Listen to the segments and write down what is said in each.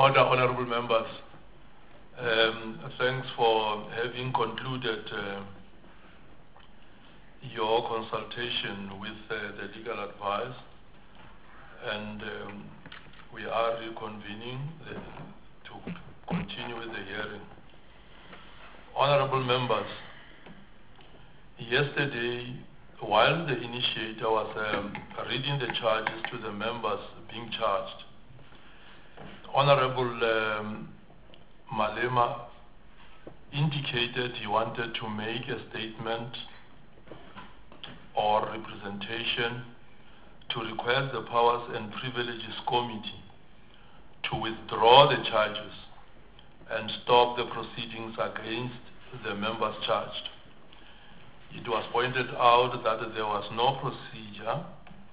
order, honorable members. Thanks for having concluded your consultation with the legal advice, and we are reconvening to continue with the hearing. Honorable members, yesterday, while the initiator was reading the charges to the members being charged, Honorable Malema indicated he wanted to make a statement or representation to request the Powers and Privileges Committee to withdraw the charges and stop the proceedings against the members charged. It was pointed out that there was no procedure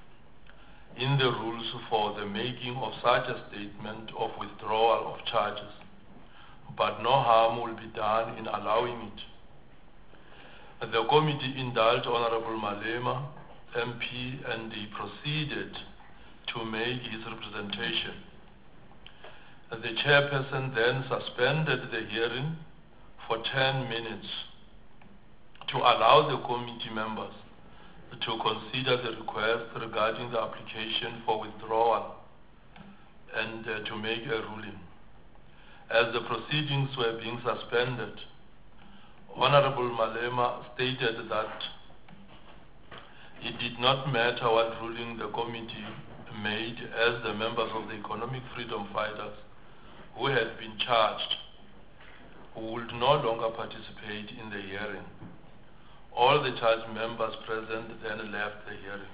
in the rules for the making of such a statement of withdrawal of charges, but no harm will be done in allowing it. The committee indulged Honorable Malema, MP, and he proceeded to make his representation. The chairperson then suspended the hearing for 10 minutes to allow the committee members to consider the request regarding the application for withdrawal and to make a ruling. As the proceedings were being suspended, Honorable Malema stated that it did not matter what ruling the committee made, as the members of the Economic Freedom Fighters who had been charged would no longer participate in the hearing. All the charged members present then left the hearing.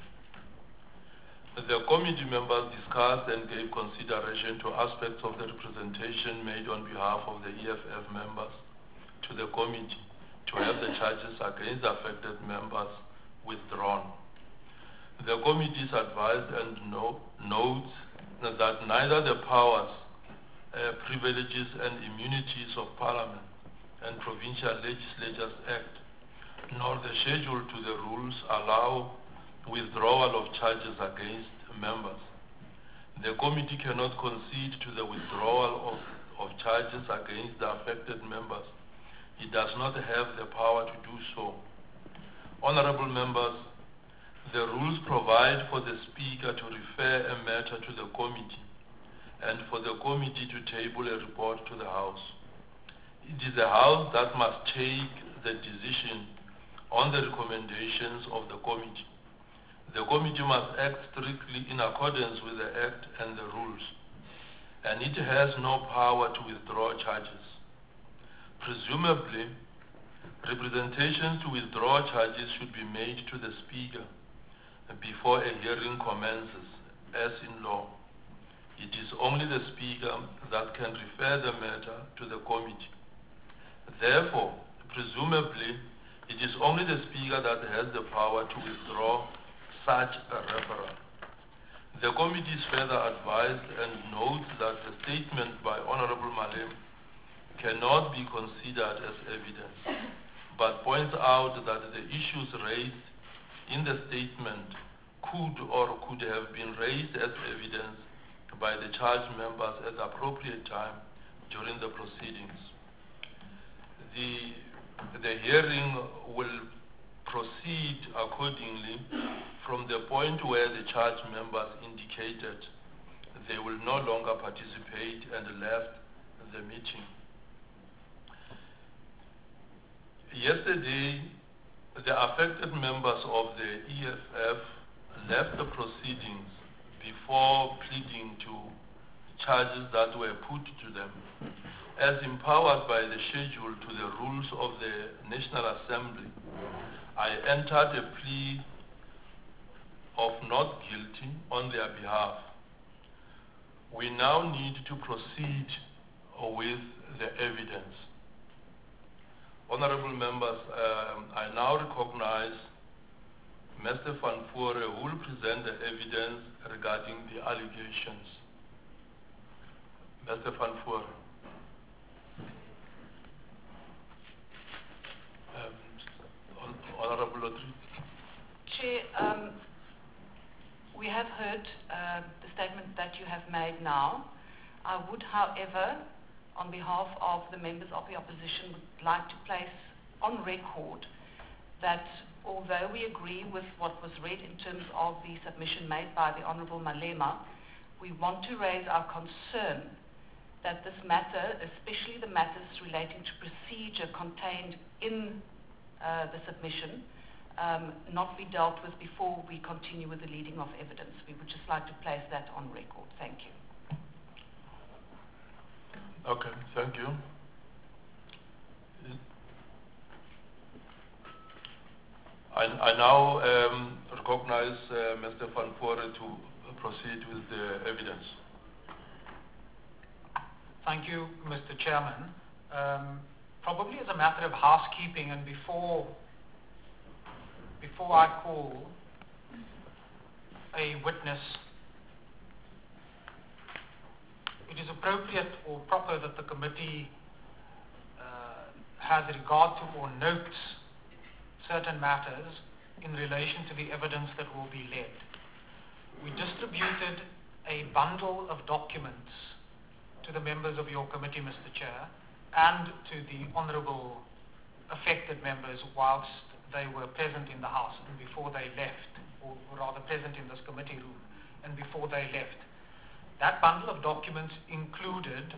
The committee members discussed and gave consideration to aspects of the representation made on behalf of the EFF members to the committee to have the charges against the affected members withdrawn. The committees advised and notes that neither the powers, privileges and immunities of Parliament and Provincial Legislatures Act nor the schedule to the rules allow withdrawal of charges against members. The committee cannot concede to the withdrawal of charges against the affected members. It does not have the power to do so. Honorable members, the rules provide for the Speaker to refer a matter to the committee and for the committee to table a report to the House. It is the House that must take the decision on the recommendations of the committee. The committee must act strictly in accordance with the Act and the rules, and it has no power to withdraw charges. Presumably, representations to withdraw charges should be made to the Speaker before a hearing commences, as in law. It is only the Speaker that can refer the matter to the committee. Therefore, presumably, it is only the Speaker that has the power to withdraw such a referral. The committee is further advised and notes that the statement by Honorable Malema cannot be considered as evidence, but points out that the issues raised in the statement could or could have been raised as evidence by the charged members at the appropriate time during the proceedings. The hearing will proceed accordingly from the point where the charged members indicated they will no longer participate and left the meeting. Yesterday, the affected members of the EFF left the proceedings before pleading to charges that were put to them. As empowered by the schedule to the rules of the National Assembly, I entered a plea of not guilty on their behalf. We now need to proceed with the evidence. Honorable members, I now recognize Mr. Van Foore, who will present the evidence regarding the allegations. Mr. Van Foore. Honorable Lotri. Chair, we have heard the statement that you have made now. I would, however, on behalf of the members of the opposition, would like to place on record that although we agree with what was read in terms of the submission made by the Honourable Malema, we want to raise our concern that this matter, especially the matters relating to procedure contained in the submission, not be dealt with before we continue with the leading of evidence. We would just like to place that on record. Thank you. Okay, thank you. I now recognize Mr. Van Poore to proceed with the evidence. Thank you, Mr. Chairman. Probably as a matter of housekeeping, and before I call a witness, it is appropriate or proper that the committee has regard to or notes certain matters in relation to the evidence that will be led. We distributed a bundle of documents to the members of your committee, Mr. Chair, and to the honourable affected members whilst they were present in the House and before they left, or rather present in this committee room and before they left. That bundle of documents included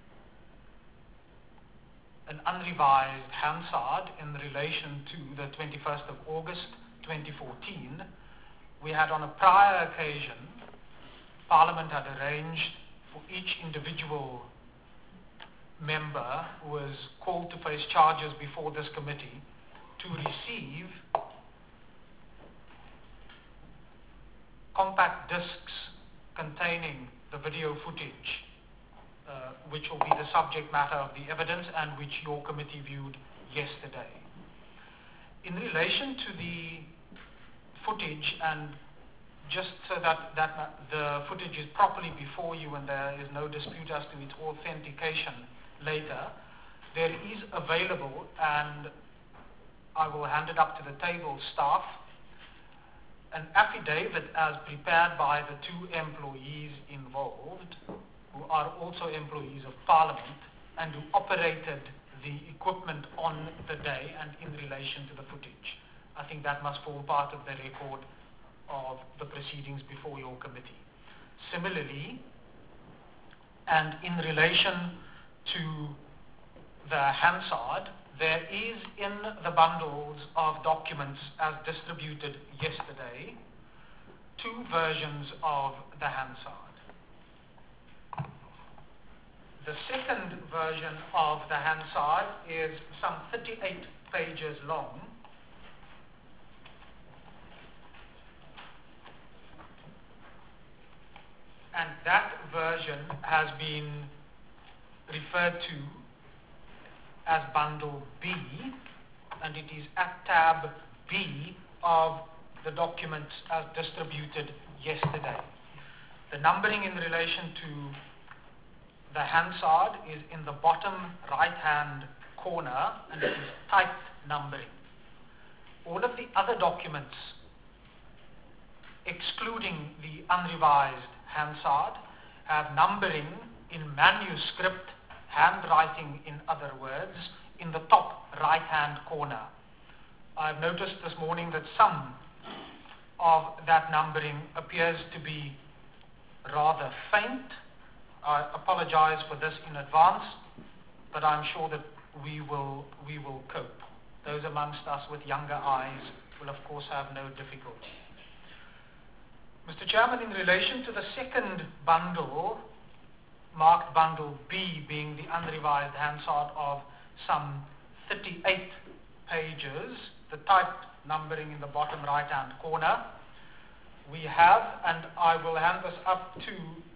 an unrevised Hansard in relation to the 21st of August 2014. We had on a prior occasion, Parliament had arranged for each individual member who was called to face charges before this committee to receive compact discs containing the video footage, which will be the subject matter of the evidence and which your committee viewed yesterday. In relation to the footage, and just so that the footage is properly before you and there is no dispute as to its authentication later, there is available, and I will hand it up to the table staff, an affidavit as prepared by the two employees involved, who are also employees of Parliament and who operated the equipment on the day and in relation to the footage. I think that must form part of the record of the proceedings before your committee. Similarly, and in relation to the Hansard, there is in the bundles of documents as distributed yesterday 2 versions of the Hansard. The second version of the Hansard is some 38 pages long, and that version has been referred to as Bundle B, and it is at tab B of the documents as distributed yesterday. The numbering in relation to the Hansard is in the bottom right-hand corner, and it is typed numbering. All of the other documents, excluding the unrevised Hansard, have numbering in manuscript, handwriting in other words, in the top right-hand corner. I've noticed this morning that some of that numbering appears to be rather faint. I apologize for this in advance, but I'm sure that we will cope. Those amongst us with younger eyes will of course have no difficulty. Mr. Chairman, in relation to the second bundle, marked Bundle B, being the unrevised Hansard of some 38 pages, the typed numbering in the bottom right-hand corner, we have, and I will hand this up to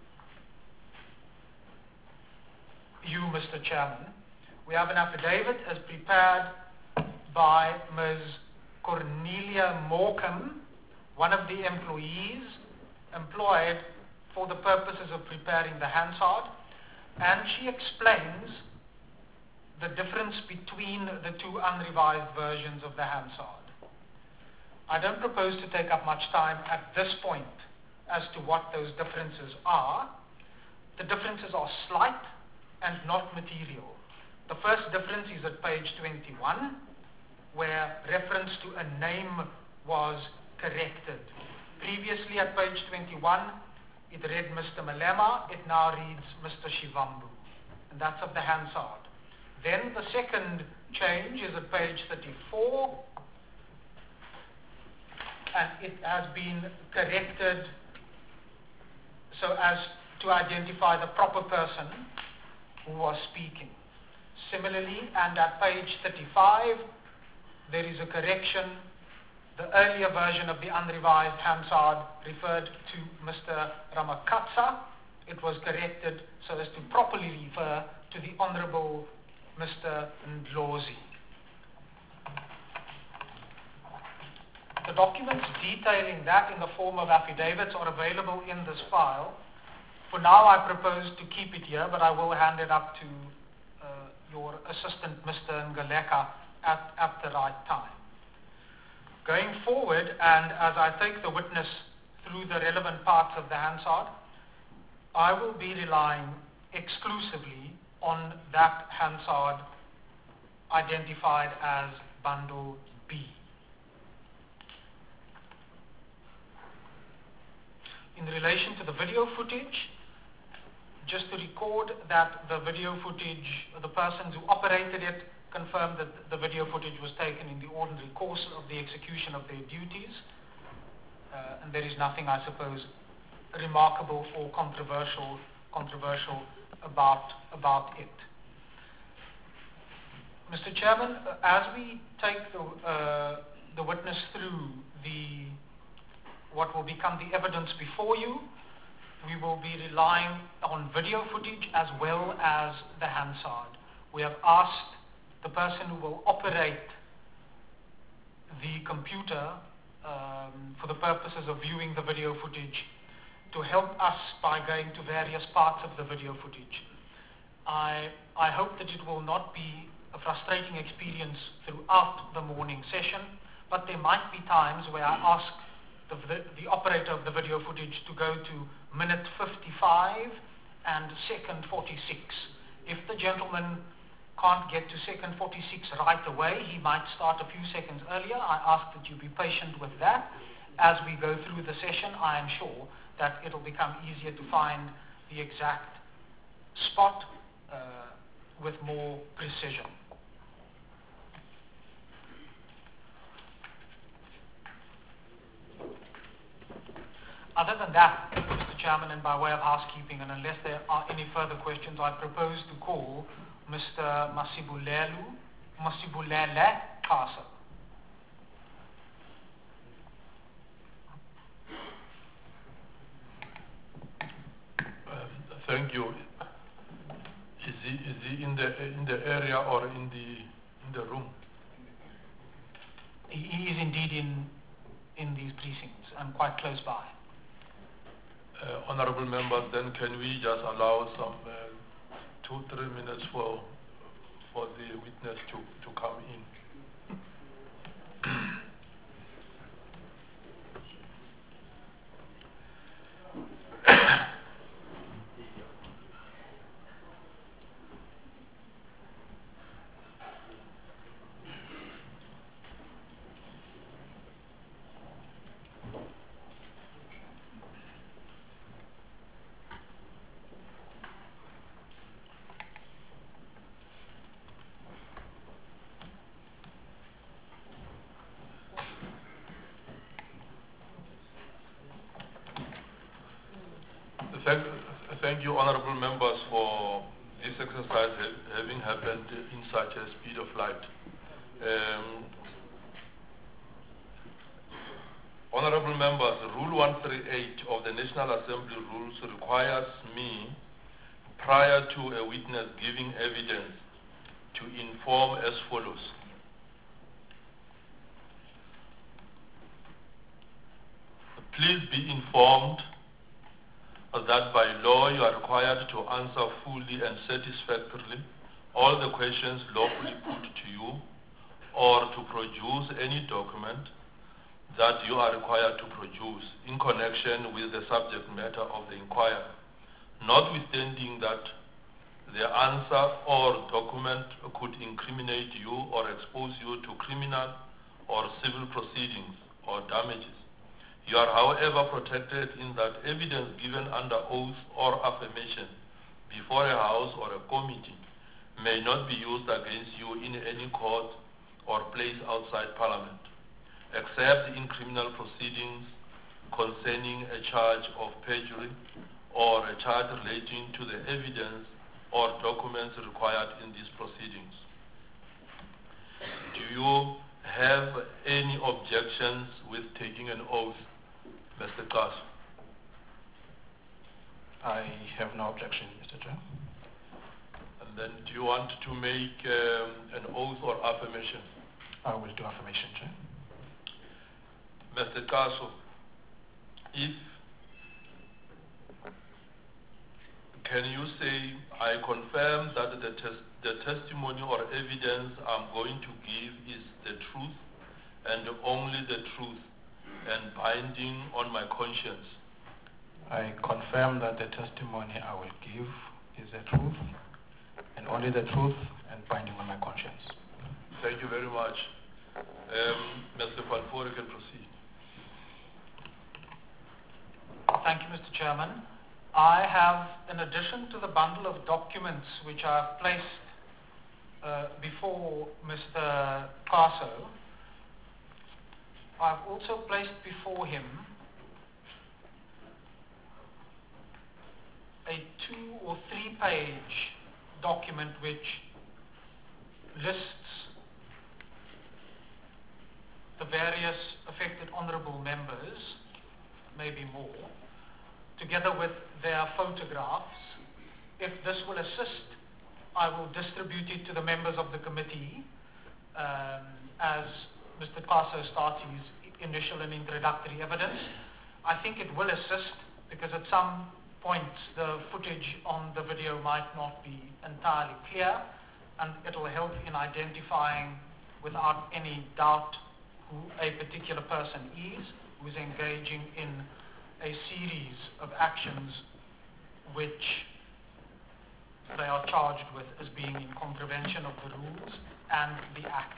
you, Mr. Chairman, we have an affidavit as prepared by Ms. Cornelia Morecambe, one of the employees employed for the purposes of preparing the Hansard, and she explains the difference between the 2 unrevised versions of the Hansard. I don't propose to take up much time at this point as to what those differences are, the differences are slight and not material. The first difference is at page 21, where reference to a name was corrected. Previously at page 21, it read Mr. Malema, it now reads Mr. Shivambu, and that's of the Hansard. Then the second change is at page 34, and it has been corrected so as to identify the proper person who was speaking. Similarly, and at page 35, there is a correction. The earlier version of the unrevised Hansard referred to Mr. Ramakatsa. It was corrected so as to properly refer to the Honorable Mr. Ndlozi. The documents detailing that in the form of affidavits are available in this file. For now, I propose to keep it here, but I will hand it up to your assistant, Mr. Ngaleka, at the right time. Going forward, and as I take the witness through the relevant parts of the Hansard, I will be relying exclusively on that Hansard identified as Bundle B. In relation to the video footage, just to record that the video footage, the persons who operated it confirmed that the video footage was taken in the ordinary course of the execution of their duties, and there is nothing, I suppose, remarkable or controversial about it. Mr. Chairman, as we take the witness through what will become the evidence before you, we will be relying on video footage as well as the Hansard. We have asked the person who will operate the computer for the purposes of viewing the video footage to help us by going to various parts of the video footage. I hope that it will not be a frustrating experience throughout the morning session, but there might be times where I ask the operator of the video footage to go to minute 55 and second 46. If the gentleman can't get to second 46 right away, he might start a few seconds earlier. I ask that you be patient with that. As we go through the session, I am sure that it'll become easier to find the exact spot with more precision. Other than that, Mr. Chairman, and by way of housekeeping, and unless there are any further questions, I propose to call Mr. Masibulele Castle. Thank you. Is he in the area or in the room? He is indeed in these precincts and quite close by. Honorable members, then can we just allow some 2-3 minutes for the witness to come in? Thank you, honorable members, for this exercise having happened in such a speed of light. Honorable members, Rule 138 of the National Assembly Rules requires me, prior to a witness giving evidence, to inform as follows. Please be informed that by law you are required to answer fully and satisfactorily all the questions lawfully put to you, or to produce any document that you are required to produce in connection with the subject matter of the inquiry, notwithstanding that the answer or document could incriminate you or expose you to criminal or civil proceedings or damages. You are, however, protected in that evidence given under oath or affirmation before a house or a committee may not be used against you in any court or place outside Parliament, except in criminal proceedings concerning a charge of perjury or a charge relating to the evidence or documents required in these proceedings. Do you have any objections with taking an oath, Mr. Kass? I have no objection, Mr. Chair. And then do you want to make an oath or affirmation? I will do affirmation, Chair. Mr. Kaso, can you say, I confirm that the testimony or evidence I'm going to give is the truth and only the truth and binding on my conscience? I confirm that the testimony I will give is the truth and only the truth and binding on my conscience. Thank you very much. Mr. Falfore, you can proceed. Thank you, Mr. Chairman. I have, in addition to the bundle of documents which I have placed before Mr. Kaso, I have also placed before him a 2 or 3 page document which lists the various affected honourable members, maybe more, together with their photographs. If this will assist, I will distribute it to the members of the committee as Mr. Kaso starts his initial and introductory evidence. I think it will assist because at some points the footage on the video might not be entirely clear, and it will help in identifying without any doubt who a particular person is who is engaging in a series of actions which they are charged with as being in contravention of the rules and the Act.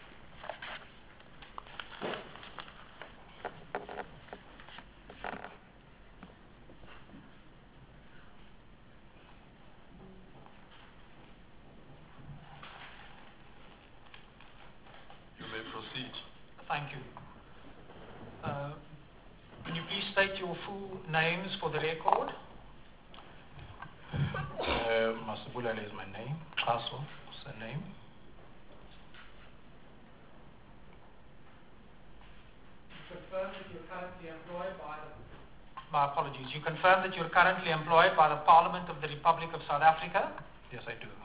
You may proceed. Thank you. Can you please state your full names for the record? Masibulale is my name. Kaso is the name. You confirm that you're currently employed by My apologies. You confirm that you're currently employed by the Parliament of the Republic of South Africa? Yes, I do.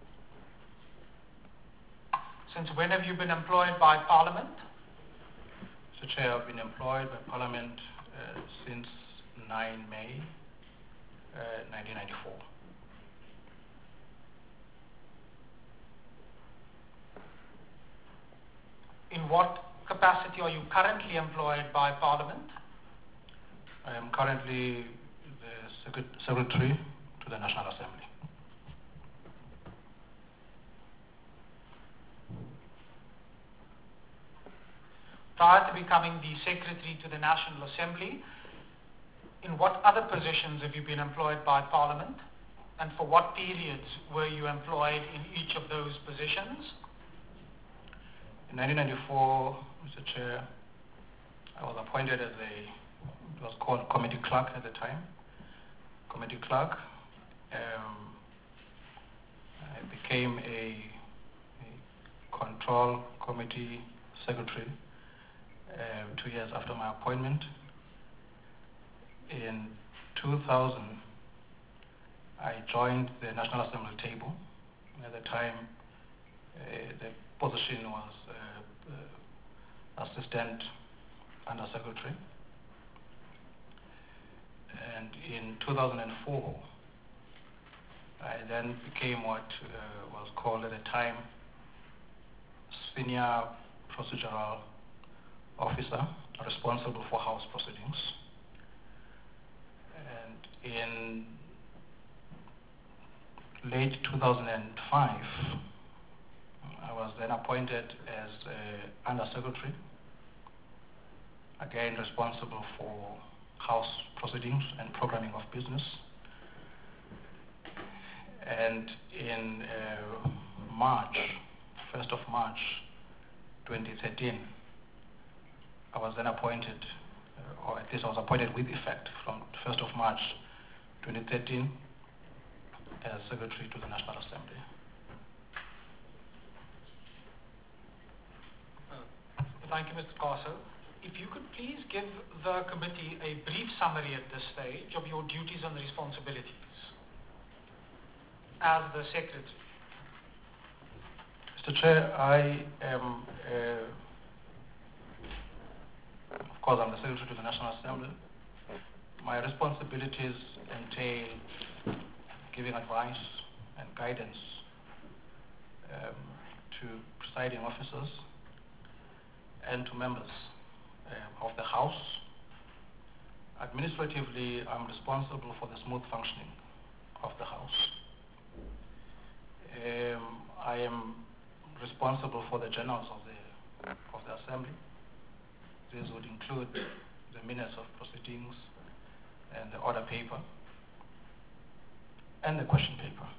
Since when have you been employed by Parliament? Mr. Chair, I've been employed by Parliament since 9 May 1994. In what capacity are you currently employed by Parliament? I am currently the Secretary to the National Assembly. Prior to becoming the Secretary to the National Assembly, in what other positions have you been employed by Parliament? And for what periods were you employed in each of those positions? In 1994, Mr. Chair, I was appointed as it was called committee clerk at the time. Committee clerk. I became a control committee secretary 2 years after my appointment. In 2000, I joined the National Assembly table. At the time, the position was Assistant Under Secretary. And in 2004, I then became what was called at the time Senior Procedural Officer, responsible for House proceedings. And in late 2005, I was then appointed as Undersecretary, again responsible for House proceedings and programming of business. And in March, 1st of March 2013, I was then appointed, or at least I was appointed with effect from 1st of March 2013 as Secretary to the National Assembly. Thank you, Mr. Kaso. If you could please give the committee a brief summary at this stage of your duties and responsibilities as the Secretary. Mr. Chair, I am, of course, I'm the Secretary to the National Assembly. My responsibilities entail giving advice and guidance to presiding officers and to members of the House. Administratively, I'm responsible for the smooth functioning of the House. I am responsible for the journals of the Assembly. This would include the minutes of proceedings and the order paper and the question paper.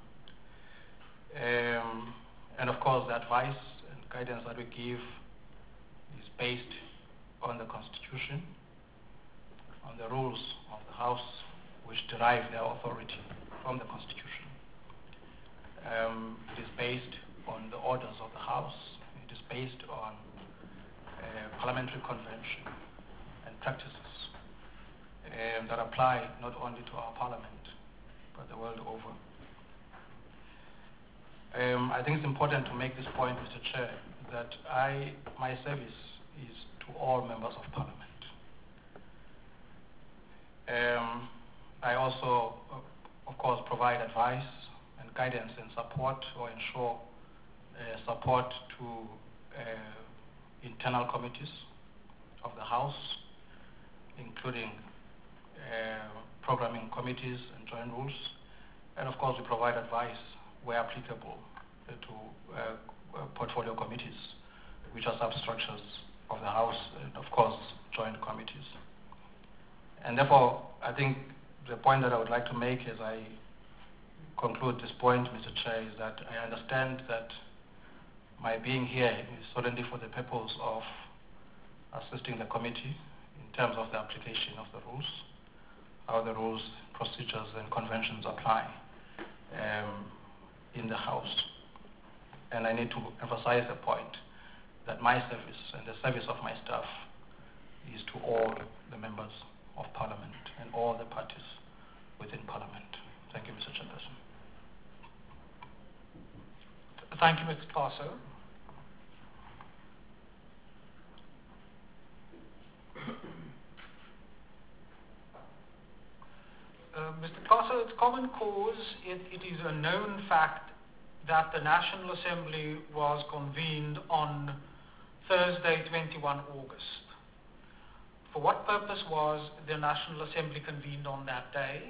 And of course, the advice and guidance that we give is based on the Constitution, on the rules of the House, which derive their authority from the Constitution. It is based on the orders of the House. It is based on parliamentary convention and practices that apply not only to our parliament, but the world over. I think it's important to make this point, Mr. Chair, that my service is to all members of parliament. I also, of course, provide advice and guidance and support or ensure support to internal committees of the House, including programming committees and joint rules. And of course, we provide advice where applicable to portfolio committees, which are substructures of the House, and of course, joint committees. And therefore, I think the point that I would like to make as I conclude this point, Mr. Chair, is that I understand that my being here is solely for the purpose of assisting the committee in terms of the application of the rules, how the rules, procedures, and conventions apply in the House. And I need to emphasize the point that my service and the service of my staff is to all the members of Parliament and all the parties within Parliament. Thank you, Mr. Chairperson. Thank you, Mr. Kaso. Mr. Kaso, it's common cause. It is a known fact that the National Assembly was convened on Thursday, 21 August. For what purpose was the National Assembly convened on that day?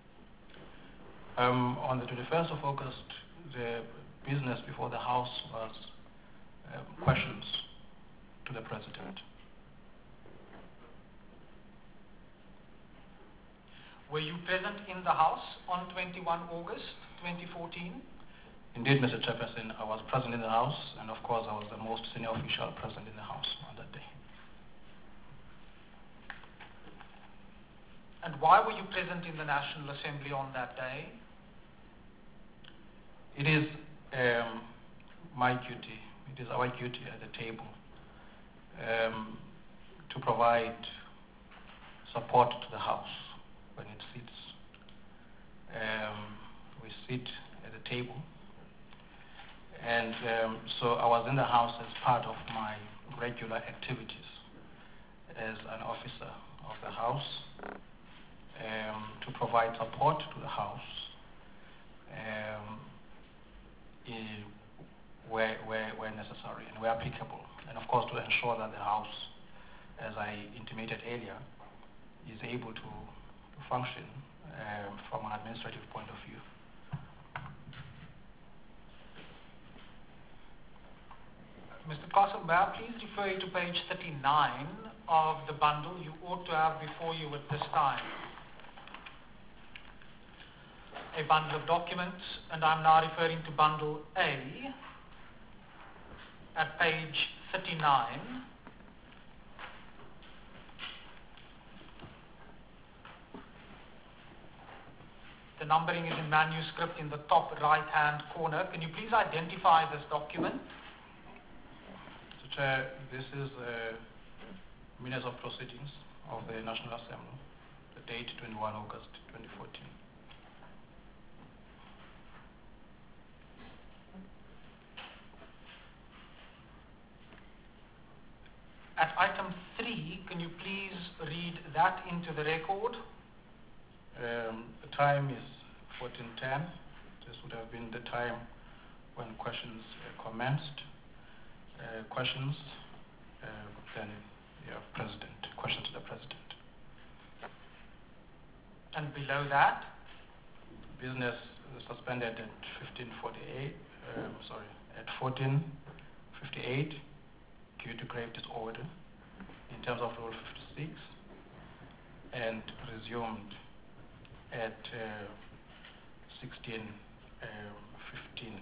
On the 21st of August, the business before the House was questions to the President. Were you present in the House on 21 August 2014? Indeed, Mr. Chairperson, I was present in the House, and of course I was the most senior official present in the House on that day. And why were you present in the National Assembly on that day? It is my duty, it is our duty at the table to provide support to the House when it sits. We sit at the table, and so I was in the House as part of my regular activities as an officer of the House to provide support to the House where necessary and where applicable, and of course to ensure that the House, as I intimated earlier, is able to function from an administrative point of view. Mr. Castle, may I please refer you to page 39 of the bundle you ought to have before you at this time. A bundle of documents, and I'm now referring to bundle A at page 39. The numbering is in manuscript in the top right-hand corner. Can you please identify this document? Mr. Chair, this is minutes of proceedings of the National Assembly, the date 21 August 2014. At item 3, can you please read that into the record? The time is 14:10. This would have been the time when questions commenced. Questions, then you have President. Questions to the President. And below that? Business suspended at 15:48. At 14:58 due to grave disorder in terms of Rule 56, and resumed at 16:15.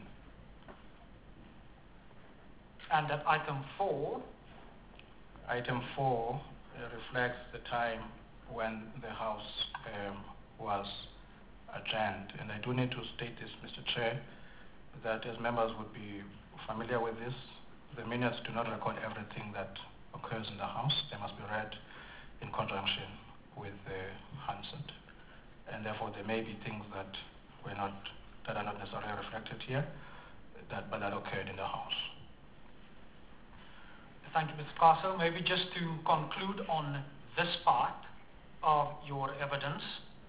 And at item 4? Item 4 reflects the time when the House was adjourned. And I do need to state this, Mr. Chair, that as members would be familiar with this, the minutes do not record everything that occurs in the House. They must be read in conjunction with the Hansard. And therefore there may be things that are not necessarily reflected here, but that occurred in the House. Thank you, Mr. Castle. Maybe just to conclude on this part of your evidence,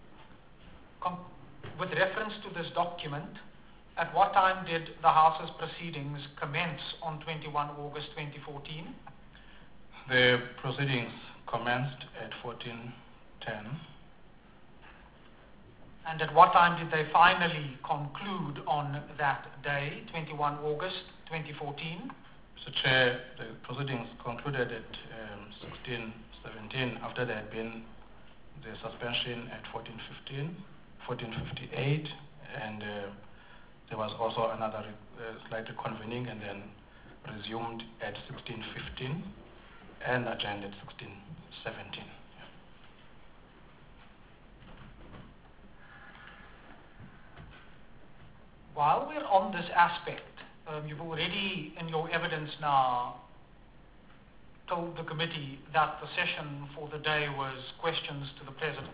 with reference to this document, at what time did the House's proceedings commence on 21 August 2014? The proceedings commenced at 14:10. And at what time did they finally conclude on that day, 21 August 2014? Mr. Chair, the proceedings concluded at 16:17 after there had been the suspension at 14:58, and there was also another slight reconvening and then resumed at 16:15 and adjourned at 16:17. While we're on this aspect, you've already in your evidence now told the committee that the session for the day was questions to the President.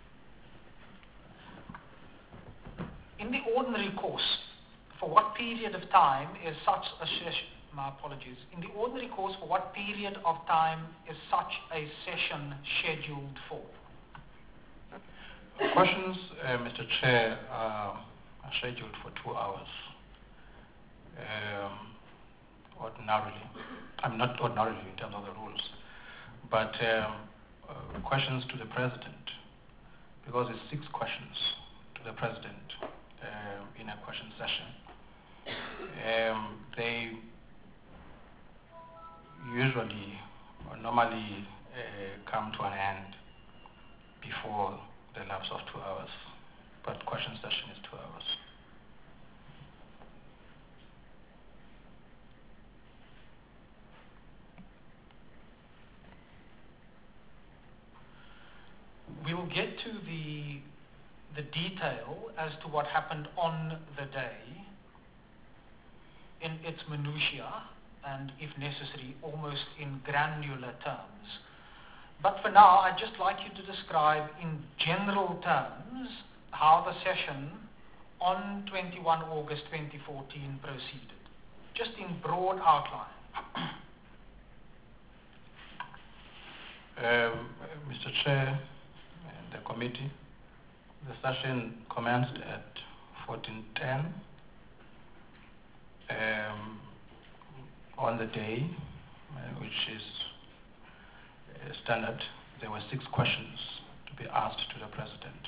In the ordinary course, for what period of time is such a session, my apologies, in the ordinary course, for what period of time is such a session scheduled for? Questions, Mr. Chair, are scheduled for 2 hours. Ordinarily, I'm not ordinarily in terms of the rules, but questions to the President, because it's 6 questions to the President in a question session. They usually or normally come to an end before the lapse of 2 hours, but question session is 2 hours. We will get to the detail as to what happened on the day in its minutiae and, if necessary, almost in granular terms. But for now, I'd just like you to describe in general terms how the session on 21 August 2014 proceeded, just in broad outline. Mr. Chair, the committee, the session commenced at 14:10. On the day, which is standard, there were 6 questions to be asked to the President.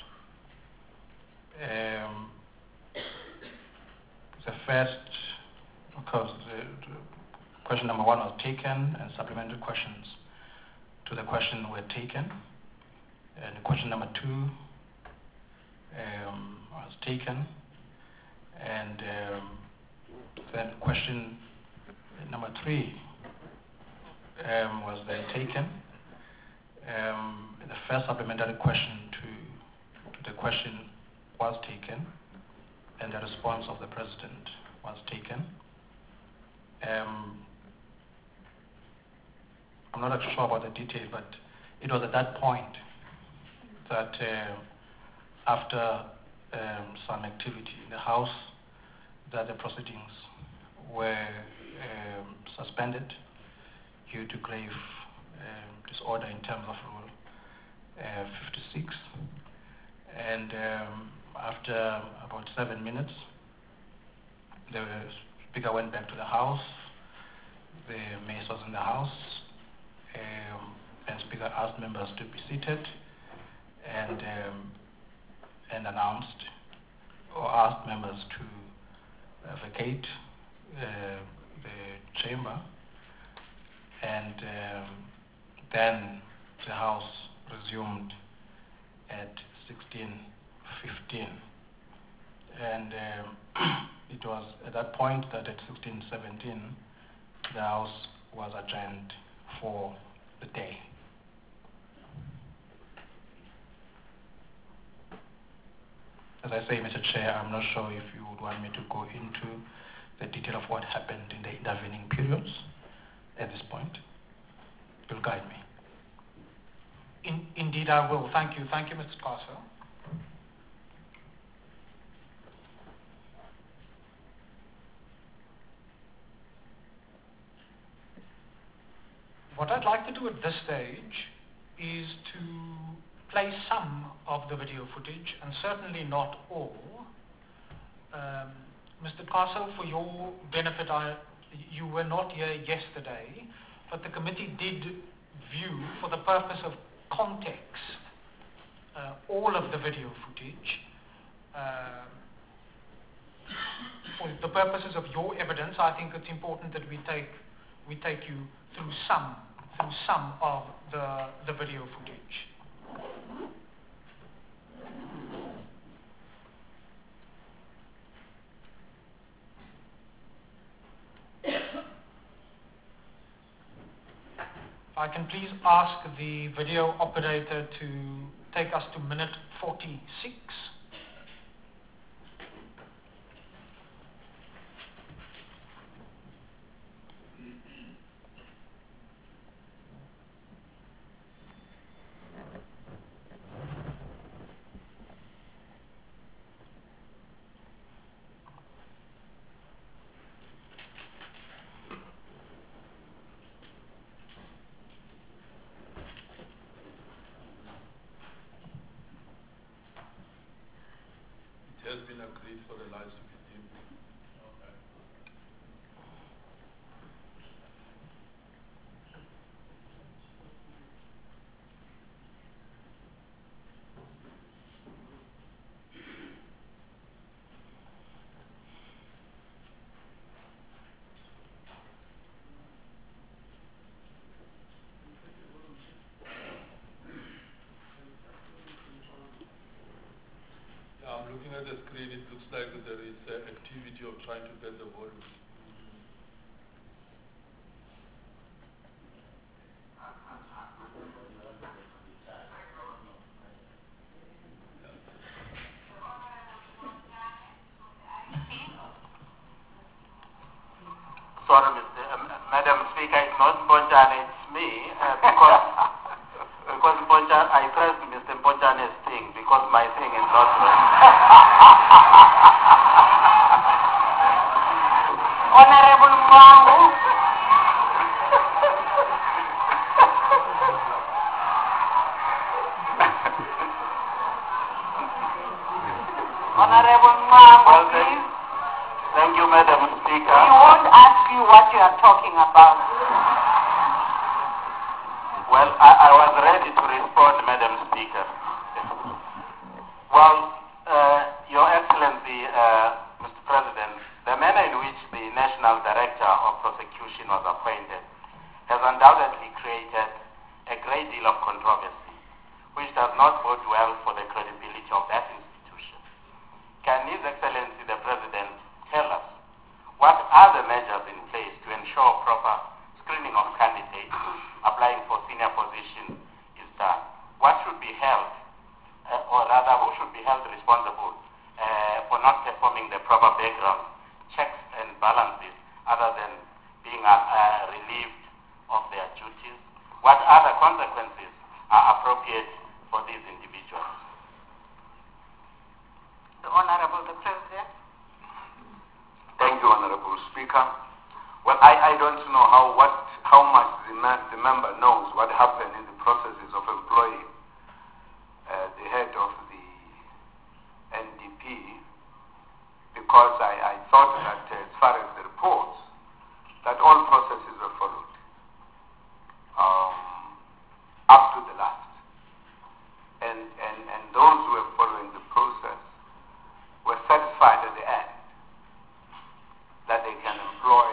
The first, of course, the question number 1 was taken, and supplementary questions to the question were taken. And question number 2 was taken. And then question number 3 was then taken. The first supplementary question to the question was taken, and the response of the President was taken. I'm not actually sure about the detail, but it was at that point that after some activity in the House, that the proceedings were suspended due to grave disorder in terms of Rule 56. And after about 7 minutes, the Speaker went back to the House. The mace was in the House, and Speaker asked members to be seated and announced or asked members to vacate the chamber, and then the House resumed at 16:15, and it was at that point that at 16:17 the House was adjourned for the day. As I say, Mr. Chair, I'm not sure if you would want me to go into the detail of what happened in the intervening periods at this point. You'll guide me. Indeed, I will. Thank you. Thank you, Mr. Carso. What I'd like to do at this stage is to play some of the video footage, and certainly not all. Mr. Carso, for your benefit, you were not here yesterday, but the committee did view, for the purpose of context, all of the video footage. For the purposes of your evidence, I think it's important that we take you through some of the video footage. If I can please ask the video operator to take us to minute 46. It has been agreed for the lights to be dimmed. Okay. I'm looking at the screen, it looks like there is activity of trying to get the volume. Sorry, Madam Speaker, it's not Mponjane, it's me, because Mponjane, I pressed Mr. Mponjane's thing because my thing is not right. Honorable Mwangu. Honorable Mwangu, please. Thank you, Madam Speaker. We won't ask you what you are talking about. Well, I was ready to respond, Madam Speaker. Well, Your Excellency, Mr. President, the manner in which the National Director of prosecution was appointed has undoubtedly created a great deal of controversy, which does not bode well for the credibility of that institution. Can His Excellency the President tell us what are the measures in place to ensure proper screening of candidates applying for senior positions is done? What should be held, or rather who should be held responsible for not performing the proper background checks and balances other than being relieved of their duties? What other consequences are appropriate for these individuals? The Honorable the President. Thank you, Honorable Speaker. Well, I don't know how much the member knows what happened in the processes of employing the head of the NDP, because I thought that as far as the reports, that all processes were followed up to the last. And those who were following the process were satisfied at the end that they can employ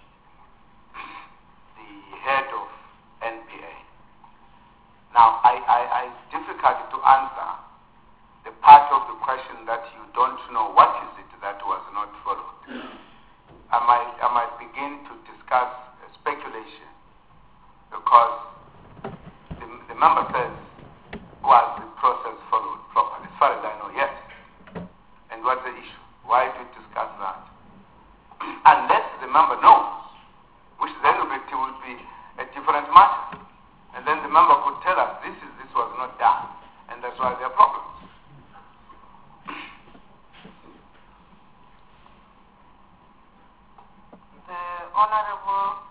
the head of NPA. Now, it's difficult to answer the part of the question that you don't know what is it that was not followed. I might begin to discuss speculation, because the member says, was the process followed properly? As far as I know, yes. And what's the issue? Why do we discuss that? Unless the member knows, which then would be a different matter. And then the member could tell us, this was not done, and that's why there are problems. The Honorable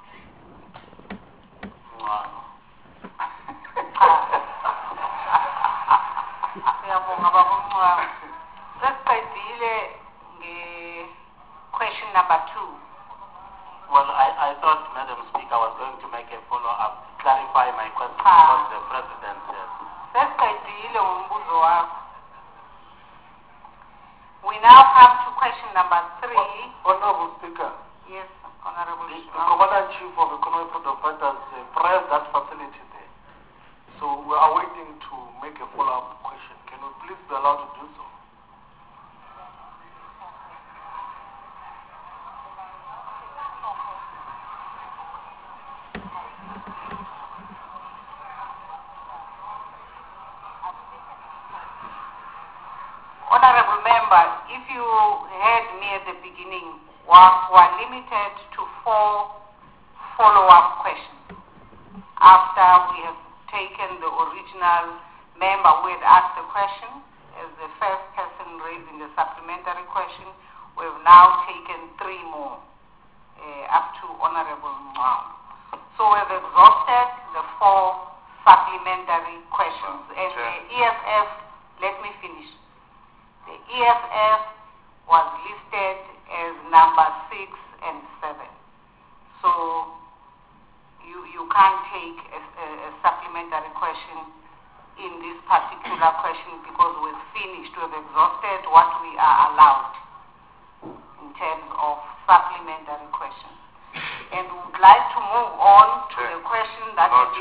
question number 2. Well, I thought, Madam Speaker, I was going to make a follow-up to clarify my question because the President said. We now come to question number 3. Honorable Speaker, Yes, Honorable. the Commander-in-Chief of Economic Freedom Fighters pressed that facility there. So we are waiting to make a follow-up question. Can we please be allowed to do so? Honorable Member, if you heard me at the beginning, we're limited to 4 follow-up questions. After we have taken the original member who had asked the question as the first person raising the supplementary question, we've now taken 3 more up to Honorable Mwang. So we've exhausted the 4 supplementary questions. And the EFF, let me finish. The EFF was listed as number 6 and 7. So you can't take a supplementary question in this particular question because we've finished, we've exhausted what we are allowed in terms of supplementary questions. And we would like to move on to the question that on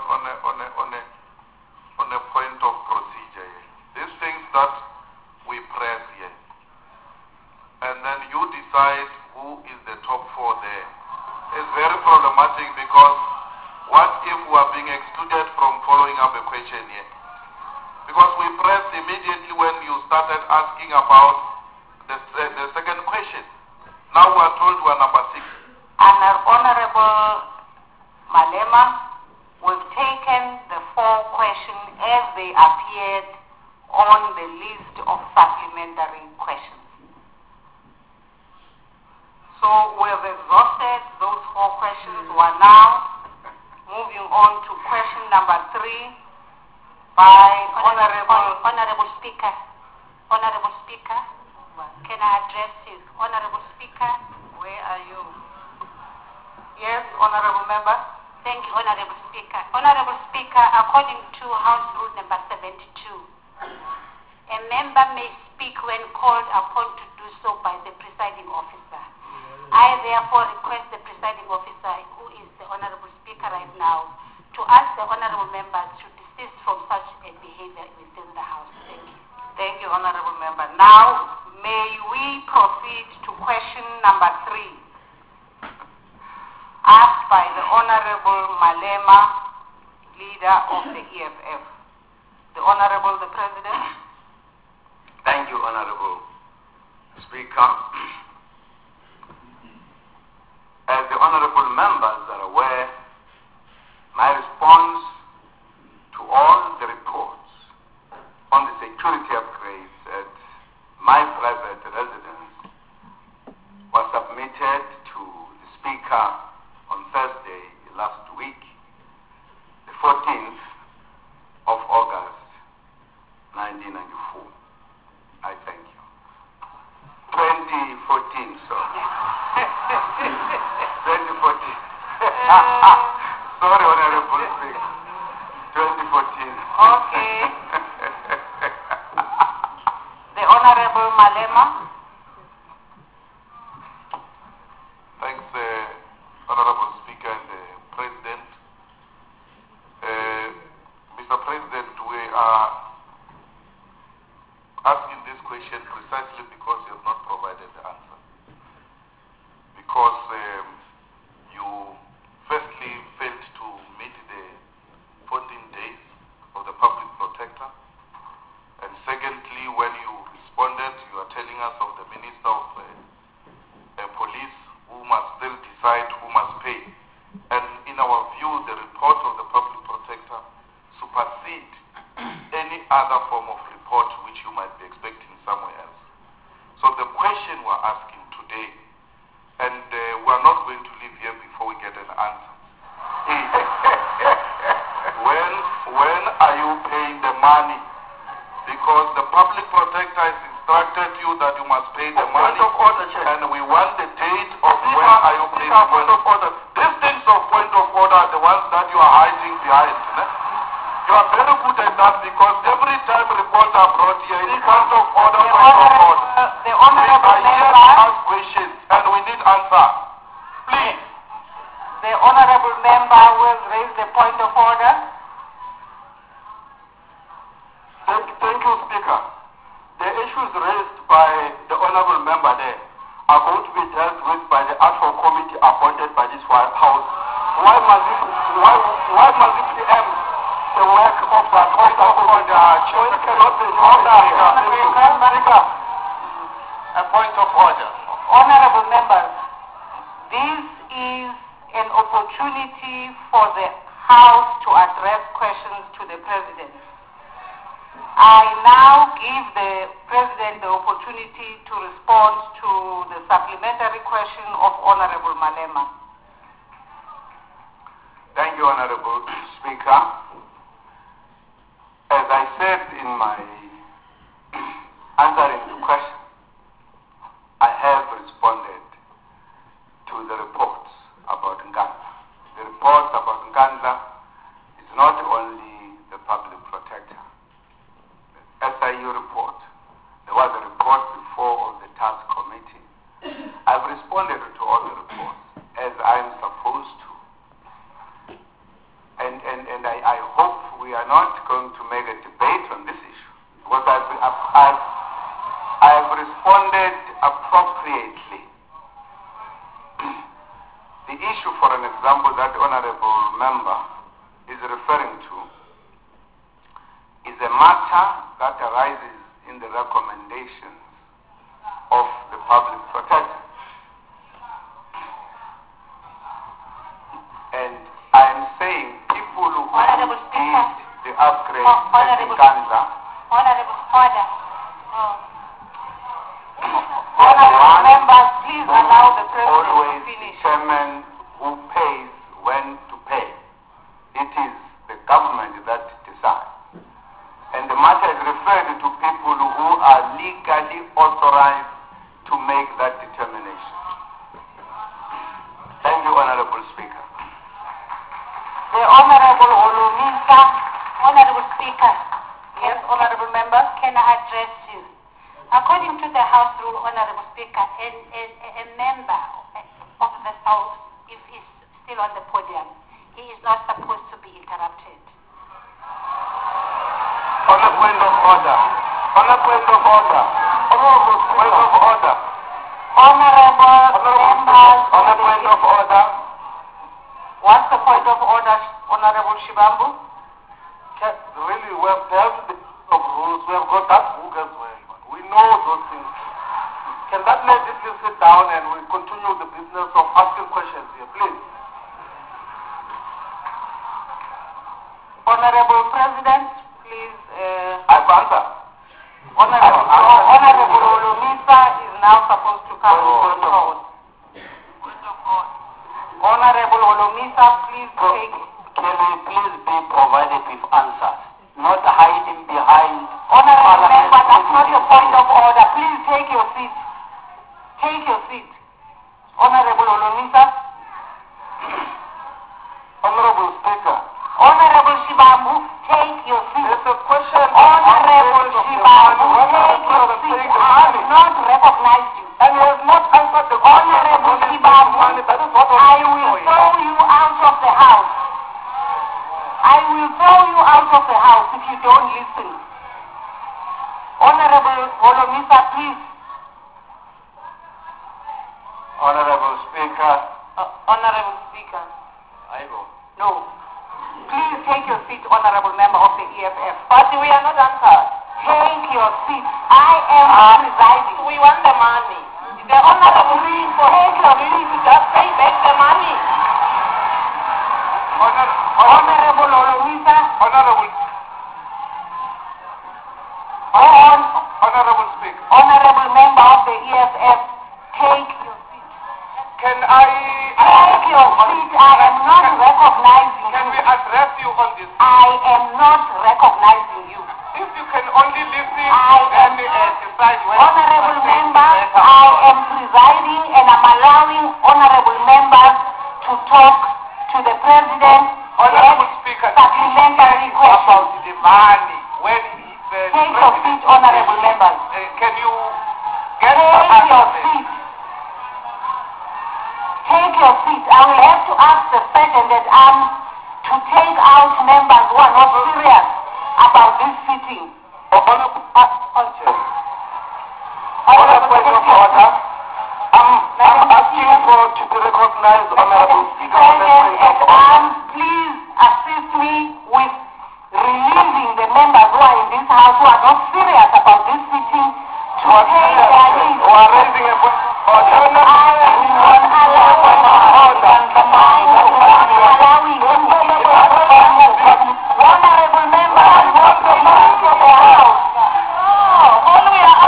a point of procedure, these things that we press here, and then you decide who is the top 4 there. It's very problematic, because what if we are being excluded from following up a question here? Because we pressed immediately when you started asking about the second question. Now we are told we are number 6. And Honorable Malema, we've taken the 4 questions as they appeared on the list of supplementary questions. So we have exhausted those 4 questions. We are now moving on to question number 3 by Honorable Speaker. Honorable Speaker, can I address you? Honorable Speaker, where are you? Yes, Honorable Member. Thank you, Honorable Speaker. Honorable Speaker, according to House Rule number 72, a member may speak when called upon to do so by the presiding officer. I therefore request the presiding officer, who is the Honorable Speaker right now, to ask the honorable members to desist from such a behavior within the House. Thank you. Thank you, Honorable Member. Now, may we proceed to question number 3, asked by the Honorable Malema, leader of the EFF. The Honorable the President. Thank you, Honorable Speaker. As the honorable members are aware, my response to all the reports on the security upgrades at my private residence was submitted to the Speaker on Thursday last week, the 14th of August, 1994. I thank you. 2014, sorry. 2014. Sorry, Honorable Speaker. 2014. Okay. The Honorable Malema. Thanks, Honorable Speaker and President. Mr. President, we are asking this question precisely because you have not provided the answer. Because you firstly failed to meet the 14 days of the public protector. And secondly, when you responded, you are telling us of the Minister of Police who must still decide who must pay. And in our view, the report of the public protector supersedes any other form of report which you might be expecting somewhere else. So the question we're asking today, and we're not going to leave here before we get an answer, is when are you paying the money? Because the public protector has instructed you that you must pay the money, and we want the date of when are you paying the money. These things of point of order are the ones that you are hiding behind. You are very good at that because every time reports are brought here, it's point of order, point of order. The Honorable We are here to ask questions and we need answer. Please. The Honorable Member will raise the point of order. Thank you, Speaker. The issues raised by the Honorable Member there are going to be dealt with by the ad hoc committee appointed by this House. Why must it preempt the work of that order? It cannot be Speaker. A point of order. Honorable members, this is an opportunity for the House to address questions to the President. I now give the President the opportunity to respond to the supplementary question of Honorable Malema. Thank you, Honorable Speaker. As I said in my answering the question, I have responded to the reports about Nkandla. The reports about Nkandla is not only the public protector. The SIU report, there was a report before of the task committee. I've responded to all the reports as I'm supposed to. And I hope we are not going to make a debate on this issue because I've responded appropriately. The issue, for an example, that the Honorable Member is referring to is a matter that arises in the recommendations of the public protector. And I'm saying people who Honorable Speaker. did the upgrade Honorable in Nkandla. Honorable Order. Honorable members, please allow the President to Always finish. determine who pays when to pay. It is the government that decides. And the matter is referred to people who are legally authorized to make that determination. Thank you, Honorable Speaker. The Honorable Olumisa. Honorable Speaker. Yes, Honorable Member. Can I address you? According to the House rule, Honorable Speaker, a member, the House, if he's still on the podium, he is not supposed to be interrupted. On a point of order. On a point of order. Point of order. Honorable members, On a point of order. What's the point of order, Honorable Shibambu? Really, we have dealt with the rules. We have got that book as well. We know those things. Can that lady please sit down and we continue the business of asking questions here, please? Honorable President, please. I've answered. Honorable Olumisa is now supposed to come to the court. Honorable Olumisa, please take. Can we please be provided with answers, not hiding behind... Honorable member, that's not a point of order. Please take your seat. Take your seat. Honorable Olumisa. Honorable Speaker. Honorable Shibambu, take your seat. It's a question. Honorable Shibambu, take your seat. I have not recognized you. And he has not answered the question. Honorable Shibambu, I will throw you out of the house. I will throw you out of the house if you don't listen. Honorable Olumisa, please. Honorable Speaker. Honorable Speaker. I go. No. Please take your seat, Honorable Member of the EFF. But we are not answered. Take your seat. I am presiding. We want the money. The Honorable, please take your seat. Just pay back the money. Honorable Olumisa. Honorable. Honorable Speaker. Honorable Member of the EFF, take your seat. Can I... Take your seat. I am not recognizing Can we you. address you on this? I am not recognizing you. If you can only listen, I then decide when... Honorable member, I am presiding and I'm allowing honorable members to talk to the president. Honorable Speaker, supplementary questions. about the money. When the Take your seat, honorable members. Can you get Take your seat. Take your seat. I will have to ask the president to take out members who are not serious about this sitting. Honorable point of order. I'm asking for to be recognized, Honorable Speaker. President at arms, please assist me with releasing the members who are in this house who are not serious about this sitting to take their leave. Who are raising a point of order. Honorable members, what the money for the house? All we are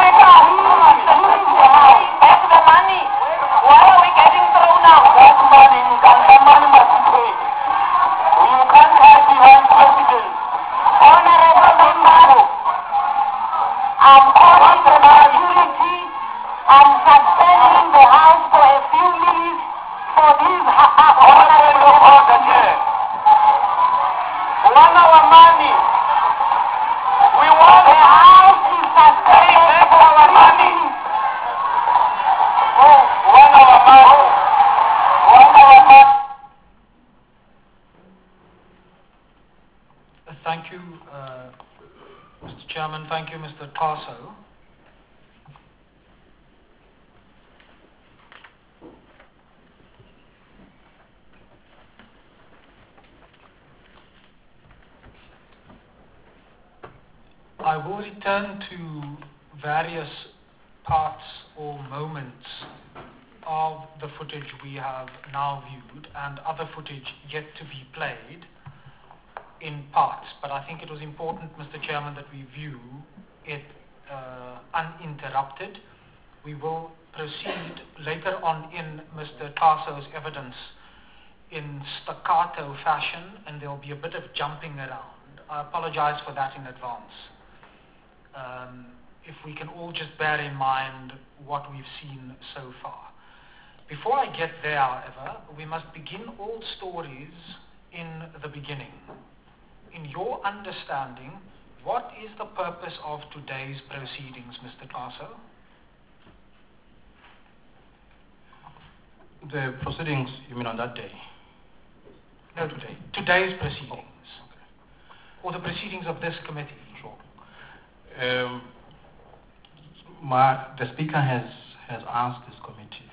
back the money. Why are we getting thrown out? That money, the money must be paid. You can't hide behind president. Honorable members, I'm calling the majority. I'm suspending the house for a few minutes for these honorable members. One our money. We want The house is suspended for our money. one our money. Thank you, Mr. Chairman. Thank you, Mr. Tasso. I will return to various parts or moments of the footage we have now viewed and other footage yet to be played in parts, but I think it was important, Mr. Chairman, that we view it uninterrupted. We will proceed later on in Mr. Tasso's evidence in staccato fashion, and there will be a bit of jumping around. I apologize for that in advance. If we can all just bear in mind what we've seen so far. Before I get there, however, we must begin all stories in the beginning. In your understanding, what is the purpose of today's proceedings, Mr. Tasso? The proceedings, you mean on that day? No, Today. Today's proceedings. Okay. Or the proceedings of this committee. Sure. The Speaker has asked this committee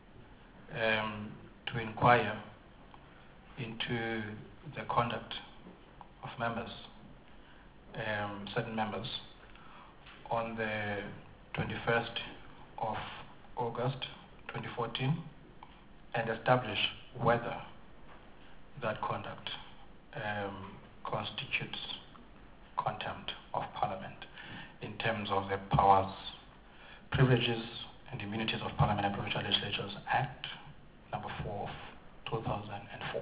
to inquire into the conduct of members, certain members, on the 21st of August 2014 and establish whether that conduct constitutes contempt of Parliament in terms of the powers, privileges and immunities of Parliament and Provincial Legislatures Act number 4 of 2004.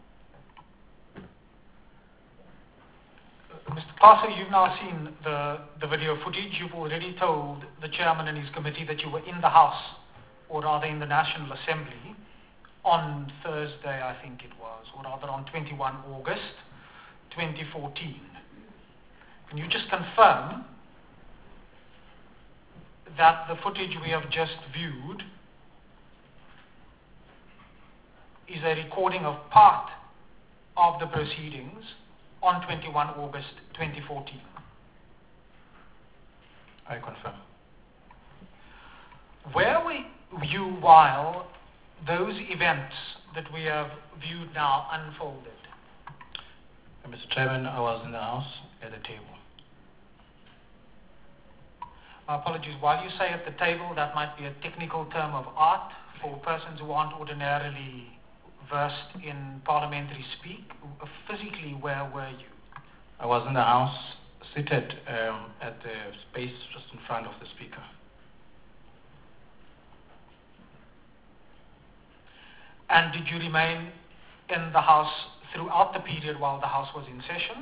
Mr. Passer, you've now seen the video footage. You've already told the chairman and his committee that you were in the House, or rather in the National Assembly, on Thursday, I think it was, or rather on 21 August 2014. Can you just confirm that the footage we have just viewed is a recording of part of the proceedings on 21 August 2014? I confirm. Where were you while those events that we have viewed now unfolded? Mr. Chairman, I was in the House at the table. My apologies. While you say at the table, that might be a technical term of art for persons who aren't ordinarily versed in parliamentary speak. Physically, where were you? I was in the House, seated at the space just in front of the Speaker. And did you remain in the House throughout the period while the House was in session?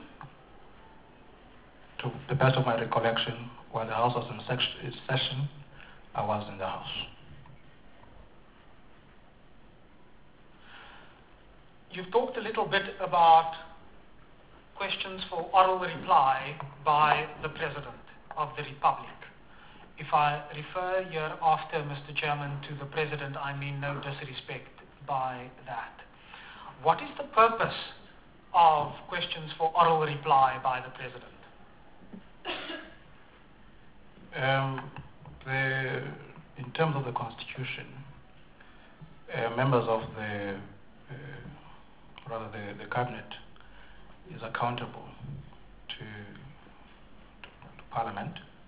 To the best of my recollection, while the House was in session, I was in the House. You've talked a little bit about questions for oral reply by the President of the Republic. If I refer hereafter, Mr. Chairman, to the President, I mean no disrespect by that. What is the purpose of questions for oral reply by the President? In terms of the Constitution, members of the Cabinet is accountable to Parliament.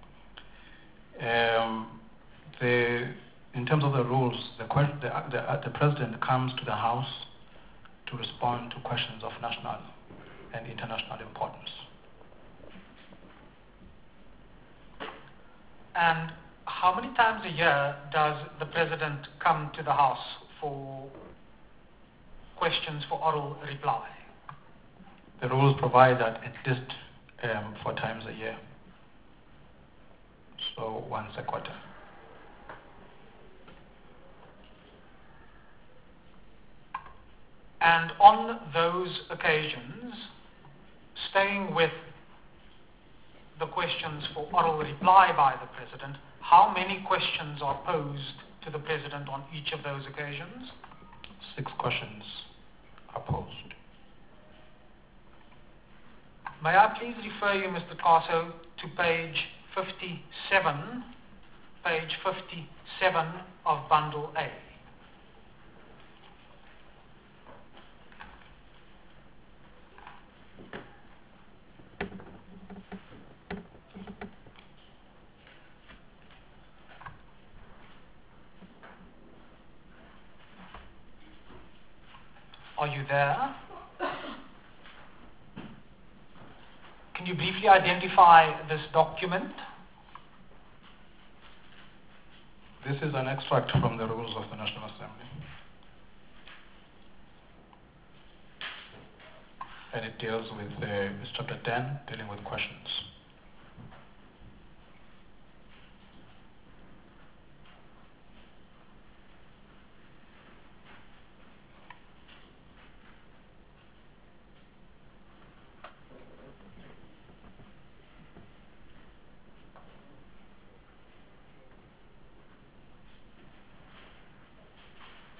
In terms of the rules, the President comes to the House to respond to questions of national and international importance. And how many times a year does the President come to the House for questions for oral reply? The rules provide that at least 4 times a year, so once a quarter. And on those occasions, staying with the questions for oral reply by the President, how many questions are posed to the President on each of those occasions? 6 questions are posed. May I please refer you, Mr. Kaso, to page 57 of Bundle A. Are you there? Can you briefly identify this document? This is an extract from the rules of the National Assembly. And it deals with chapter 10, dealing with questions.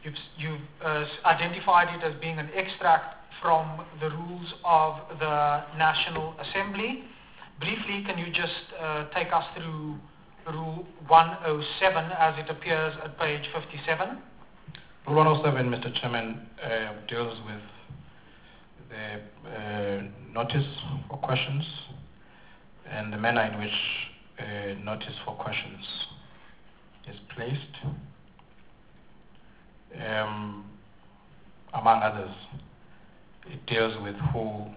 You've identified it as being an extract from the rules of the National Assembly. Briefly, can you just take us through Rule 107 as it appears at page 57? Rule 107, Mr. Chairman, deals with the notice for questions and the manner in which notice for questions is placed. Among others, it deals with who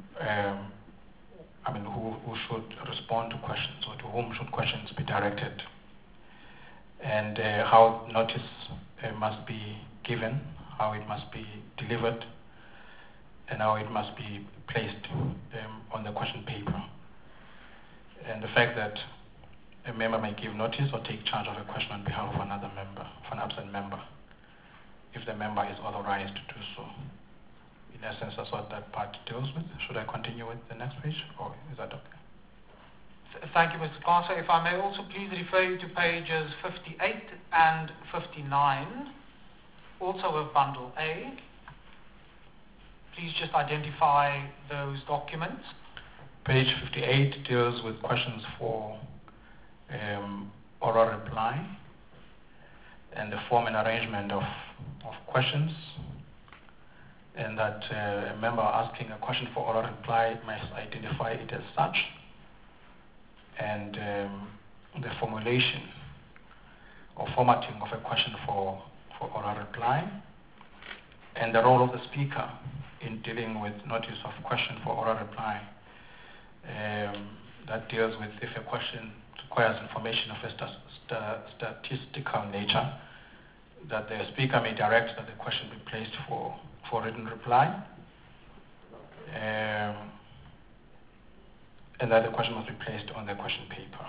should respond to questions, or to whom should questions be directed, and how notice must be given, how it must be delivered, and how it must be placed on the question paper. And the fact that a member may give notice or take charge of a question on behalf of another member, of an absent member, if the member is authorized to do so. In essence, that's what that part deals with. Should I continue with the next page, or is that okay? Thank you, Mr. Kasa. If I may also please refer you to pages 58 and 59, also of Bundle A. Please just identify those documents. Page 58 deals with questions for oral reply and the form and arrangement of questions, and that a member asking a question for oral reply must identify it as such, and the formulation or formatting of a question for oral reply, and the role of the speaker in dealing with notice of question for oral reply. That deals with if a question requires information of a statistical nature, that the speaker may direct that the question be placed for written reply, and that the question must be placed on the question paper.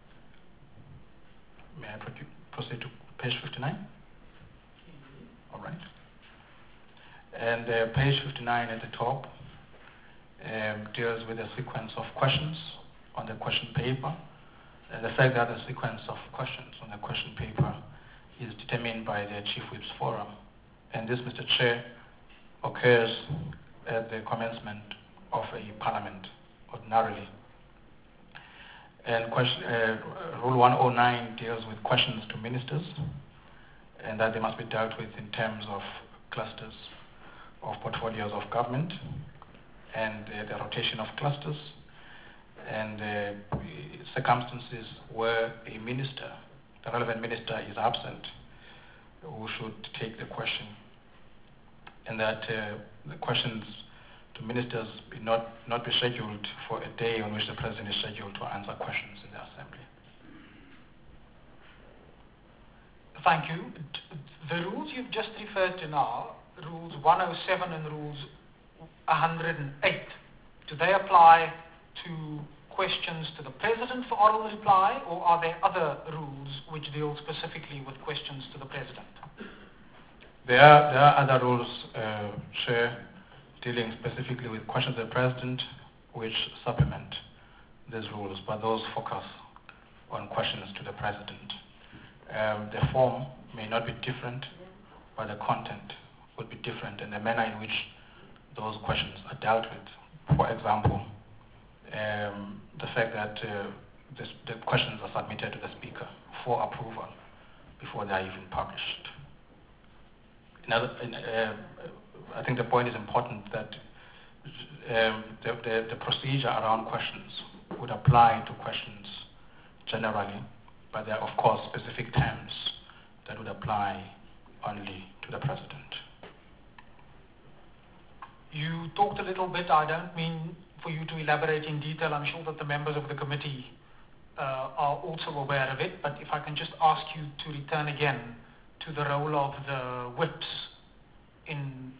May I proceed to page 59? All right. And page 59 at the top deals with a sequence of questions on the question paper, and the fact that the sequence of questions on the question paper is determined by the Chief Whip's Forum. And this, Mr. Chair, occurs at the commencement of a parliament ordinarily. And Rule 109 deals with questions to ministers, and that they must be dealt with in terms of clusters of portfolios of government, and the rotation of clusters, and circumstances where a minister, the relevant minister, is absent, who should take the question, and that the questions to ministers not be scheduled for a day on which the President is scheduled to answer questions in the Assembly. Thank you. The rules you've just referred to now, Rules 107 and Rules 108, do they apply to questions to the President for oral reply, or are there other rules which deal specifically with questions to the President? There are other rules, Chair, dealing specifically with questions to the President, which supplement these rules, but those focus on questions to the President. The form may not be different, but the content would be different, and the manner in which those questions are dealt with. For example, the fact that the questions are submitted to the Speaker for approval before they are even published. I think the point is important that the procedure around questions would apply to questions generally, but there are of course specific terms that would apply only to the President. You talked a little bit, I don't mean for you to elaborate in detail, I'm sure that the members of the committee are also aware of it, but if I can just ask you to return again to the role of the whips in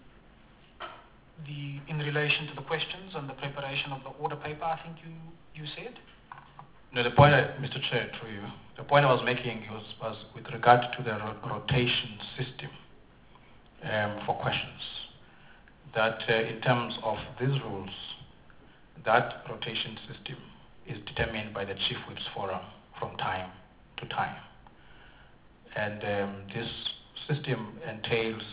relation to the questions and the preparation of the order paper, I think you said? No, the point, Mr. Chair, to you, the point I was making was with regard to the rotation system for questions. That in terms of these rules, that rotation system is determined by the Chief Whip's Forum from time to time. And this system entails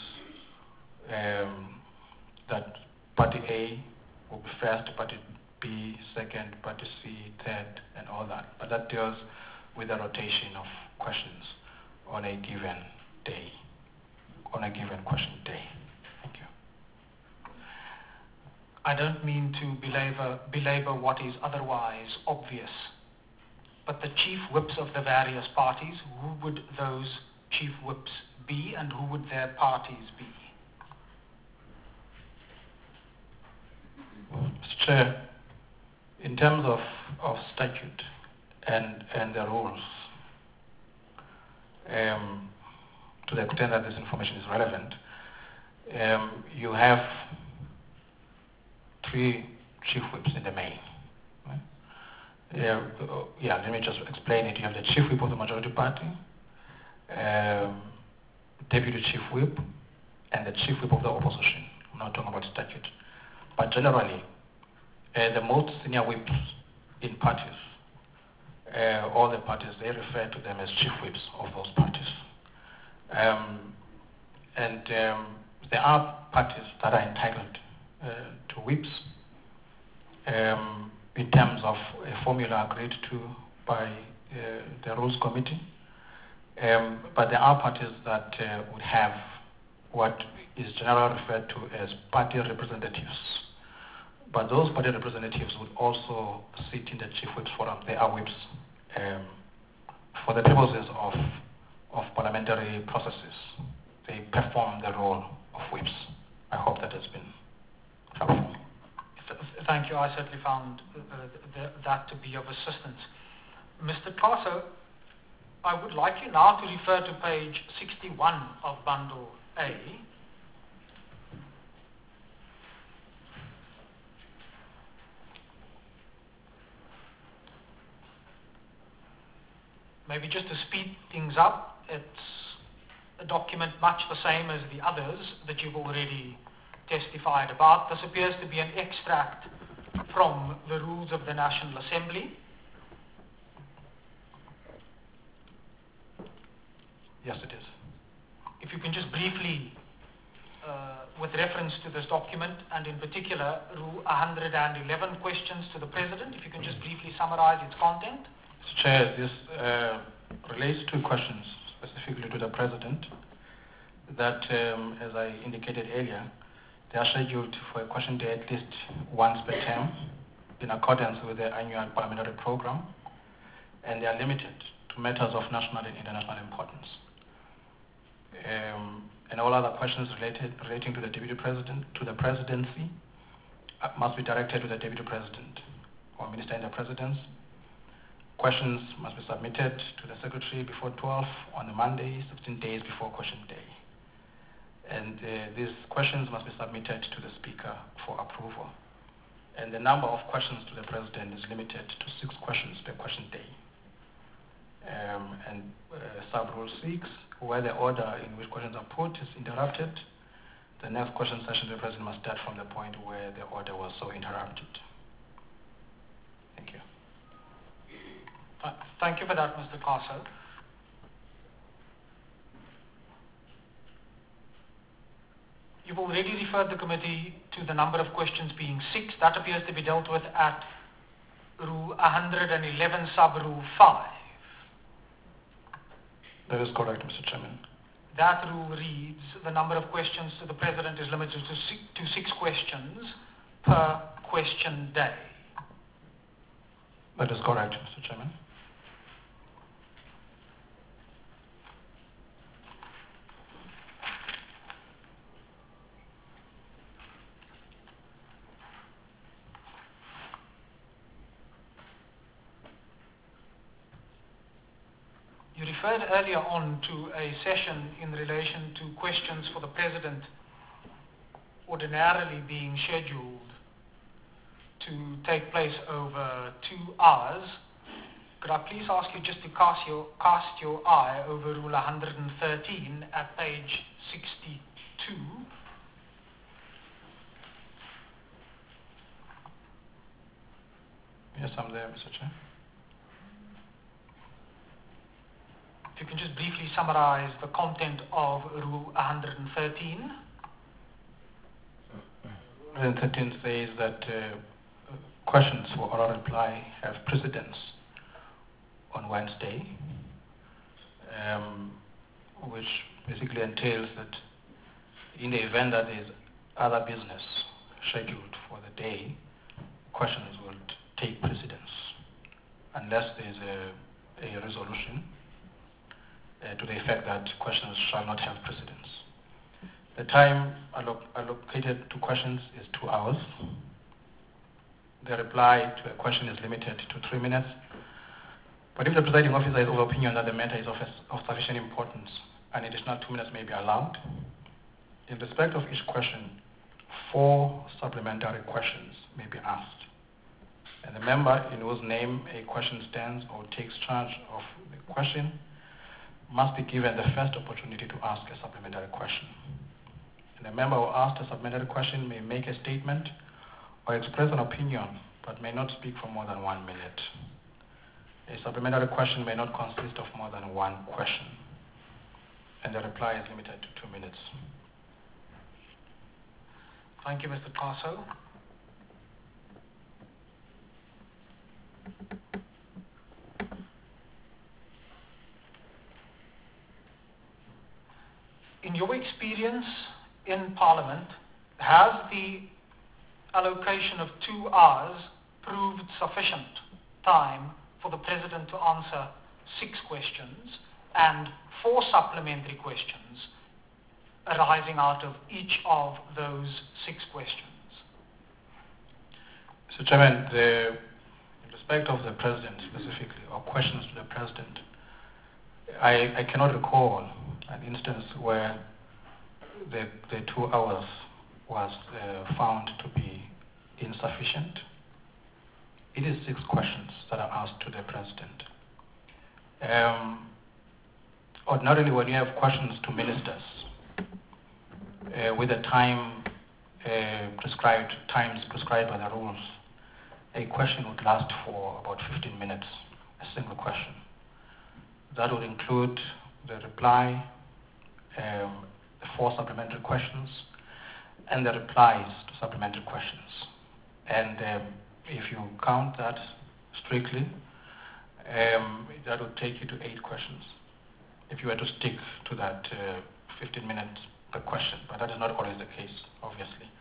that Party A will be first, Party B second, Party C third, and all that. But that deals with the rotation of questions on a given day, on a given question day. Thank you. I don't mean to belabor what is otherwise obvious, but the chief whips of the various parties, who would those chief whips be and who would their parties be? Mr. Chair, in terms of statute and the rules, to the extent that this information is relevant, you have 3 chief whips in the main. Right? Let me just explain it. You have the chief whip of the majority party, deputy chief whip, and the chief whip of the opposition. I'm not talking about statute. But generally, the most senior whips in parties, all the parties, they refer to them as chief whips of those parties. There are parties that are entitled to whips in terms of a formula agreed to by the Rules Committee. But there are parties that would have what is generally referred to as party representatives. But those party representatives would also sit in the chief whips forum. They are whips for the purposes of parliamentary processes. They perform the role of whips. I hope that has been helpful. Thank you. I certainly found that to be of assistance. Mr. Xhosa, I would like you now to refer to page 61 of Bundle A. Maybe just to speed things up, it's a document much the same as the others that you've already testified about. This appears to be an extract from the rules of the National Assembly. Yes, it is. If you can just briefly, with reference to this document, and in particular, Rule 111, questions to the President, if you can just briefly summarize its content. Mr. Chair, this relates to questions specifically to the President that, as I indicated earlier, they are scheduled for a question day at least once per term in accordance with the annual parliamentary program, and they are limited to matters of national and international importance. And all other questions relating to the Deputy President, to the Presidency, must be directed to the Deputy President or Minister in the Presidency. Questions must be submitted to the Secretary before 12 on the Monday, 16 days before question day. And these questions must be submitted to the Speaker for approval. And the number of questions to the President is limited to 6 questions per question day. Sub-Rule 6, where the order in which questions are put is interrupted, the next question session the President must start from the point where the order was so interrupted. Thank you. Thank you for that, Mr. Xhosa. You've already referred the committee to the number of questions being 6. That appears to be dealt with at Rule 111, Sub-Rule 5. That is correct, Mr. Chairman. That rule reads, the number of questions to the President is limited to 6 questions per question day. That is correct, Mr. Chairman. You referred earlier on to a session in relation to questions for the President ordinarily being scheduled to take place over 2 hours. Could I please ask you just to cast your eye over Rule 113 at page 62? Yes, I'm there, Mr. Chair. If you can just briefly summarize the content of Rule 113. 113 says that questions for oral reply have precedence on Wednesday, which basically entails that in the event that there is other business scheduled for the day, questions will take precedence unless there is a resolution to the effect that questions shall not have precedence. The time allocated to questions is 2 hours. The reply to a question is limited to 3 minutes. But if the presiding officer is of opinion that the matter is of sufficient importance, an additional 2 minutes may be allowed. In respect of each question, 4 supplementary questions may be asked. And the member in whose name a question stands or takes charge of the question must be given the first opportunity to ask a supplementary question. And the member who asked a supplementary question may make a statement or express an opinion, but may not speak for more than 1 minute. A supplementary question may not consist of more than 1 question, and the reply is limited to 2 minutes. Thank you, Mr. Kaso. In your experience in Parliament, has the allocation of 2 hours proved sufficient time for the President to answer 6 questions and 4 supplementary questions arising out of each of those 6 questions? Mr. Chairman, in respect of the President specifically, or questions to the President, I cannot recall an instance where the 2 hours was found to be insufficient. It is 6 questions that are asked to the President. Ordinarily, when you have questions to ministers, with the times prescribed by the rules, a question would last for about 15 minutes, a single question. That would include the reply, the 4 supplementary questions, and the replies to supplementary questions. And if you count that strictly, that would take you to 8 questions, if you were to stick to that 15 minutes per question. But that is not always the case, obviously.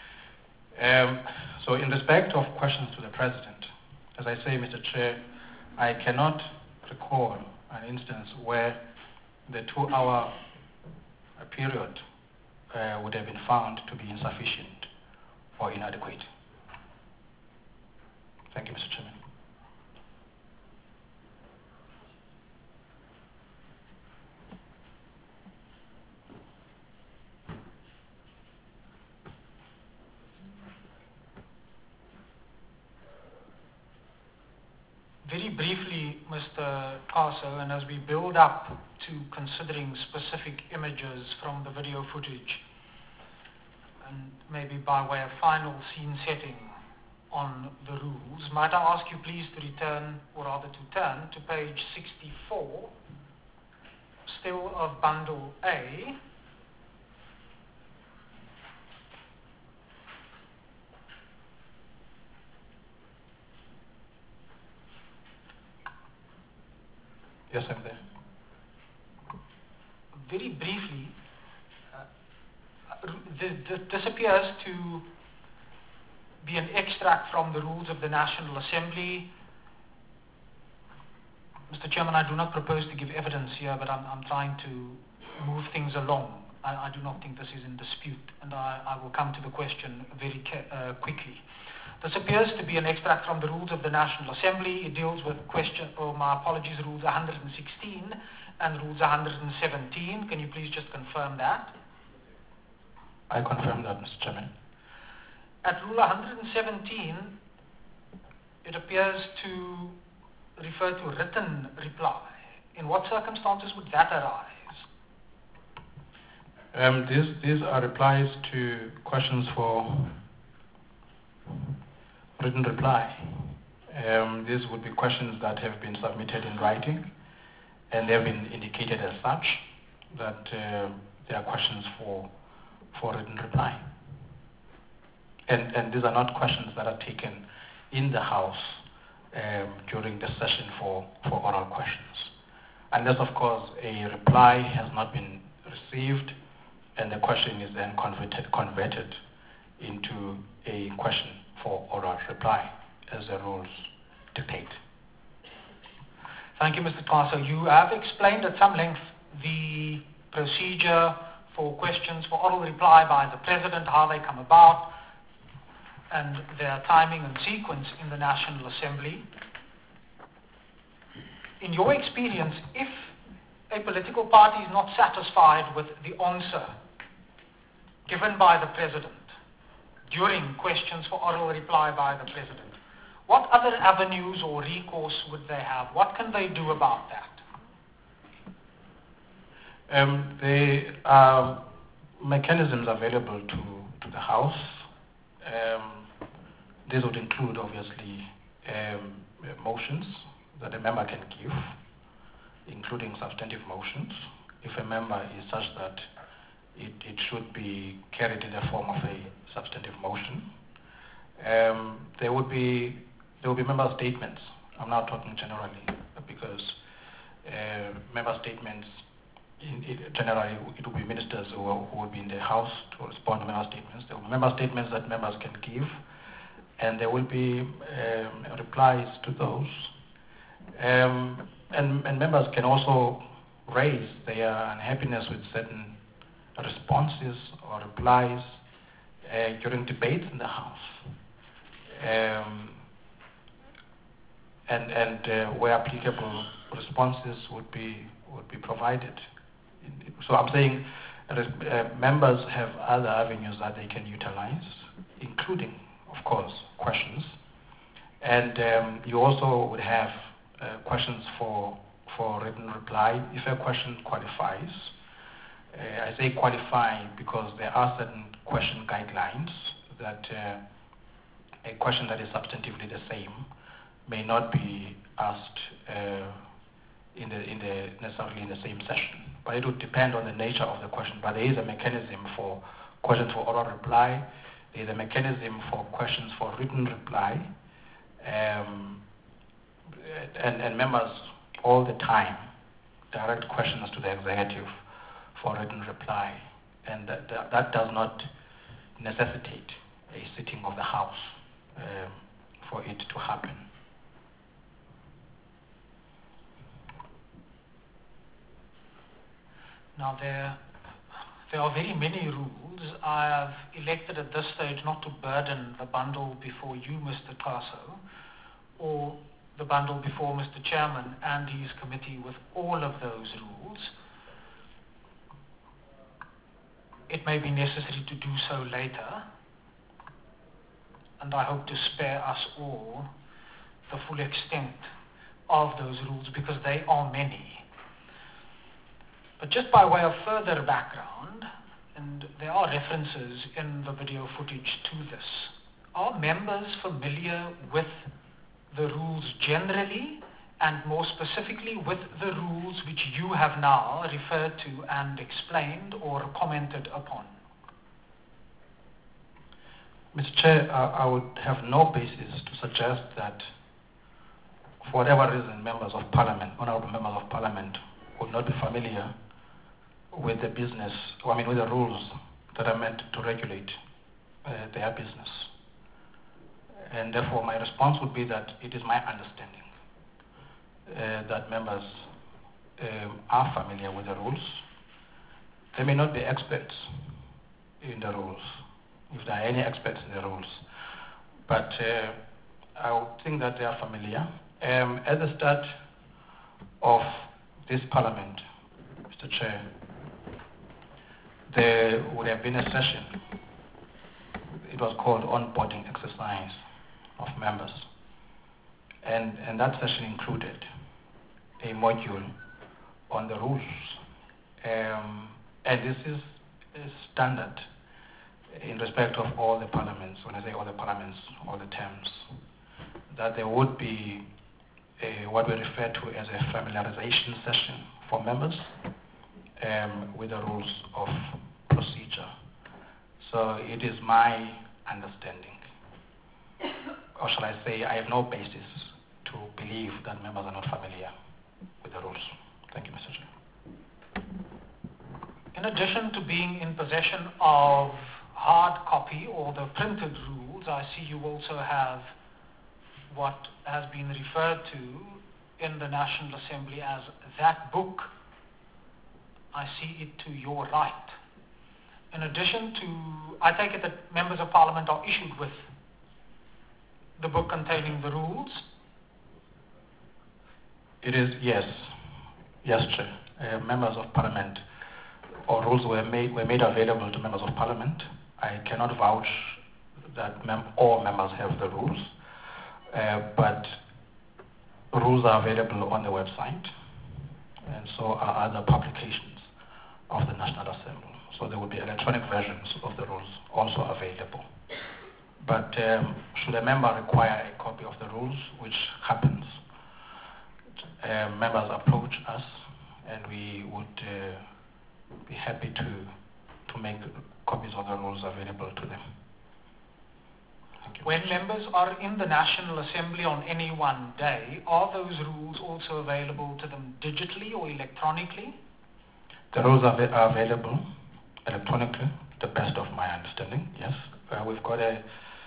So in respect of questions to the President, as I say, Mr. Chair, I cannot recall an instance where the 2-hour period would have been found to be insufficient or inadequate. Thank you, Mr. Chairman. Very briefly, Mr. Kaso, and as we build up to considering specific images from the video footage, and maybe by way of final scene setting on the rules, might I ask you please to return, or rather to turn, to page 64, still of Bundle A. Yes, I'm there. Very briefly, this appears to be an extract from the rules of the National Assembly. Mr. Chairman, I do not propose to give evidence here, but I'm trying to move things along. I do not think this is in dispute, and I will come to the question very quickly. This appears to be an extract from the rules of the National Assembly. It deals with rules 116 and rules 117. Can you please just confirm that? I confirm that, Mr. Chairman. At rule 117, it appears to refer to written reply. In what circumstances would that arise? These are replies to questions for written reply. These would be questions that have been submitted in writing, and they've been indicated as such that there are questions for written reply. And these are not questions that are taken in the House during the session for oral questions. Unless, of course, a reply has not been received and the question is then converted into a question for oral reply, as the rules dictate. Thank you, Mr. Xaso. You have explained at some length the procedure for questions for oral reply by the President, how they come about, and their timing and sequence in the National Assembly. In your experience, if a political party is not satisfied with the answer given by the President during questions for oral reply by the President, what other avenues or recourse would they have? What can they do about that? There are mechanisms available to the House. These would include, obviously, motions that a member can give, including substantive motions, if a member is such that it should be carried in the form of a substantive motion. There will be member statements. I'm now talking generally because member statements, generally it will be ministers who will be in the House to respond to member statements. There will be member statements that members can give, and there will be replies to those. And members can also raise their unhappiness with certain responses or replies during debates in the House. And where applicable, responses would be provided. So I'm saying members have other avenues that they can utilize, including, of course, questions. And you also would have questions for written reply if a question qualifies. I say qualify because there are certain question guidelines that a question that is substantively the same may not be asked necessarily in the same session. But it would depend on the nature of the question. But there is a mechanism for questions for oral reply. There is a mechanism for questions for written reply. And members all the time direct questions to the executive for written reply. And that does not necessitate a sitting of the House for it to happen. Now, there are very many rules. I have elected at this stage not to burden the bundle before you, Mr. Xaso, or the bundle before Mr. Chairman and his committee with all of those rules. It may be necessary to do so later, and I hope to spare us all the full extent of those rules because they are many. But just by way of further background, and there are references in the video footage to this, are members familiar with the rules generally and more specifically with the rules which you have now referred to and explained or commented upon? Mr. Chair, I would have no basis to suggest that for whatever reason members of Parliament, honourable members of Parliament, would not be familiar with the business, with the rules that are meant to regulate their business. And therefore my response would be that it is my understanding that members are familiar with the rules. They may not be experts in the rules, if there are any experts in the rules, but I would think that they are familiar. At the start of this Parliament, Mr. Chair, there would have been a session. It was called onboarding exercise of members. And that session included a module on the rules. And this is standard in respect of all the parliaments. When I say all the parliaments, all the terms, that there would be what we refer to as a familiarization session for members with the rules of procedure. So it is my understanding, or shall I say, I have no basis to believe that members are not familiar with the rules. Thank you, Mr. Chair. In addition to being in possession of hard copy or the printed rules, I see you also have what has been referred to in the National Assembly as that book. I see it to your right. In addition to, I take it that members of Parliament are issued with the book containing the rules. It is, yes, Chair. Members of Parliament, or rules were made available to members of Parliament. I cannot vouch that all members have the rules, but rules are available on the website, and so are other publications of the National Assembly. So there will be electronic versions of the rules also available. But should a member require a copy of the rules, which happens, members approach us, and we would be happy to make copies of the rules available to them. Thank you. When members are in the National Assembly on any one day, are those rules also available to them digitally or electronically? The rules are available electronically, to the best of my understanding. Yes, we've got an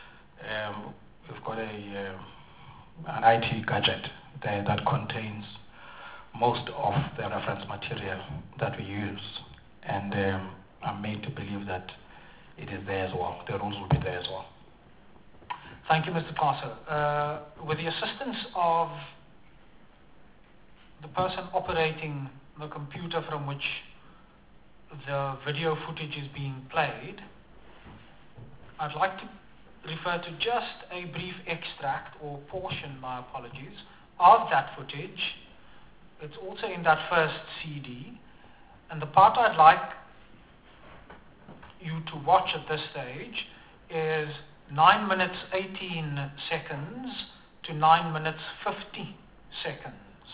IT gadget there that contains most of the reference material that we use, and I'm made to believe that it is there as well. The rules will be there as well. Thank you, Mr. Carter. With the assistance of the person operating the computer from which the video footage is being played, I'd like to refer to just a brief extract or portion, my apologies, of that footage. It's also in that first CD, and the part I'd like you to watch at this stage is 9 minutes 18 seconds to 9 minutes 50 seconds.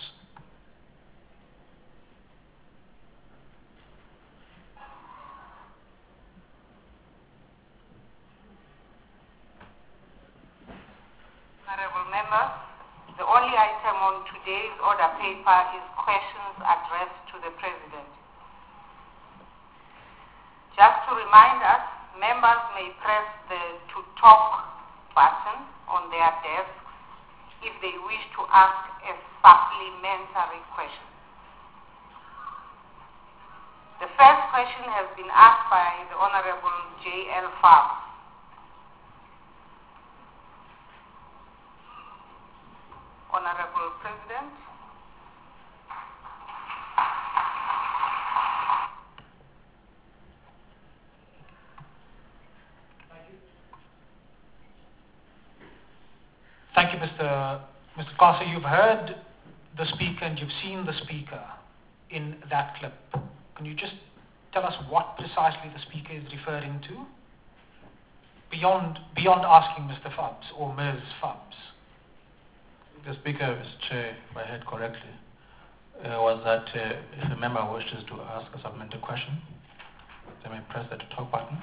Honorable members, the only item on today's order paper is questions addressed to the President. Just to remind us, members may press the to talk button on their desks if they wish to ask a supplementary question. The first question has been asked by the Honorable J.L. Fabs. Honorable President. Thank you, Mr. Carter. You've heard the speaker and you've seen the speaker in that clip. Can you just tell us what precisely the speaker is referring to? Beyond asking Mr. Fabs or Ms. Fabs. The speaker, Mr. Chair, if I heard correctly, was that if a member wishes to ask a supplementary question, they may press the talk button,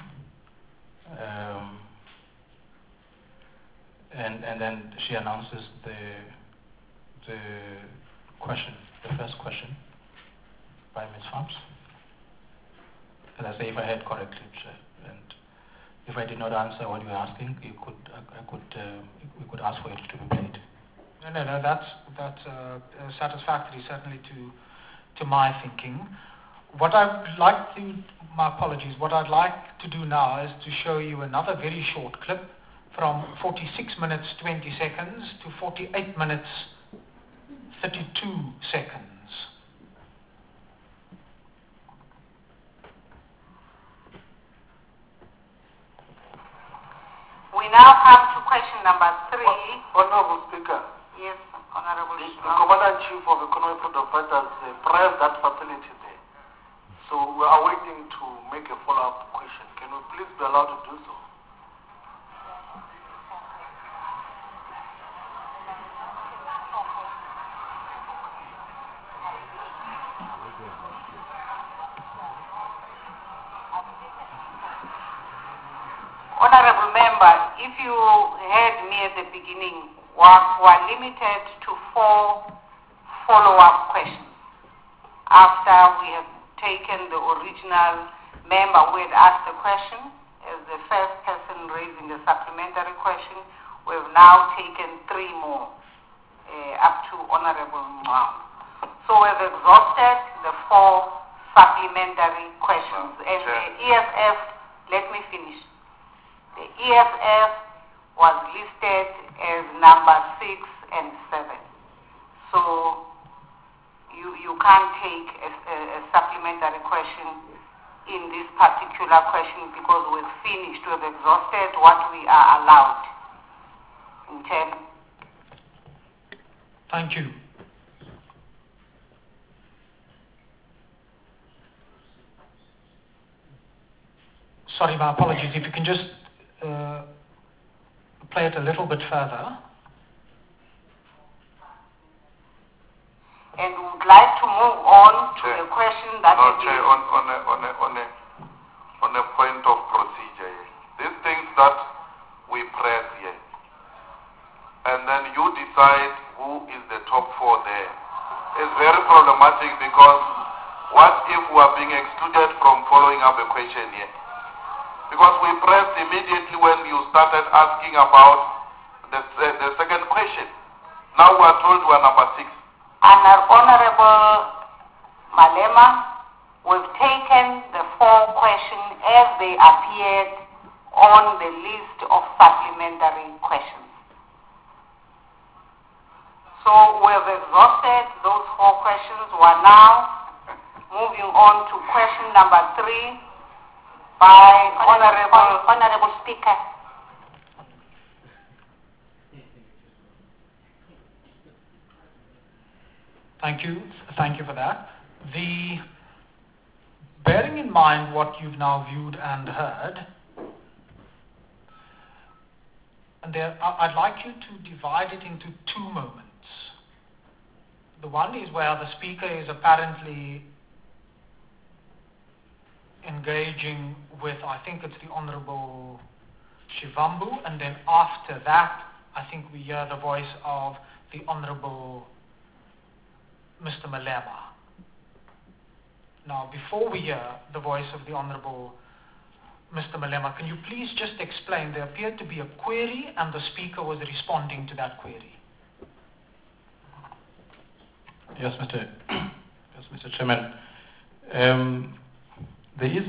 and then she announces the question, the first question, by Ms. Fabs. As I say, if I heard correctly, Chair, and if I did not answer what you were asking, we could ask for it to be played. No, that's satisfactory, certainly to my thinking. What I'd like to, my apologies, what I'd like to do now is to show you another very short clip from 46 minutes 20 seconds to 48 minutes 32 seconds. We now come to question number 3. Honorable Speaker. Yes, Honorable The Commander-in-Chief of Economic Freedom Fighters pressed that facility there. So we are waiting to make a follow-up question. Can we please be allowed to do so? Honorable Member, if you heard me at the beginning, we're limited to 4 follow-up questions. After we have taken the original member who had asked the question as the first person raising the supplementary question, we've now taken 3 more up to Honorable Mwang. So we've exhausted the 4 supplementary questions. And the EFF, let me finish. The EFF was listed as number 6 and 7. So you can't take a supplementary question in this particular question because we've finished, we've exhausted what we are allowed in terms. Thank you. Sorry, my apologies. If you can just play it a little bit further. And we would like to move on to the question that on a point of procedure. These things that we press here, and then you decide who is the top 4 there. It's very problematic because what if we are being excluded from following up a question here? Because we pressed immediately when you started asking about the second question. Now we are told we are number 6. Honorable Malema, we've taken the 4 questions as they appeared on the list of supplementary questions. So we've exhausted those 4 questions. We're now moving on to question number 3 by Honorable Speaker. Thank you. Thank you for that. Bearing in mind what you've now viewed and heard, and I'd like you to divide it into 2 moments. The one is where the speaker is apparently engaging with, I think it's the Honorable Shivambu, and then after that, I think we hear the voice of the Honorable Mr. Malema. Now, before we hear the voice of the Honorable Mr. Malema, can you please just explain, there appeared to be a query and the speaker was responding to that query. Yes, Mr. Chairman. There used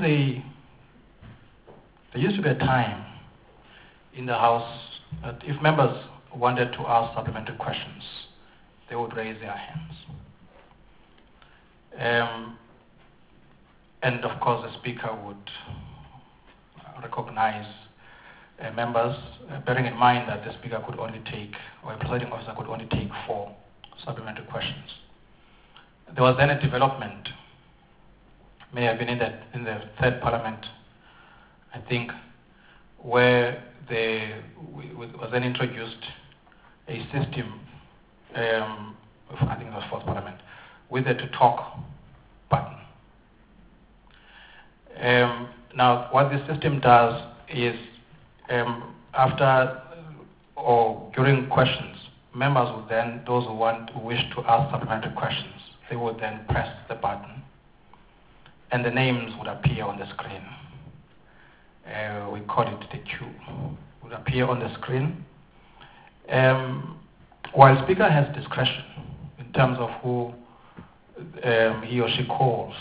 to be a time in the House that if members wanted to ask supplementary questions, they would raise their hands. And of course the Speaker would recognize members, bearing in mind that the Speaker could only take, or a presiding officer could only take 4 supplementary questions. There was then a development, may have been in the 3rd Parliament, I think, where was then introduced a system, I think it was 4th Parliament, with a to talk button. Now, what this system does is, after or during questions, members would then, those who wish to ask supplementary questions, they would then press the button, and the names would appear on the screen. We call it the queue. Would appear on the screen. While Speaker has discretion in terms of who he or she calls,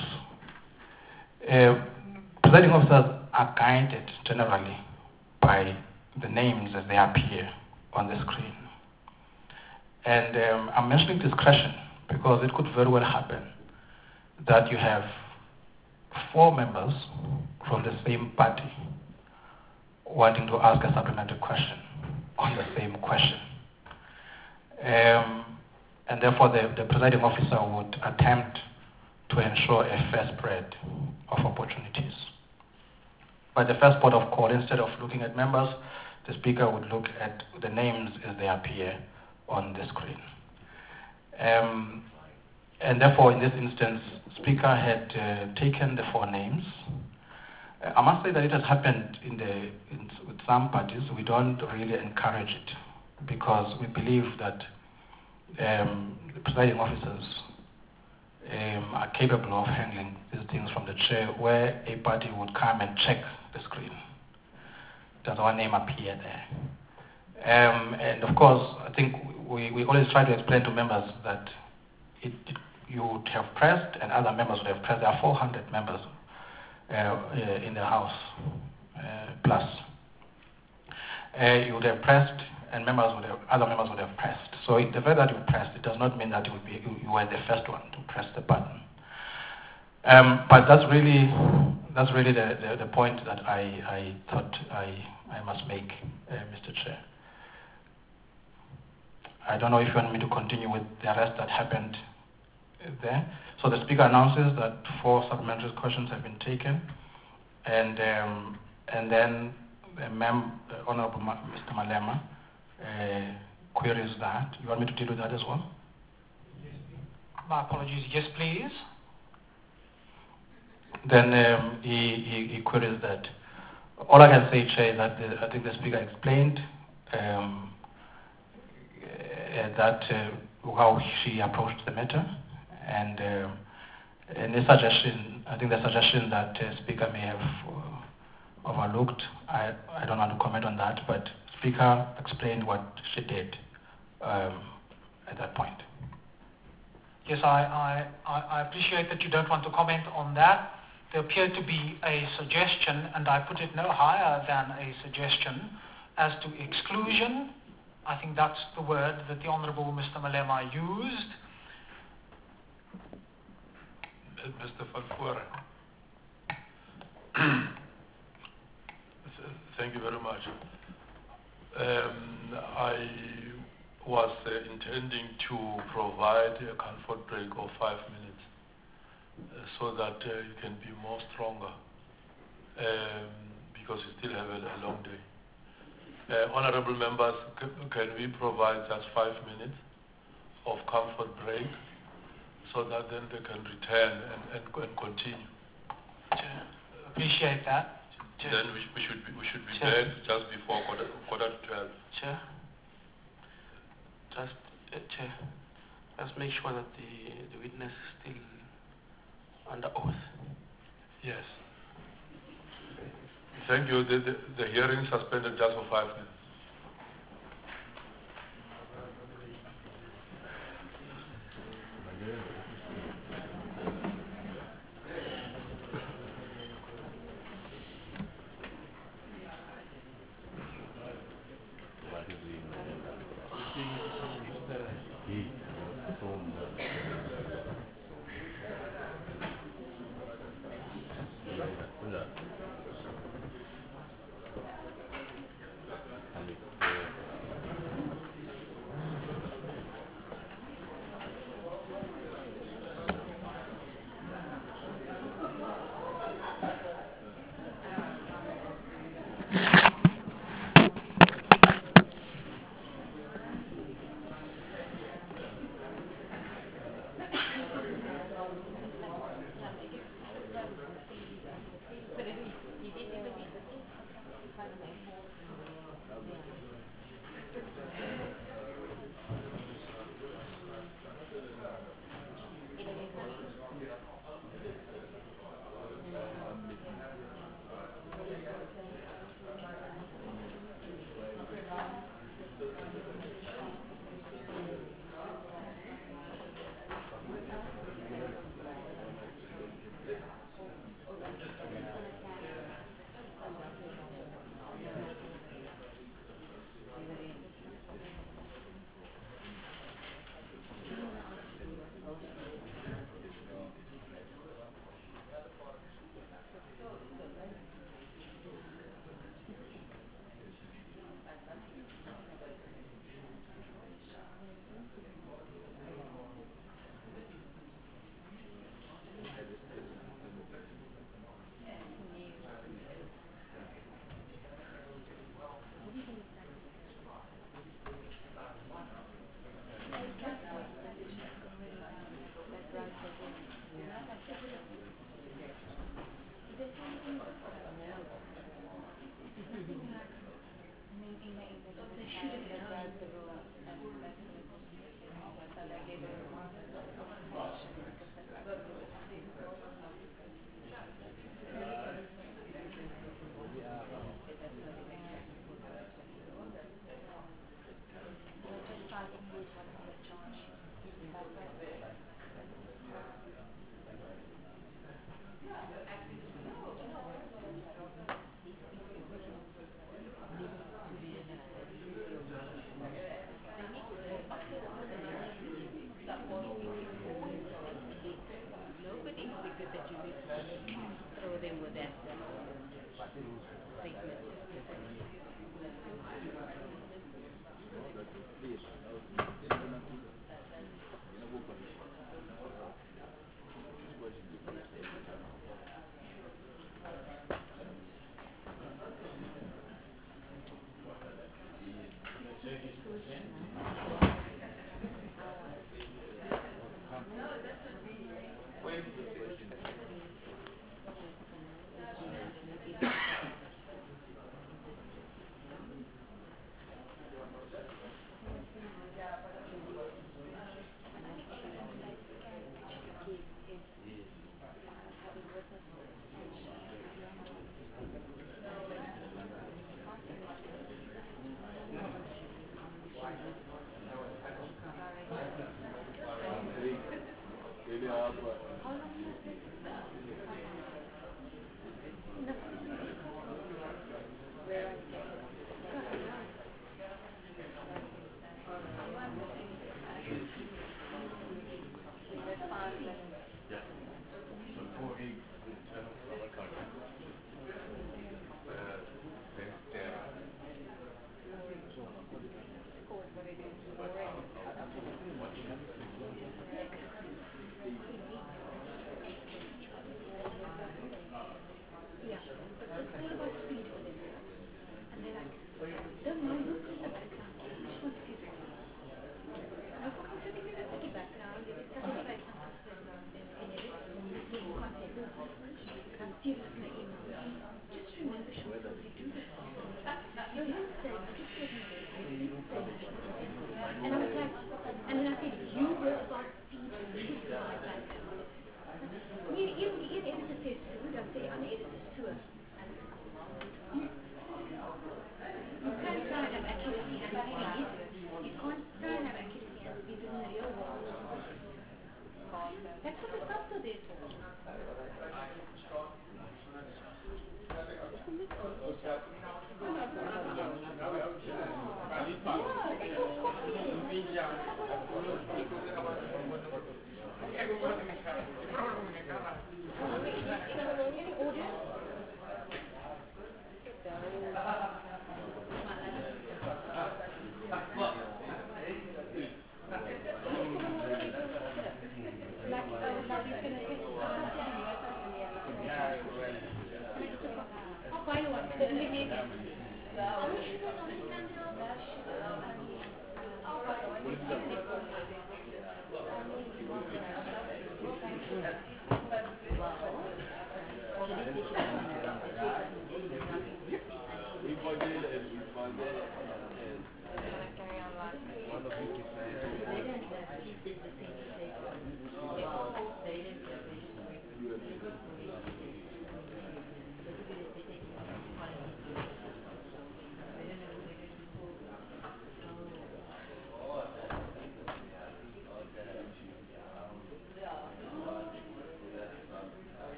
presiding officers are guided generally by the names as they appear on the screen. And I'm mentioning discretion because it could very well happen that you have 4 members from the same party wanting to ask a supplementary question on the same question. And therefore the presiding officer would attempt to ensure a fair spread of opportunities. By the first port of call, instead of looking at members, the Speaker would look at the names as they appear on the screen. And therefore, in this instance, Speaker had taken the 4 names. I must say that it has happened with some parties. We don't really encourage it because we believe that the presiding officers are capable of handling these things from the chair, where a party would come and check the screen. Does our name appear there? And of course, I think we always try to explain to members that you would have pressed and other members would have pressed. There are 400 members in the House, plus. You would have pressed and other members would have pressed. So the fact that you pressed, it does not mean that you were the first one to press the button. But that's really the point that I thought I must make, Mr. Chair. I don't know if you want me to continue with the rest that happened there. So the Speaker announces that 4 supplementary questions have been taken, and then the Honourable Mr. Malema queries that. You want me to deal with that as well? My apologies. Yes, please. Then he queries that. All I can say, Chair, that I think the Speaker explained that how she approached the matter, and the suggestion, I think the suggestion that Speaker may have overlooked, I don't want to comment on that, but Speaker explained what she did at that point. Yes, I appreciate that you don't want to comment on that. There appeared to be a suggestion, and I put it no higher than a suggestion, as to exclusion. I think that's the word that the Honourable Mr. Malema used. Mr. Falfura. Thank you very much. I was intending to provide a comfort break of 5 minutes so that you can be more stronger because you still have a long day. Honourable members, can we provide just 5 minutes of comfort break so that then they can return and continue? Chair, appreciate that. Chair. Then we should be back just before quarter to 12. Chair, Chair, let's make sure that the witness is still under oath. Yes. Thank you. The hearing suspended just for 5 minutes.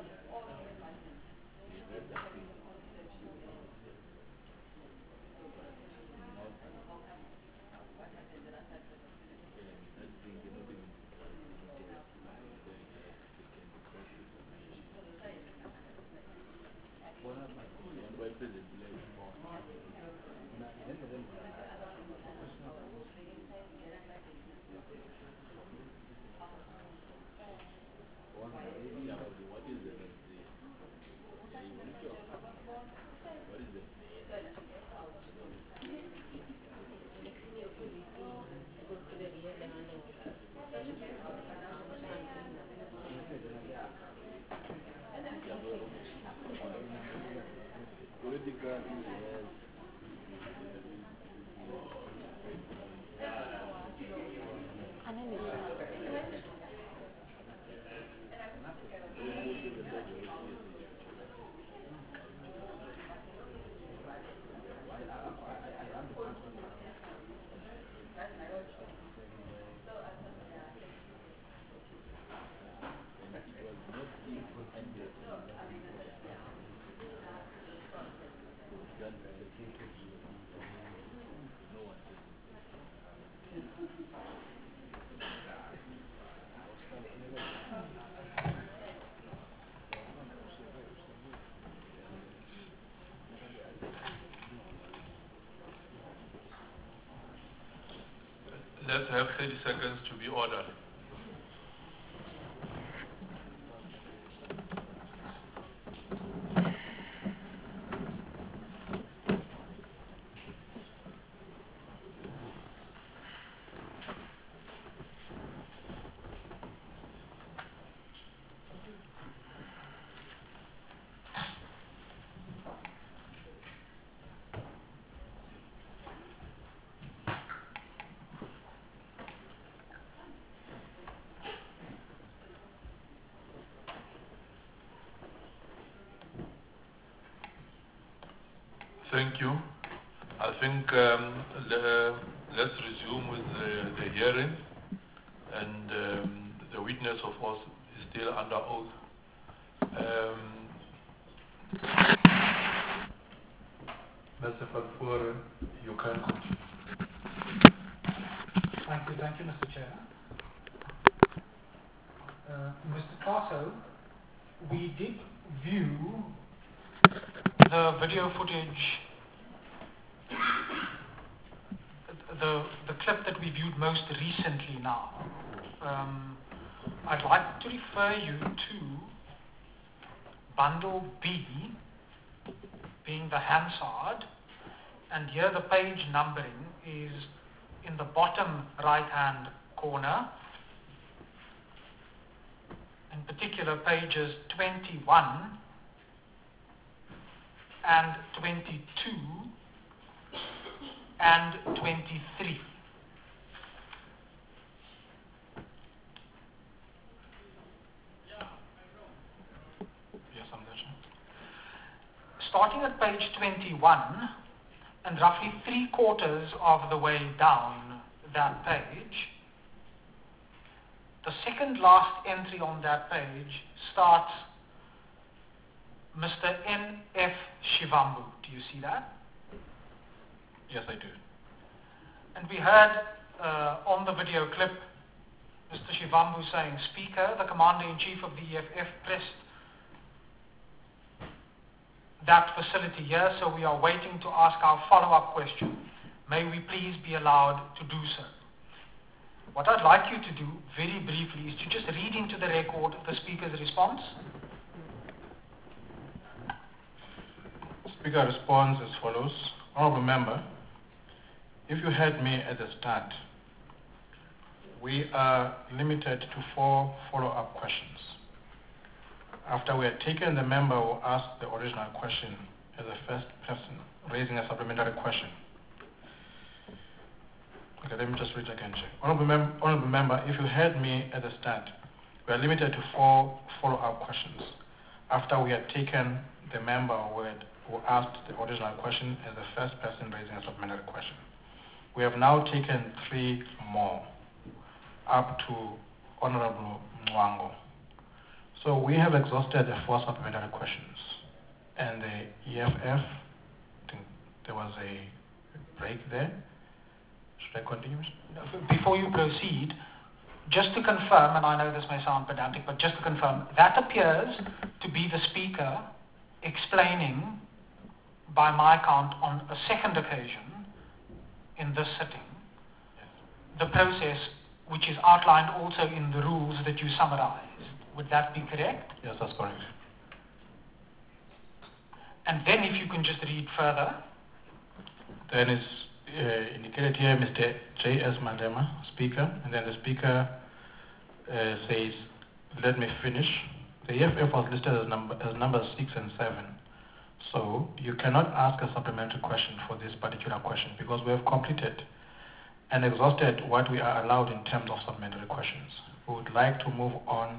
Let's have 30 seconds to be ordered. Thank you. I think let's resume with the hearing, and the witness, of course, is still under oath. Mr. Fatfore, you can continue. Thank you, Mr. Chair. Mr. Kaso, we did view the video footage, the clip that we viewed most recently now. I'd like to refer you to bundle B, being the Hansard, and here the page numbering is in the bottom right-hand corner, in particular pages 21 and 22 and 23. Yes, I'm there. Starting at page 21 and roughly 3/4 of the way down that page, the second last entry on that page starts Mr. N.F. Shivambu. Do you see that? Yes, I do. And we heard on the video clip Mr. Shivambu saying, Speaker, the Commander-in-Chief of the EFF pressed that facility here, so we are waiting to ask our follow-up question. May we please be allowed to do so? What I'd like you to do, very briefly, is to just read into the record the Speaker's response. Speaker responds as follows. Honourable Member, if you heard me at the start, we are limited to 4 follow-up questions. After we had taken the member who asked the original question as the first person, raising a supplementary question. Okay, let me just read again. Honourable Member, if you heard me at the start, we are limited to 4 follow-up questions. After we had taken the member who asked the original question as the first person raising a supplementary question. We have now taken 3 more, up to Honourable Mwango. So we have exhausted the 4 supplementary questions. And the EFF, I think there was a break there. Should I continue? Before you proceed, just to confirm, and I know this may sound pedantic, but just to confirm, that appears to be the Speaker explaining, by my count, on a second occasion in this sitting, the process which is outlined also in the rules that you summarized. Would that be correct? Yes, that's correct. And then if you can just read further. Then it's indicated here Mr. J.S. Malema, Speaker, and then the Speaker says, let me finish. The EFF was listed as numbers 6 and 7. So you cannot ask a supplementary question for this particular question because we have completed and exhausted what we are allowed in terms of supplementary questions. We would like to move on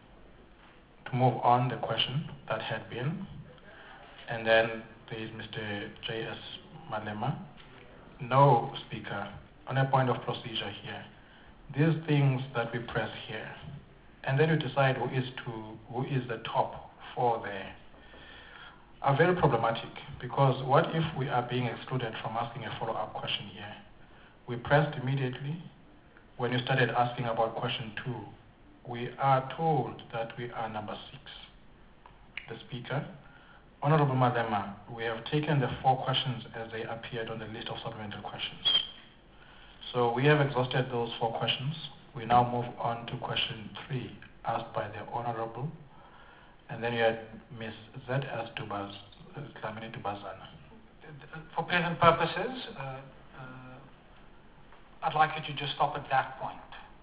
the question that had been, and then there is Mr. J.S. Malema. No, Speaker, on a point of procedure here, these things that we press here, and then you decide who is the top 4 there, are very problematic, because what if we are being excluded from asking a follow-up question here? We pressed immediately. When you started asking about question 2, we are told that we are number 6. The Speaker, Honorable Malema, we have taken the 4 questions as they appeared on the list of supplementary questions. So we have exhausted those 4 questions. We now move on to question 3, asked by the Honorable. And then you had Ms. Z.S. Dlamini Dubazana. For present purposes, I'd like you to just stop at that point.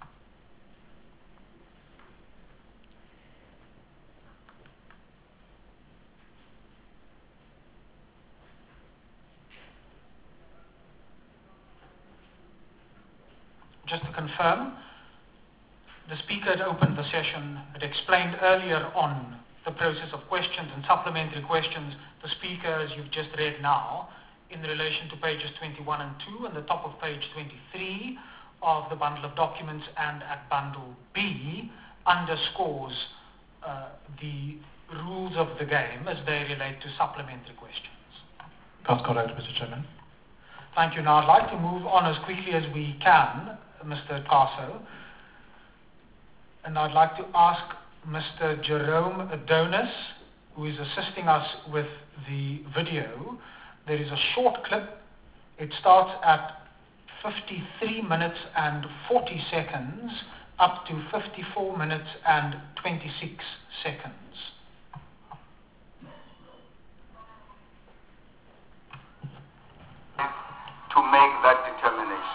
Just to confirm, the Speaker had opened the session, had explained earlier on the process of questions and supplementary questions. The Speaker, as you've just read now, in relation to pages 21 and 2 and the top of page 23 of the bundle of documents and at bundle B, underscores the rules of the game as they relate to supplementary questions. That's correct, Mr. Chairman. Thank you. Now I'd like to move on as quickly as we can, Mr. Caso, and I'd like to ask Mr. Jerome Adonis, who is assisting us with the video. There is a short clip. It starts at 53 minutes and 40 seconds up to 54 minutes and 26 seconds. To make that determination.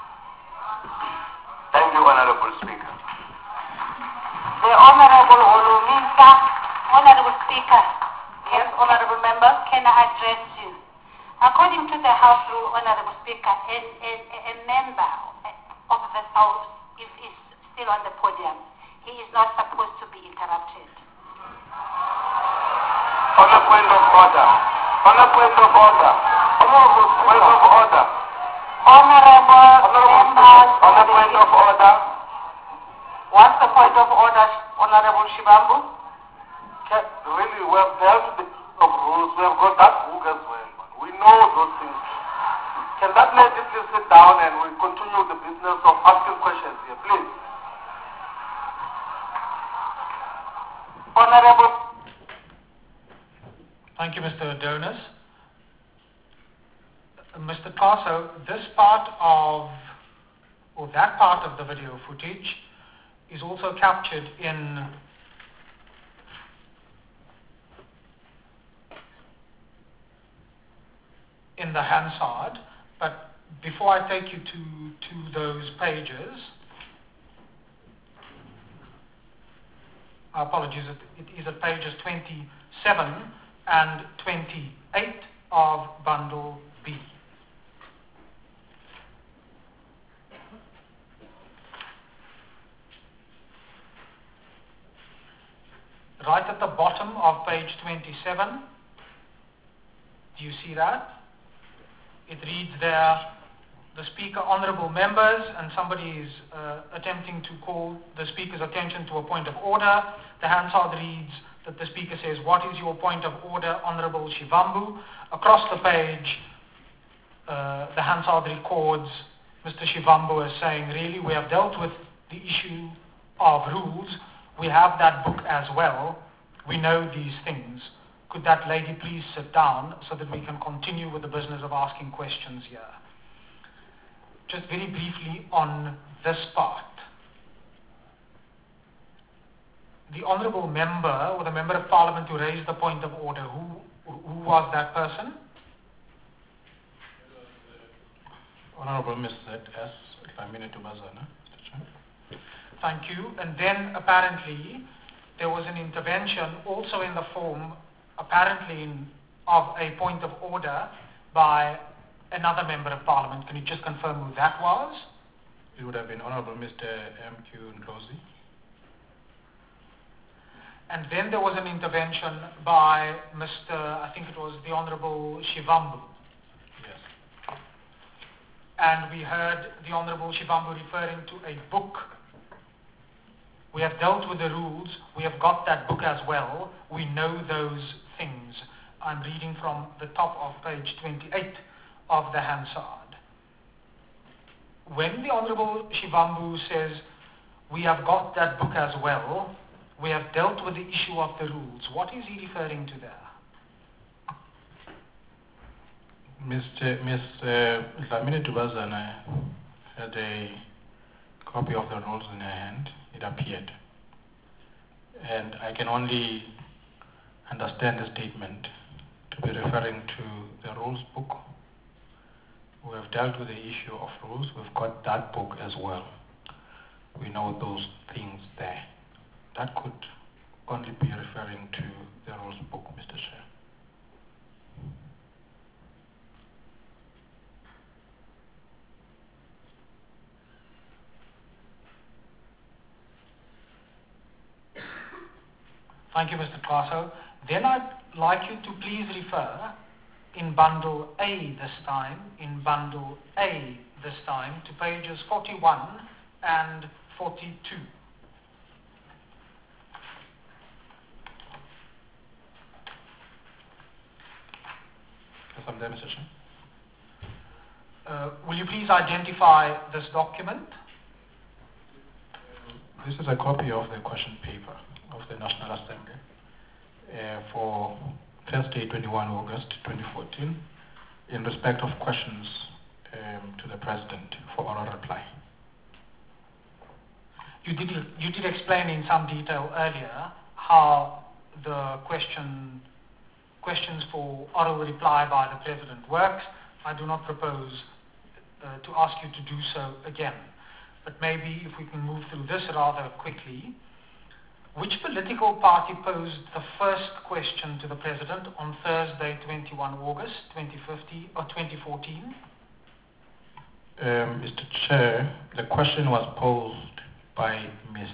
Thank you, Honorable Speaker. The Honorable Olumisa, Honorable Speaker. Yes, Honorable Member. Can I address you? According to the House rule, Honorable Speaker, a member of the House, if he's still on the podium, he is not supposed to be interrupted. On a point of order. On a point of order. Honorable point of order. Honorable members. On a point of order. What's the point of order, Honorable Shibambu? Really, there has to be of rules. We have got that book as well. We know those things. Can that lady please sit down and we continue the business of asking questions here, please? Honorable. Thank you, Mr. Adonis. Mr. Caso, this part of, or that part of the video footage is also captured in the Hansard, but before I take you to those pages, apologies, it is at pages 27 and 28 of bundle B. Right at the bottom of page 27, do you see that? It reads there, the Speaker, honourable members, and somebody is attempting to call the Speaker's attention to a point of order. The Hansard reads that the Speaker says, "What is your point of order, Honourable Shivambu?" Across the page, the Hansard records Mr. Shivambu as saying, "Really, we have dealt with the issue of rules. We have that book as well. We know these things. Could that lady please sit down so that we can continue with the business of asking questions here?" Just very briefly on this part. The honourable member or the member of parliament who raised the point of order, who was that person? Honourable Mr. S. Dlamini Dubazana. Thank you. And then apparently there was an intervention also in the form, apparently of a point of order by another member of parliament. Can you just confirm who that was? It would have been Honourable Mr. M.Q. Ndlozi. And then there was an intervention by Mr. I think it was the Honourable Shivambu. Yes. And we heard the Honourable Shivambu referring to a book. We have dealt with the rules. We have got that book as well. We know those things. I'm reading from the top of page 28 of the Hansard. When the Honourable Shivambu says, "We have got that book as well, we have dealt with the issue of the rules," what is he referring to there? Ms. Dlamini Dubazana had a copy of the rules in her hand. It appeared. And I can only understand the statement to be referring to the rules book. We have dealt with the issue of rules. We've got that book as well. We know those things there. That could only be referring to the rules book, Mr. Chair. Thank you, Mr. Kwaso. Then I'd like you to please refer in bundle A this time, to pages 41 and 42. Yes, I'm there, Mr. Chair. Will you please identify this document? This is a copy of the question paper of the National Assembly for Thursday, 21 August 2014, in respect of questions to the President for oral reply. You did explain in some detail earlier how the questions for oral reply by the President works. I do not propose to ask you to do so again. But maybe if we can move through this rather quickly. Which political party posed the first question to the President on Thursday, 21 August 2014? Mr. Chair, the question was posed by Ms.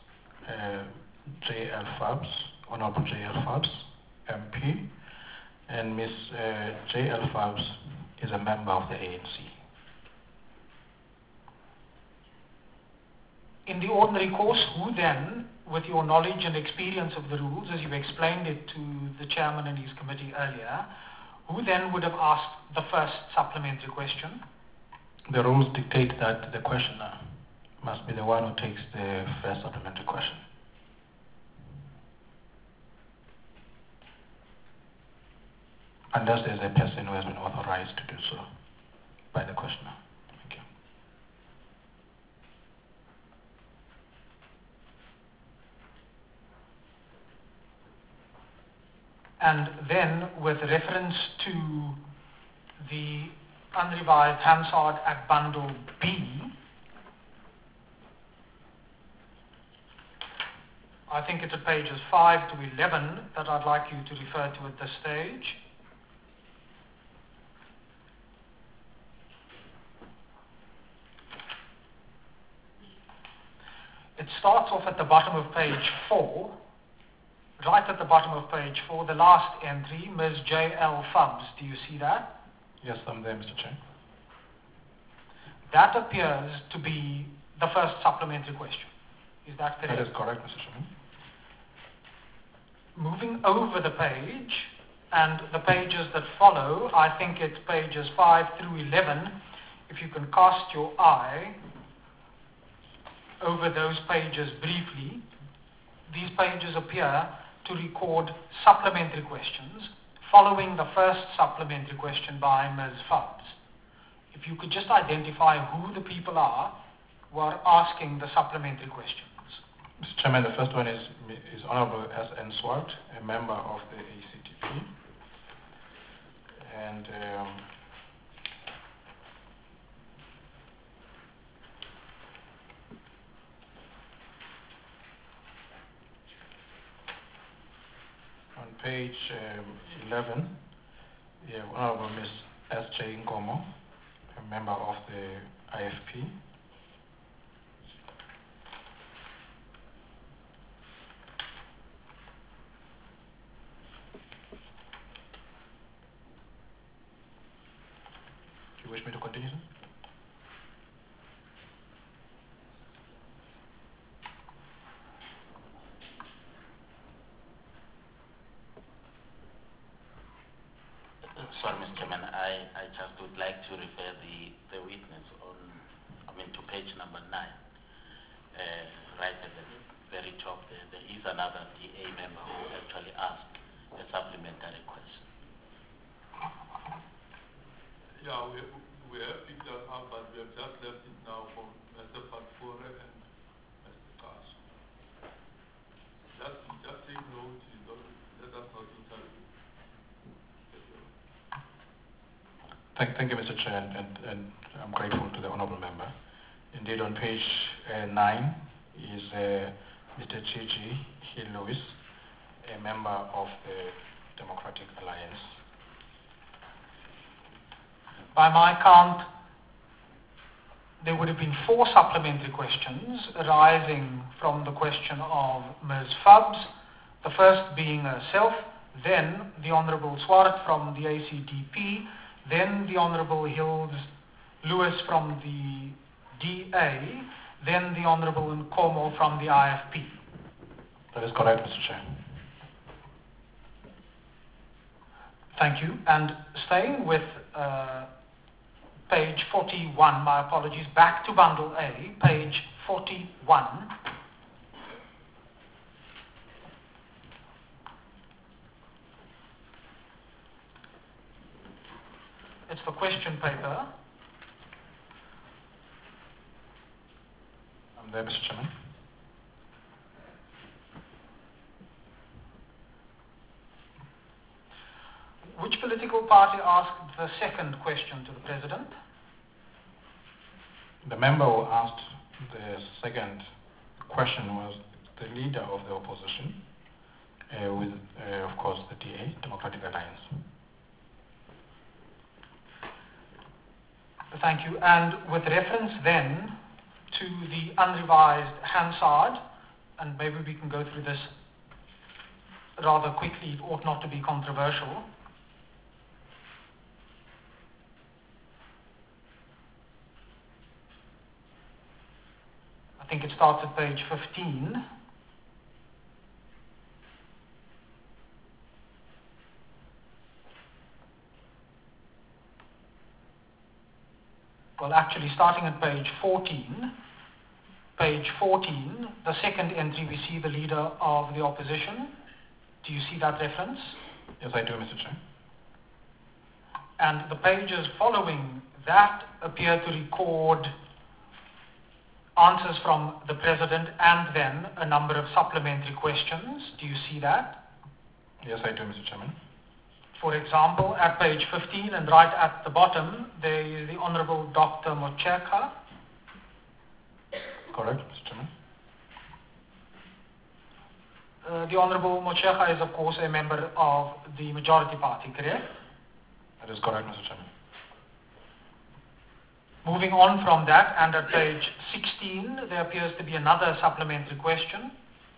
J.L. Fabs, Honourable J.L. Fabs, MP, and Ms. J.L. Fabs is a member of the ANC. In the ordinary course, who then, with your knowledge and experience of the rules, as you explained it to the chairman and his committee earlier, who then would have asked the first supplementary question? The rules dictate that the questioner must be the one who takes the first supplementary question. Unless there's a person who has been authorized to do so by the questioner. Thank you. And then, with reference to the unrevised Hansard Act Bundle B, I think it's at pages 5 to 11 that I'd like you to refer to at this stage. It starts off at the bottom of page 4. Right at the bottom of page 4, the last entry, Ms. J.L. Fubs. Do you see that? Yes, I'm there, Mr. Chair. That appears to be the first supplementary question. Is that correct? That is correct, Mr. Chairman. moving over the page, and the pages that follow, I think it's pages 5 through 11, if you can cast your eye over those pages briefly, these pages appear to record supplementary questions following the first supplementary question by Ms. Fubbs. If you could just identify who the people are who are asking the supplementary questions. Mr. Chairman, the first one is Honorable S.N. Swart, a member of the ACTP. And on page 11, you have Honorable Ms. S.J. Nkomo, a member of the IFP. Do you wish me to continue, sir? Sorry, Mr. Chairman, I just would like to refer the witness on, to page number 9. Right at the very top there is another DA member who actually asked a supplementary question. Yeah, we have picked that up, but we have just left it now for Mr. Patfore and Mr. Kash. Just take note, let us not interview. Thank you, Mr. Chair, and I'm grateful to the honourable member. Indeed, on page 9 is Mr. Chichi Hill-Lewis, a member of the Democratic Alliance. By my count, there would have been 4 supplementary questions arising from the question of Ms. Fubbs, the first being herself, then the Honourable Swart from the ACDP, then the Honourable Hills-Lewis from the DA, then the Honourable Nkomo from the IFP. That is correct, Mr. Chair. Thank you. And staying with page 41, my apologies, back to bundle A, page 41. It's the question paper. I'm there, Mr. Chairman. Which political party asked the second question to the President? The member who asked the second question was the leader of the opposition, with, of course, the DA, Democratic Alliance. Thank you. And with reference then to the unrevised Hansard, and maybe we can go through this rather quickly, it ought not to be controversial. I think it starts at page 15. Well, actually, starting at page 14, the second entry, we see the leader of the opposition. Do you see that reference? Yes, I do, Mr. Chair. And the pages following that appear to record answers from the President and then a number of supplementary questions. Do you see that? Yes, I do, Mr. Chairman. For example, at page 15 and right at the bottom, there is the Honourable Dr. Mocheka. Correct, Mr. Chairman. The Honourable Mocheka is, of course, a member of the Majority Party, correct? That is correct, Mr. Chairman. Moving on from that, and at page 16, there appears to be another supplementary question.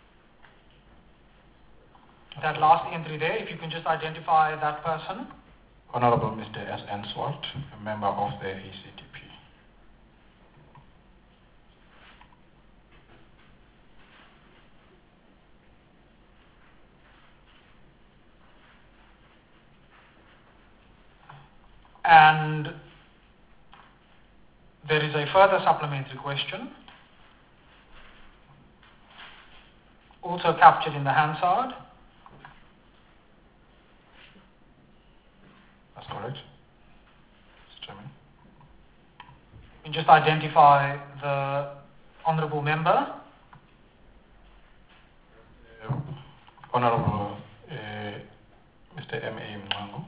That last entry there, if you can just identify that person. Honourable Mr. S.N. Swart, a member of the ACTP. And there is a further supplementary question, also captured in the Hansard. That's correct, Mr. Chairman. And just identify the honourable member. Honourable Mr. M.A. Mwango.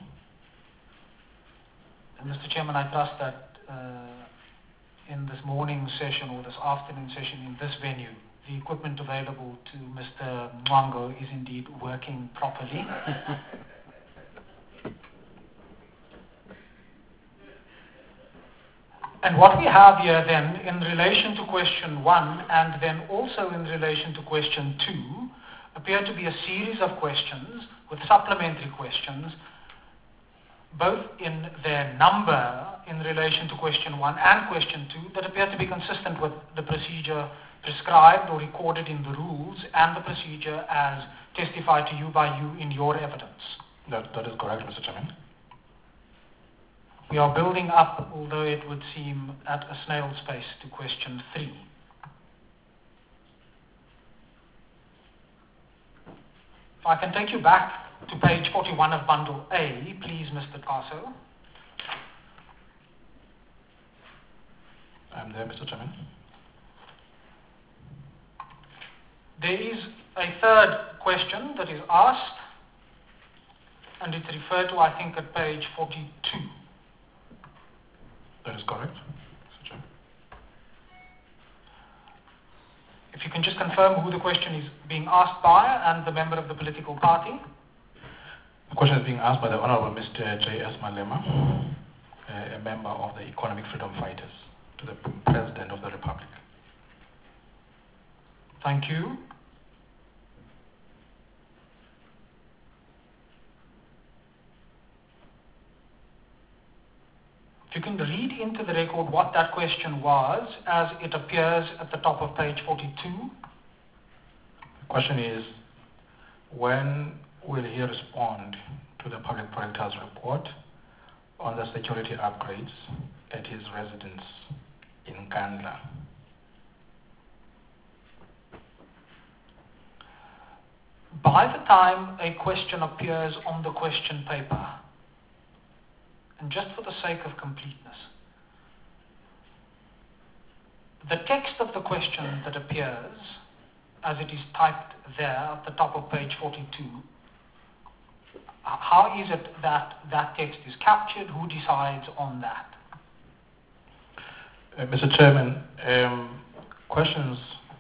And Mr. Chairman, I trust that in this morning session or this afternoon session in this venue, the equipment available to Mr. Mwango is indeed working properly. And what we have here then, in relation to question 1 and then also in relation to question 2, appear to be a series of questions with supplementary questions, both in their number in relation to question 1 and question 2, that appear to be consistent with the procedure prescribed or recorded in the rules and the procedure as testified to you by you in your evidence. That is correct, Mr. Chairman. We are building up, although it would seem at a snail's pace, to question 3. If I can take you back to page 41 of Bundle A, please, Mr. Tasso. I'm there, Mr. Chairman. There is a third question that is asked, and it's referred to, I think, at page 42. That is correct, Mr. Chairman. If you can just confirm who the question is being asked by and the member of the political party. The question is being asked by the Honourable Mr. J.S. Malema, a member of the Economic Freedom Fighters, to the President of the Republic. Thank you. If you can read into the record what that question was, as it appears at the top of page 42. The question is, when will he respond to the Public Protector's report on the security upgrades at his residence in Kandla? By the time a question appears on the question paper, and just for the sake of completeness, the text of the question that appears, as it is typed there at the top of page 42, how is it that that text is captured? Who decides on that? Mr. Chairman, questions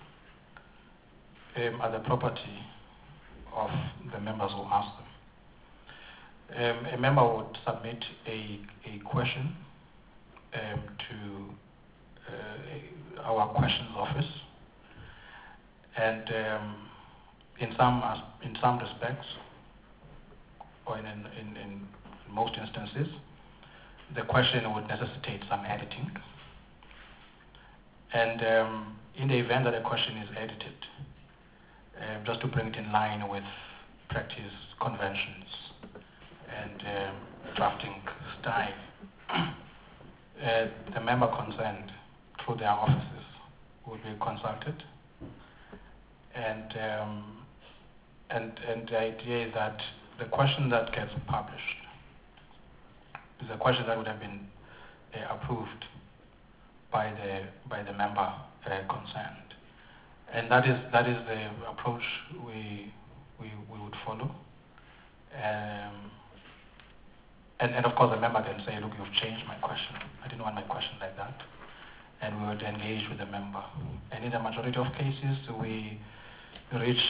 are the property of the members who ask them. A member would submit a question to our questions office, and in some respects, or in most instances, the question would necessitate some editing. And in the event that a question is edited, just to bring it in line with practice conventions and drafting style, the member concerned through their offices will be consulted, and the idea is that the question that gets published is a question that would have been approved by the member concerned, and that is the approach we would follow. And of course the member can say, look, you've changed my question. I didn't want my question like that. And we would engage with the member. And in the majority of cases, we reach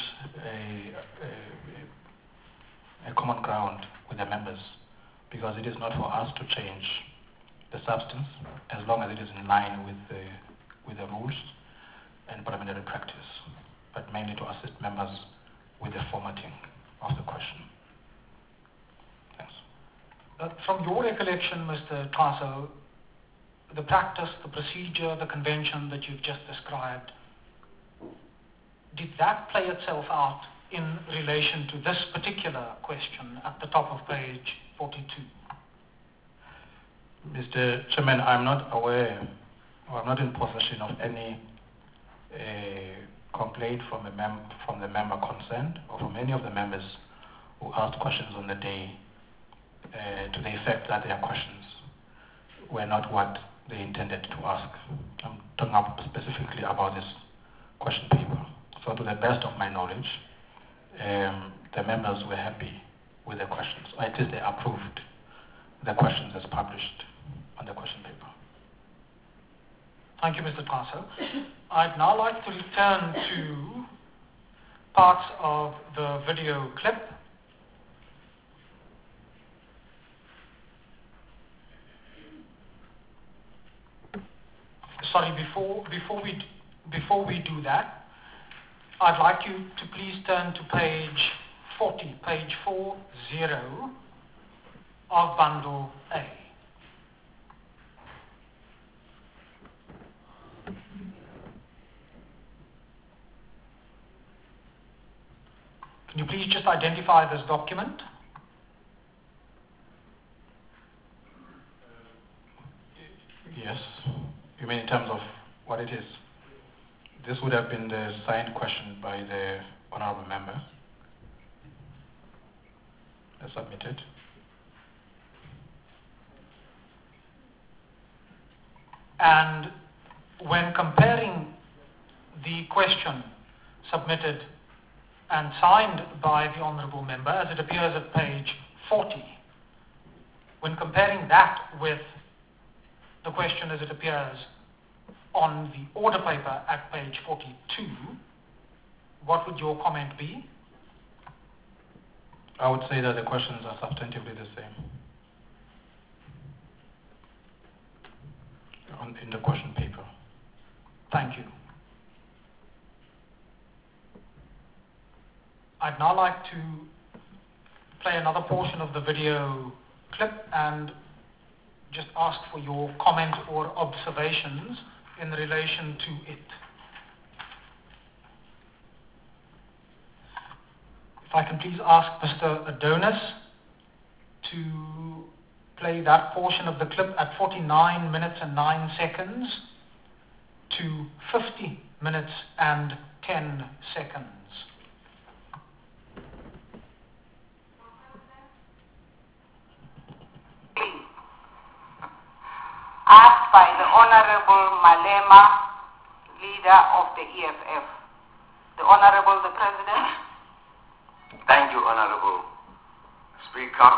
a common ground with the members, because it is not for us to change the substance, as long as it is in line with the rules and parliamentary practice, but mainly to assist members with the formatting of the question. Thanks. From your recollection, Mr. Tasso, the practice, the procedure, the convention that you've just described, did that play itself out in relation to this particular question at the top of page 42? Mr. Chairman, I'm not aware, or I'm not in possession of any complaint from the member concerned, or from any of the members who asked questions on the day to the effect that their questions were not what they intended to ask. I'm talking specifically about this question paper. So to the best of my knowledge, the members were happy with the questions, or at least they approved the questions as published on the question paper. Thank you, Mr. Kaso. I'd now like to return to parts of the video clip. Sorry, before we do that, I'd like you to please turn to page 40, page 40 of Bundle A. Can you please just identify this document? Yes. You mean in terms of what it is? This would have been the signed question by the honorable member. Submitted. And when comparing the question submitted and signed by the honourable member, as it appears at page 40, when comparing that with the question as it appears on the order paper at page 42, what would your comment be? I would say that the questions are substantively the same in the question paper. Thank you. I'd now like to play another portion of the video clip and just ask for your comment or observations in relation to it. If I can please ask Mr. Adonis to play that portion of the clip at 49 minutes and 9 seconds to 50 minutes and 10 seconds. Asked by the Honorable Malema, leader of the EFF. The Honorable the President. Thank you, Honorable Speaker.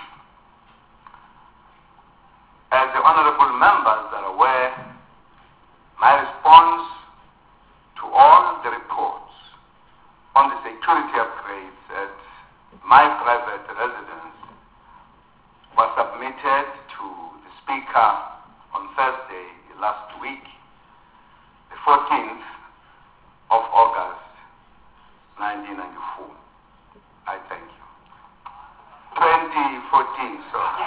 As the Honorable members are aware, my response to all the reports on the security upgrades at my private residence was submitted to the Speaker on Thursday last week, the 14th of August, 1994. I thank you. 2014, sorry.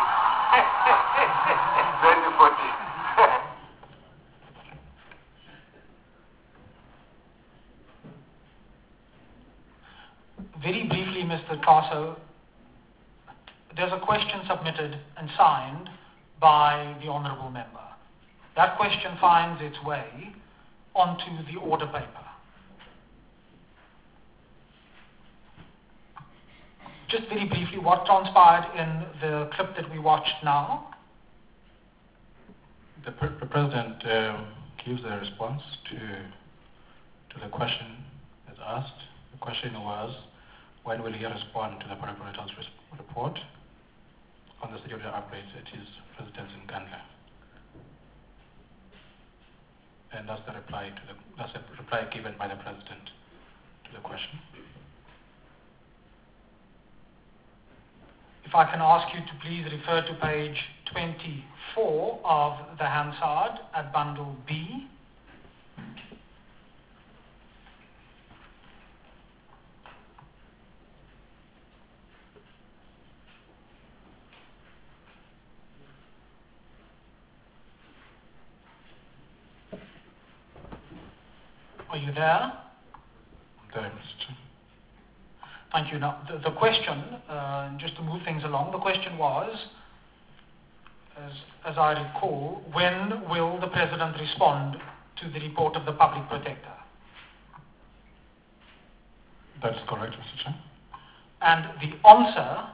2014. Very briefly, Mr. Kaso, there's a question submitted and signed by the honourable member. That question finds its way onto the order paper. Just very briefly, what transpired in the clip that we watched now? The President gives a response to the question that's asked. The question was, when will he respond to the Prokurator's report on the security upgrades at his residence in Nkandla? And that's the reply given by the President to the question. If I can ask you to please refer to page 24 of the Hansard at Bundle B. Are you there? There, Mr. Thank you. Now, the question, just to move things along, the question was, as I recall, when will the President respond to the report of the Public Protector? That is correct, Mr. Chair. And the answer,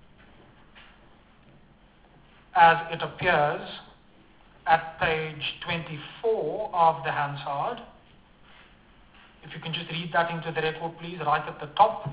as it appears at page 24 of the Hansard, if you can just read that into the record, please, right at the top.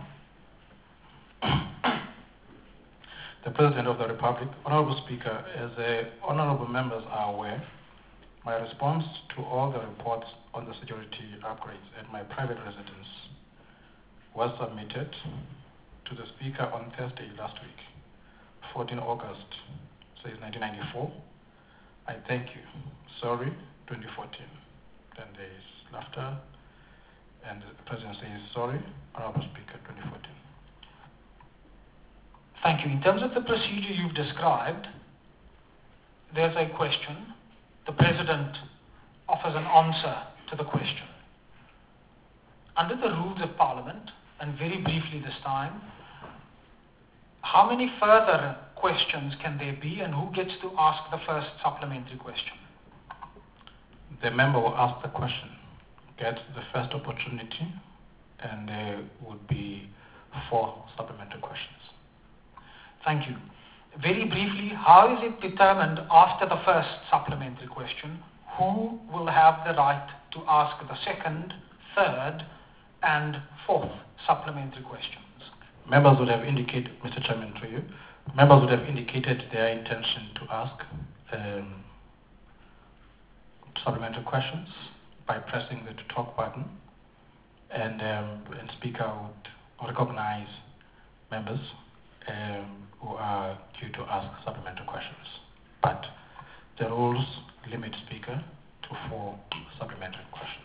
The President of the Republic, Honorable Speaker, as the honorable members are aware, my response to all the reports on the security upgrades at my private residence was submitted to the Speaker on Thursday last week, 14 August, says 1994. I thank you. Sorry, 2014. Then there is laughter, and the President says, sorry, Honorable Speaker, 2014. Thank you. In terms of the procedure you've described, there's a question. The President offers an answer to the question. Under the rules of Parliament, and very briefly this time, how many further questions can there be, and who gets to ask the first supplementary question? The member will ask the question, get the first opportunity, and there would be 4 supplementary questions. Thank you. Very briefly, how is it determined after the first supplementary question who will have the right to ask the second, third, and 4th supplementary questions? Members would have indicated, Mr. Chairman, to you, members would have indicated their intention to ask supplementary questions by pressing the talk button, and Speaker would recognize members who are due to ask supplementary questions. But the rules limit Speaker to 4 supplementary questions.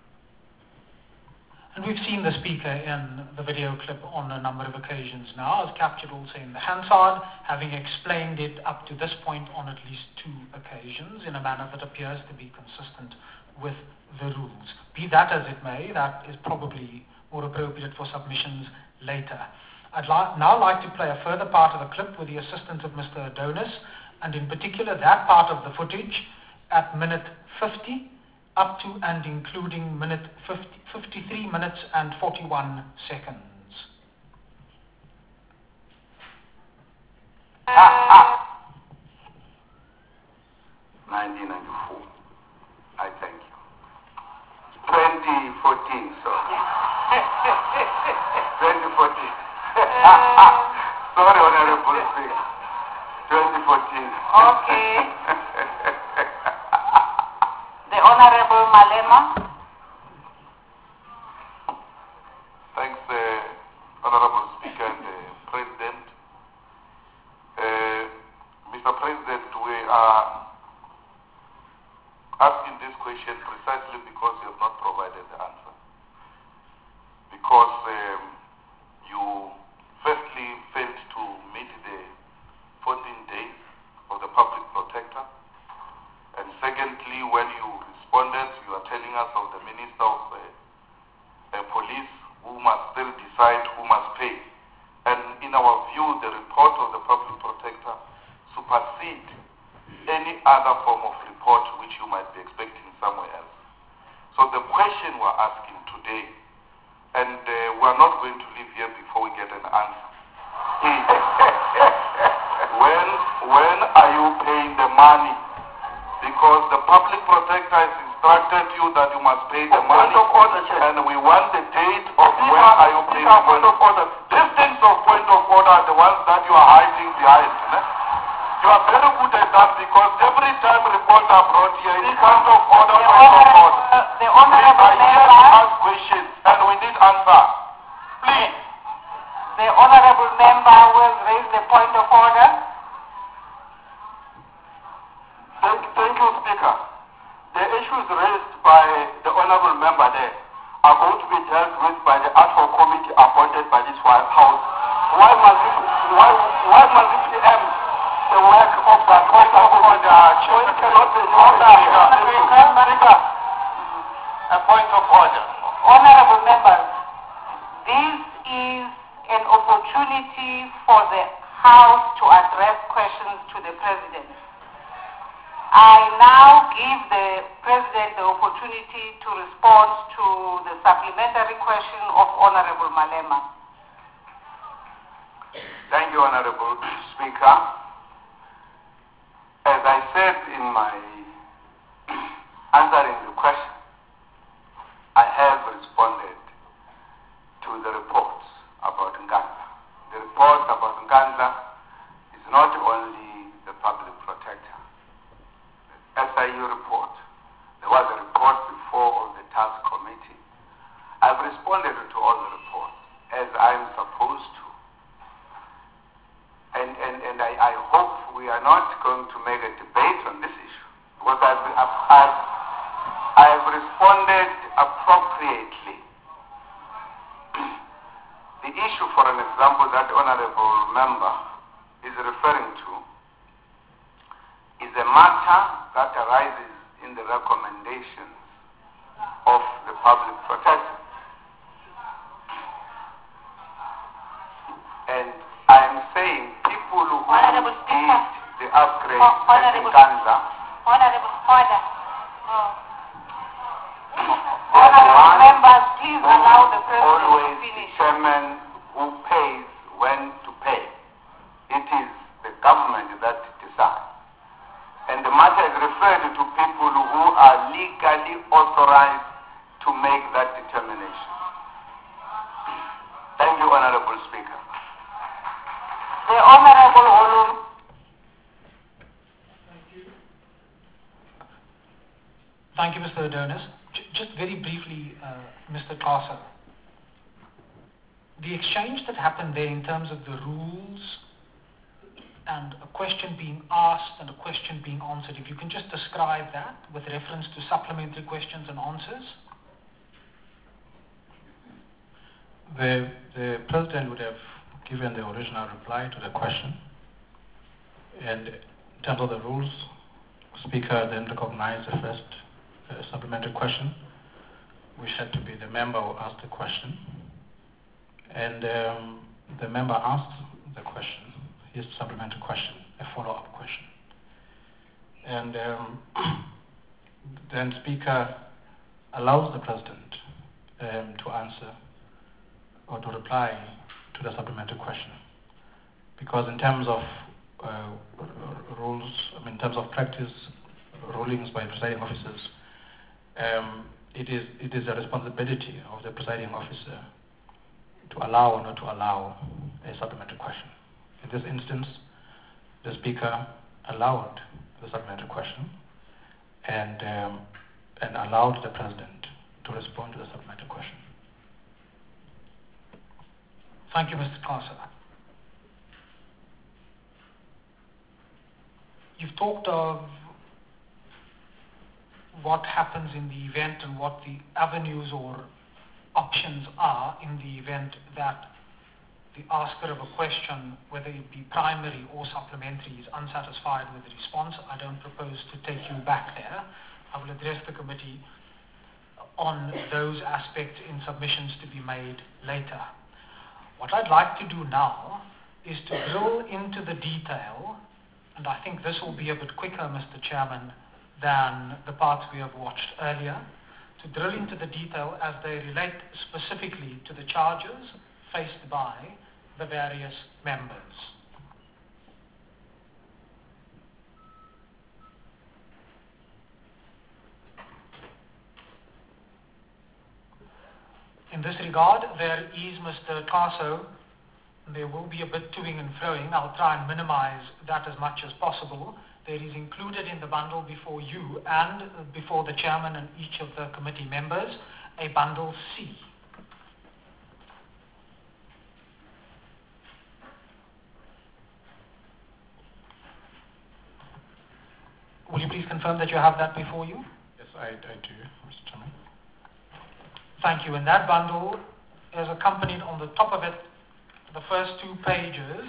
And we've seen the Speaker in the video clip on a number of occasions now, as captured also in the Hansard, having explained it up to this point on at least 2 occasions in a manner that appears to be consistent with the rules. Be that as it may, that is probably more appropriate for submissions later. I'd now like to play a further part of the clip with the assistance of Mr. Adonis, and in particular that part of the footage at minute 50 up to and including minute 53 minutes and 41 seconds. 1994. I thank you. 2014, sorry. 2014. Sorry, Honorable Speaker. 2014. Okay. The Honorable Malema. Thanks, Honorable Speaker and President. Mr. President, we are asking this question precisely because you have not provided the answer. Because you firstly failed to meet the 14 days of the Public Protector. And secondly, when you responded, you are telling us of the Minister of Police who must still decide who must pay. And in our view, the report of the Public Protector supersedes any other form of report which you might be expecting somewhere else. So the question we're asking today, and we're not going to leave here before we get an answer, is when are you paying the money? Because the Public Protector has instructed you that you must pay the money, and we want the date of when are you paying the money. These things of point of order are the ones that you are hiding behind. You are very good at that because every time reports are brought here, it's point of order, point of order. The Honorable We are here to ask questions and we need answer. Please. The Honorable Member will raise the point of order. Thank you, Speaker. The issues raised by the Honorable Member there are going to be dealt with by the ad hoc committee appointed by this House. Why must it preempt the work of that point of order? Choice cannot be Speaker. A point of order. Honorable Members, this is an opportunity for the House to address questions to the President. I now give the President the opportunity to respond to the supplementary question of Honorable Malema. Thank you, Honorable Speaker. As I said in my answering the question, I have responded to the reports about Nkandla. The reports about Nkandla is not only the public protector. The SIU report, there was a report before of the task committee. I've responded to all the reports as I'm supposed to. And I hope we are not going to make a debate on this issue, because I've responded appropriately. The issue, for an example, that honorable member is referring to is a matter that arises in the recommendations of the public protector. And I am saying people who Honorable did Speaker. the upgrade Honorable- in Nkandla, Honorable, order. Honorable members, please allow the President to always finish. determine who pays when to pay. It is the government that decides. And the matter is referred to people who are legally authorized to make that determination. Thank you, Honorable Speaker. The Honorable Olum. Thank you, Mr. Adonis. Just very briefly, Mr. Carter, the exchange that happened there in terms of the rules and a question being asked and a question being answered, if you can just describe that with reference to supplementary questions and answers. The President would have given the original reply to the question, and in terms of the rules, Speaker then recognized the first supplementary question, which had to be the member who asked the question, and the member asked the question, his supplementary question, a follow-up question, and then Speaker allows the President to answer or to reply to the supplementary question, because in terms of rules, in terms of practice, rulings by presiding officers, it is a responsibility of the presiding officer to allow or not to allow a supplementary question. In this instance, the Speaker allowed the supplementary question and allowed the President to respond to the supplementary question. Thank you, Mr. Carter. You've talked of what happens in the event and what the avenues or options are in the event that the asker of a question, whether it be primary or supplementary, is unsatisfied with the response. I don't propose to take you back there. I will address the committee on those aspects in submissions to be made later. What I'd like to do now is to drill into the detail, and I think this will be a bit quicker, Mr. Chairman, than the parts we have watched earlier, to drill into the detail as they relate specifically to the charges faced by the various members. In this regard, there is, Mr. Kaso, there will be a bit toing and froing. I'll try and minimize that as much as possible. There is included in the bundle before you and before the chairman and each of the committee members a bundle C. Will you please confirm that you have that before you? Yes, I do, Mr. Chairman. Thank you. And that bundle is accompanied on the top of it, the first 2 pages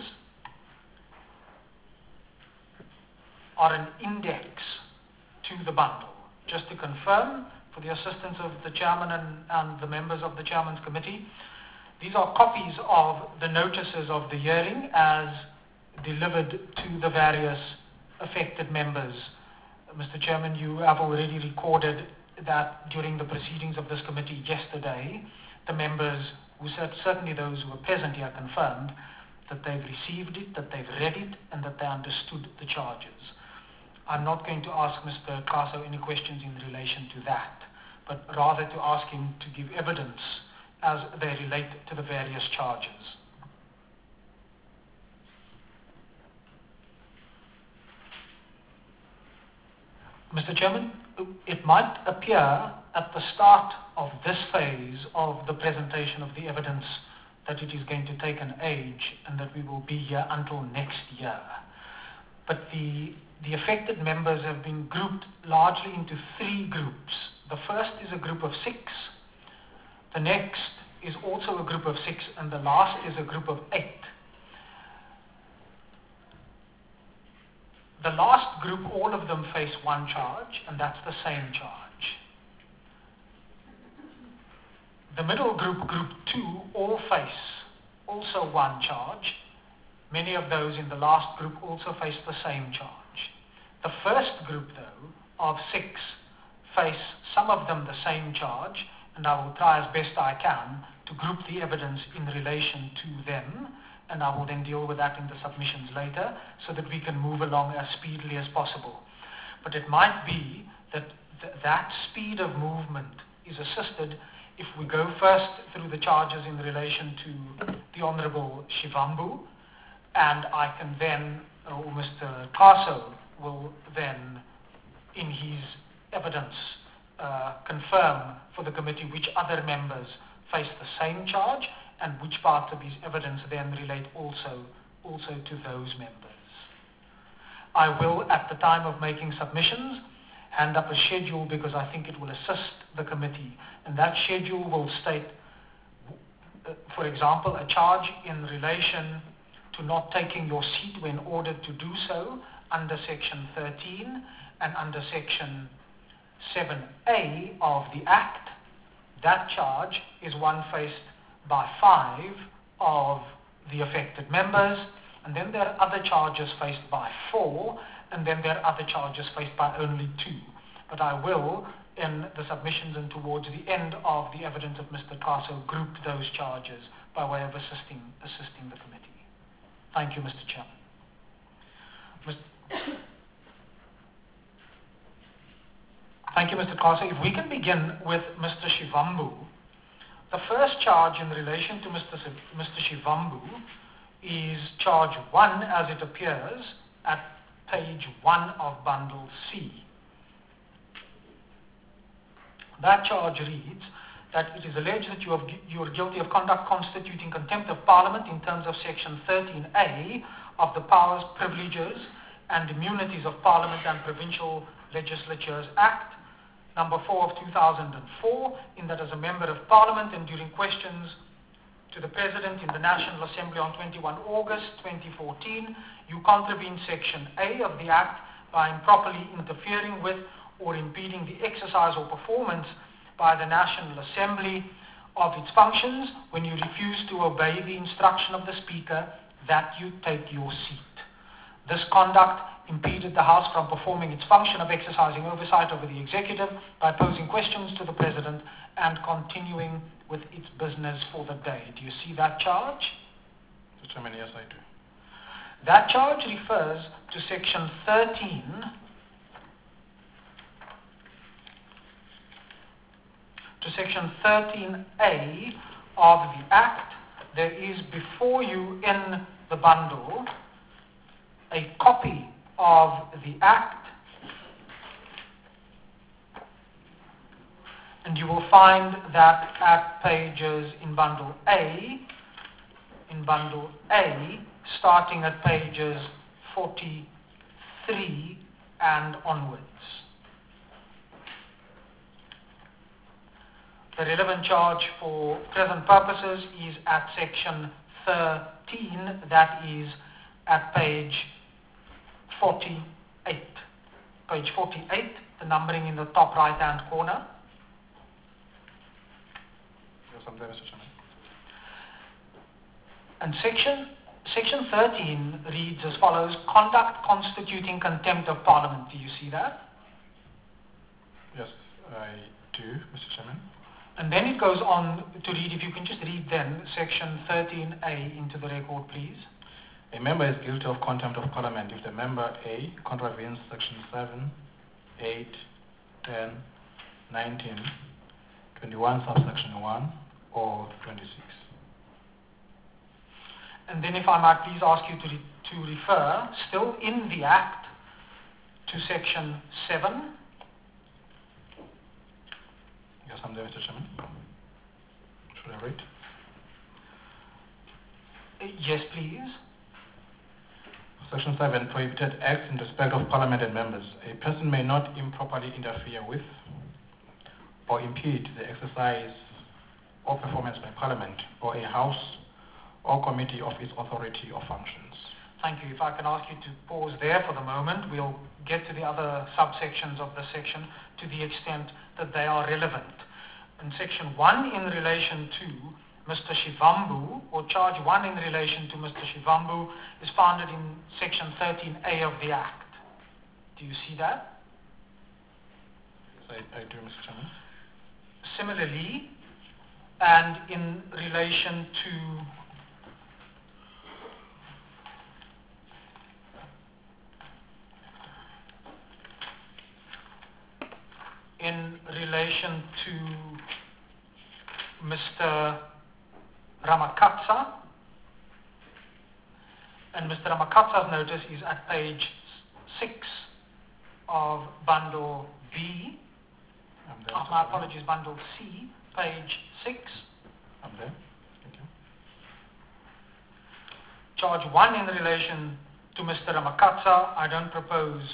are an index to the bundle. Just to confirm, for the assistance of the chairman and the members of the chairman's committee, these are copies of the notices of the hearing as delivered to the various affected members Mr. Chairman, you have already recorded that during the proceedings of this committee yesterday, the members who said, certainly those who were present here, confirmed that they've received it, that they've read it, and that they understood the charges. I'm not going to ask Mr. Kaso any questions in relation to that, but rather to ask him to give evidence as they relate to the various charges. Mr. Chairman, it might appear at the start of this phase of the presentation of the evidence that it is going to take an age and that we will be here until next year. But the affected members have been grouped largely into 3 groups. The first is a group of 6, the next is also a group of 6, and the last is a group of 8. The last group, all of them face one charge, and that's the same charge. The middle group, group 2, all face also one charge. Many of those in the last group also face the same charge. The first group, though, of 6, face some of them the same charge, and I will try as best I can to group the evidence in relation to them, and I will then deal with that in the submissions later so that we can move along as speedily as possible. But it might be that that speed of movement is assisted if we go first through the charges in relation to the Honourable Shivambu, and I can then, or Mr. Kaso will then, in his evidence, confirm for the committee which other members face the same charge and which parts of his evidence then relate also to those members. I will, at the time of making submissions, hand up a schedule because I think it will assist the committee, and that schedule will state, for example, a charge in relation to not taking your seat when ordered to do so under Section 13 and under Section 7A of the Act. That charge is one faced by 5 of the affected members, and then there are other charges faced by 4, and then there are other charges faced by only 2. But I will, in the submissions and towards the end of the evidence of Mr. Kaso, group those charges by way of assisting the committee. Thank you, Mr. Chairman. Thank you, Mr. Kaso. If we can begin with Mr. Shivambu. The first charge in relation to Mr. Shivambu is charge 1 as it appears at page 1 of bundle C. That charge reads that it is alleged that you are guilty of conduct constituting contempt of Parliament in terms of Section 13A of the Powers, Privileges and Immunities of Parliament and Provincial Legislatures Act, number 4 of 2004, in that as a Member of Parliament and during questions to the President in the National Assembly on 21 August 2014, you contravene Section A of the Act by improperly interfering with or impeding the exercise or performance by the National Assembly of its functions when you refuse to obey the instruction of the Speaker that you take your seat. This conduct impeded the House from performing its function of exercising oversight over the Executive by posing questions to the President and continuing with its business for the day. Do you see that charge? Mr. Chairman, yes, I do. That charge refers to Section 13 to Section 13A of the Act. There is before you in the bundle a copy of the Act, and you will find that at pages in bundle A, starting at pages 43 and onwards. The relevant charge for present purposes is at Section 13, that is at page 48. Page 48, the numbering in the top right-hand corner. Yes, I'm there, Mr. Chairman. And Section 13 reads as follows: conduct constituting contempt of Parliament. Do you see that? Yes, I do, Mr. Chairman. And then it goes on to read, if you can just read then, section 13A into the record, please. A member is guilty of contempt of Parliament if the member A contravenes section 7, 8, 10, 19, 21 subsection 1 or 26. And then if I might please ask you to refer, still in the Act, to section 7. Yes, I'm there, Mr. Chairman. Should I read? Yes, please. Section 7, prohibited acts in respect of Parliament and members. A person may not improperly interfere with or impede the exercise or performance by Parliament or a House or committee of its authority or functions. Thank you. If I can ask you to pause there for the moment, we'll get to the other subsections of the section to the extent that they are relevant. In section 1 in relation to Mr. Shivambu, or charge 1 in relation to Mr. Shivambu, is founded in section 13A of the Act. Do you see that? Yes, I do, Mr. Chairman. Similarly, and in relation to Mr. Ramakatsa, and Mr. Ramakatsa's notice is at page 6 of bundle B. My apologies, bundle C, page 6. I'm there. Thank you. Charge 1 in relation to Mr. Ramakatsa, I don't propose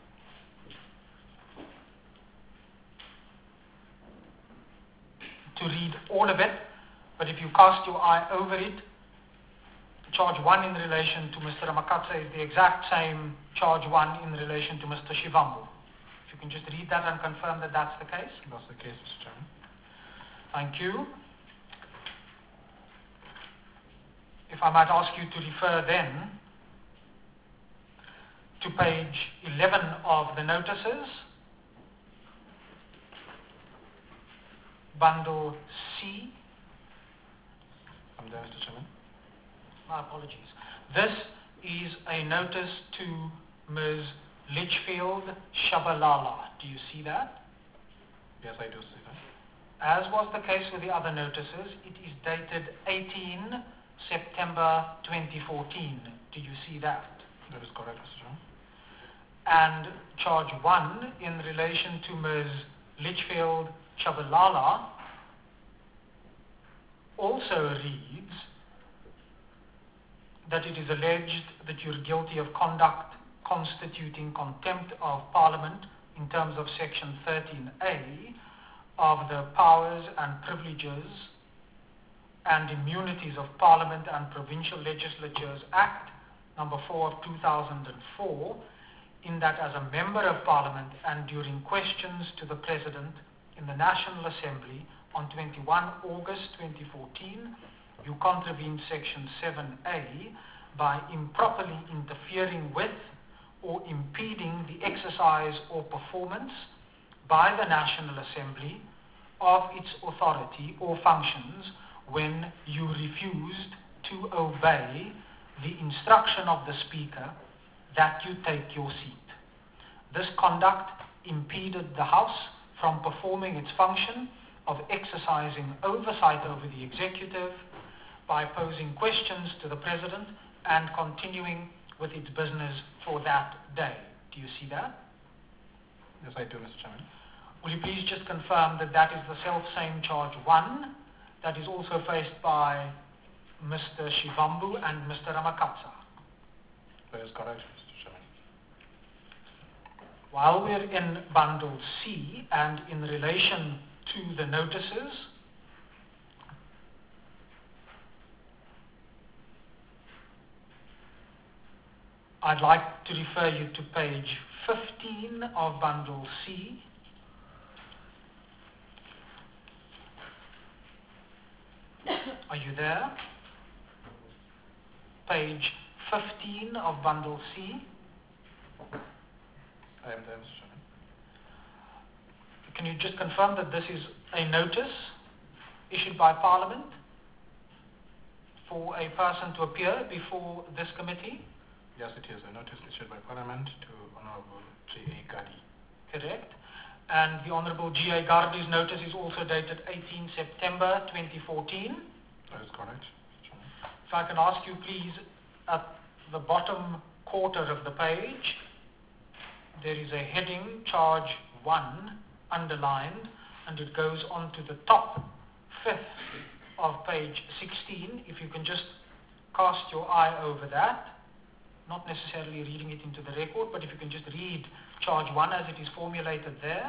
to read all of it, but if you cast your eye over it, charge 1 in relation to Mr. Ramakatsa is the exact same charge 1 in relation to Mr. Shivambu. If you can just read that and confirm that that's the case. That's the case, Mr. Chairman. Thank you. If I might ask you to refer then to page 11 of the notices, bundle C. I'm there, Mr. Chairman. My apologies. This is a notice to Ms. Litchfield Shabalala. Do you see that? Yes, I do see that. As was the case with the other notices, it is dated 18 September 2014. Do you see that? That is correct, Mr. Chairman. And charge 1 in relation to Ms. Litchfield Shabalala also reads that it is alleged that you're guilty of conduct constituting contempt of Parliament in terms of section 13A of the Powers and Privileges and Immunities of Parliament and Provincial Legislatures Act number 4 of 2004, in that as a Member of Parliament and during questions to the President in the National Assembly on 21 August 2014, you contravened section 7A by improperly interfering with or impeding the exercise or performance by the National Assembly of its authority or functions when you refused to obey the instruction of the Speaker that you take your seat. This conduct impeded the House from performing its function of exercising oversight over the Executive by posing questions to the President and continuing with its business for that day. Do you see that? Yes, I do, Mr. Chairman. Will you please just confirm that that is the self-same charge 1 that is also faced by Mr. Shivambu and Mr. Ramakatsa? That is correct, Mr. Chairman. While we're in bundle C and in relation to the notices, I'd like to refer you to page 15 of bundle C. Are you there? Page 15 of bundle C. I am there, Mr. Chairman. Can you just confirm that this is a notice issued by Parliament for a person to appear before this committee? Yes, it is a notice issued by Parliament to Honorable G.A. Gadi. Correct. And the Honorable G.A. Gardi's notice is also dated 18 September 2014. That is correct. If I can ask you please, at the bottom quarter of the page, there is a heading, charge 1, underlined, and it goes on to the top fifth of page 16. If you can just cast your eye over that, not necessarily reading it into the record, but if you can just read charge 1 as it is formulated there.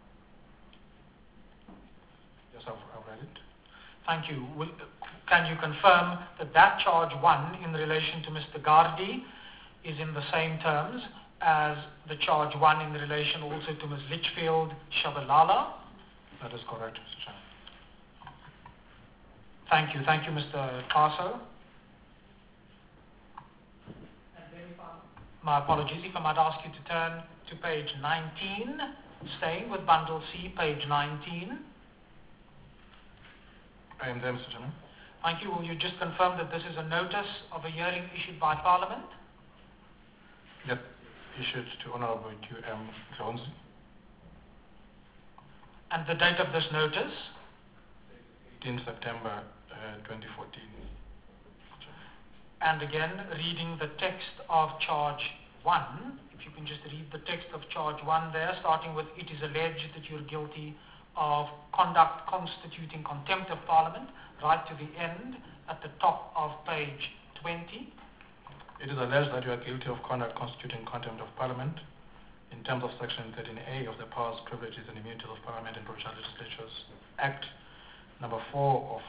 Yes, I've read it. Thank you. Can you confirm that that charge 1 in relation to Mr. Gardi is in the same terms as the charge 1 in relation also to Ms. Litchfield Shabalala? That is correct, Mr. Chairman. Thank you. Thank you, Mr. Kaso. My apologies. If I might ask you to turn to page 19, staying with bundle C, page 19. I am there, Mr. Chairman. Thank you. Will you just confirm that this is a notice of a hearing issued by Parliament? Yes, issued to Honorable Q.M. Jones. And the date of this notice? 18 September 2014. And again, reading the text of charge 1, if you can just read the text of charge 1 there, starting with, it is alleged that you're guilty of conduct constituting contempt of Parliament, right to the end, at the top of page 20. It is alleged that you are guilty of conduct constituting contempt of Parliament in terms of Section 13A of the Powers, Privileges and Immunities of Parliament and Provincial Legislatures Act number 4 of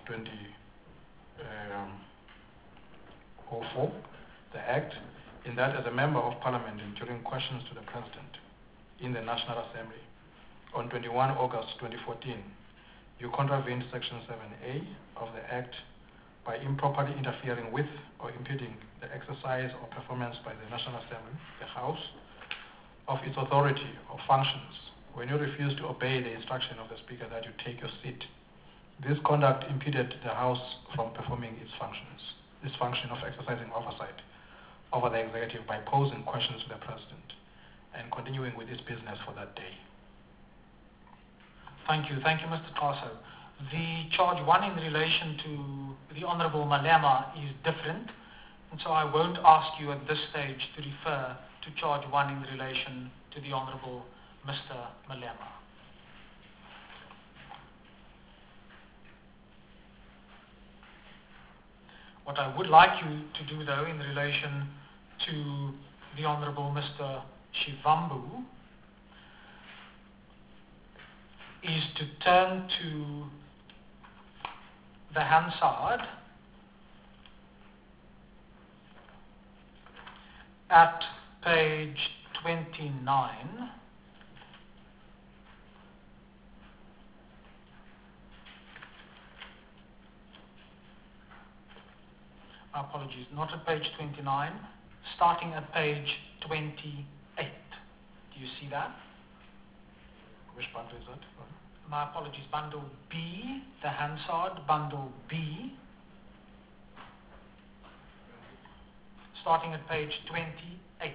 2004, the Act, in that as a member of Parliament and during questions to the President in the National Assembly on 21 August 2014, you contravened Section 7A of the Act by improperly interfering with or impeding the exercise or performance by the National Assembly, the House, of its authority or functions when you refuse to obey the instruction of the Speaker that you take your seat. This conduct impeded the House from performing its functions, this function of exercising oversight over the executive by posing questions to the President and continuing with its business for that day. Thank you. Thank you, Mr. Kaso. The charge 1 in relation to the Honourable Malema is different, and so I won't ask you at this stage to refer to charge 1 in relation to the Honourable Mr. Malema. What I would like you to do, though, in relation to the Honourable Mr. Shivambu is to turn to the Hansard at page 29. Apologies, not at page 29, starting at page 28. Do you see that? Which bundle is that? My apologies, bundle B, the Hansard, bundle B, starting at page 28.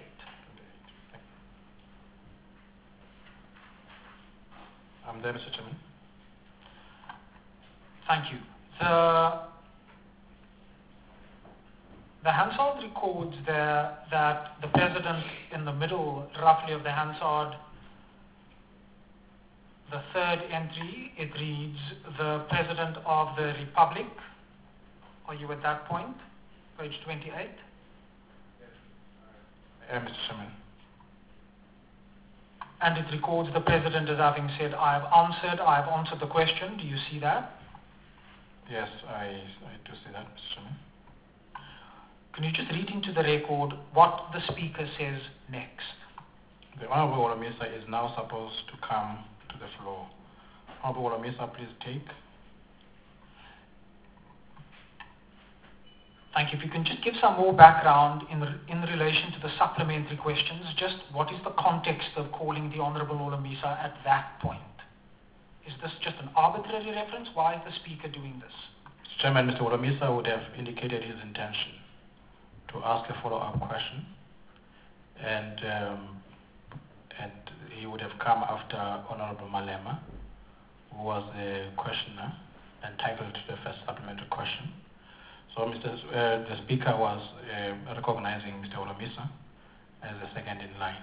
I'm there, Mr. Chairman. Thank you. The Hansard records there that the President, in the middle roughly of the Hansard, the third entry, it reads, the President of the Republic. Are you at that point? Page 28? Yes, Mr. Chairman. And it records the President as having said, I have answered the question. Do you see that? Yes, I do see that, Mr. Chairman. Can you just read into the record what the Speaker says next? The Honourable Olomisa is now supposed to come to the floor. Honourable Olomisa, please take. Thank you. If you can just give some more background in relation to the supplementary questions, just what is the context of calling the Honourable Olomisa at that point? Is this just an arbitrary reference? Why is the Speaker doing this? Mr. Chairman, Mr. Holomisa would have indicated his intention to ask a follow-up question, and he would have come after Honorable Malema, who was the questioner entitled to the first supplementary question. So the Speaker was recognizing Mr. Holomisa as the second in line.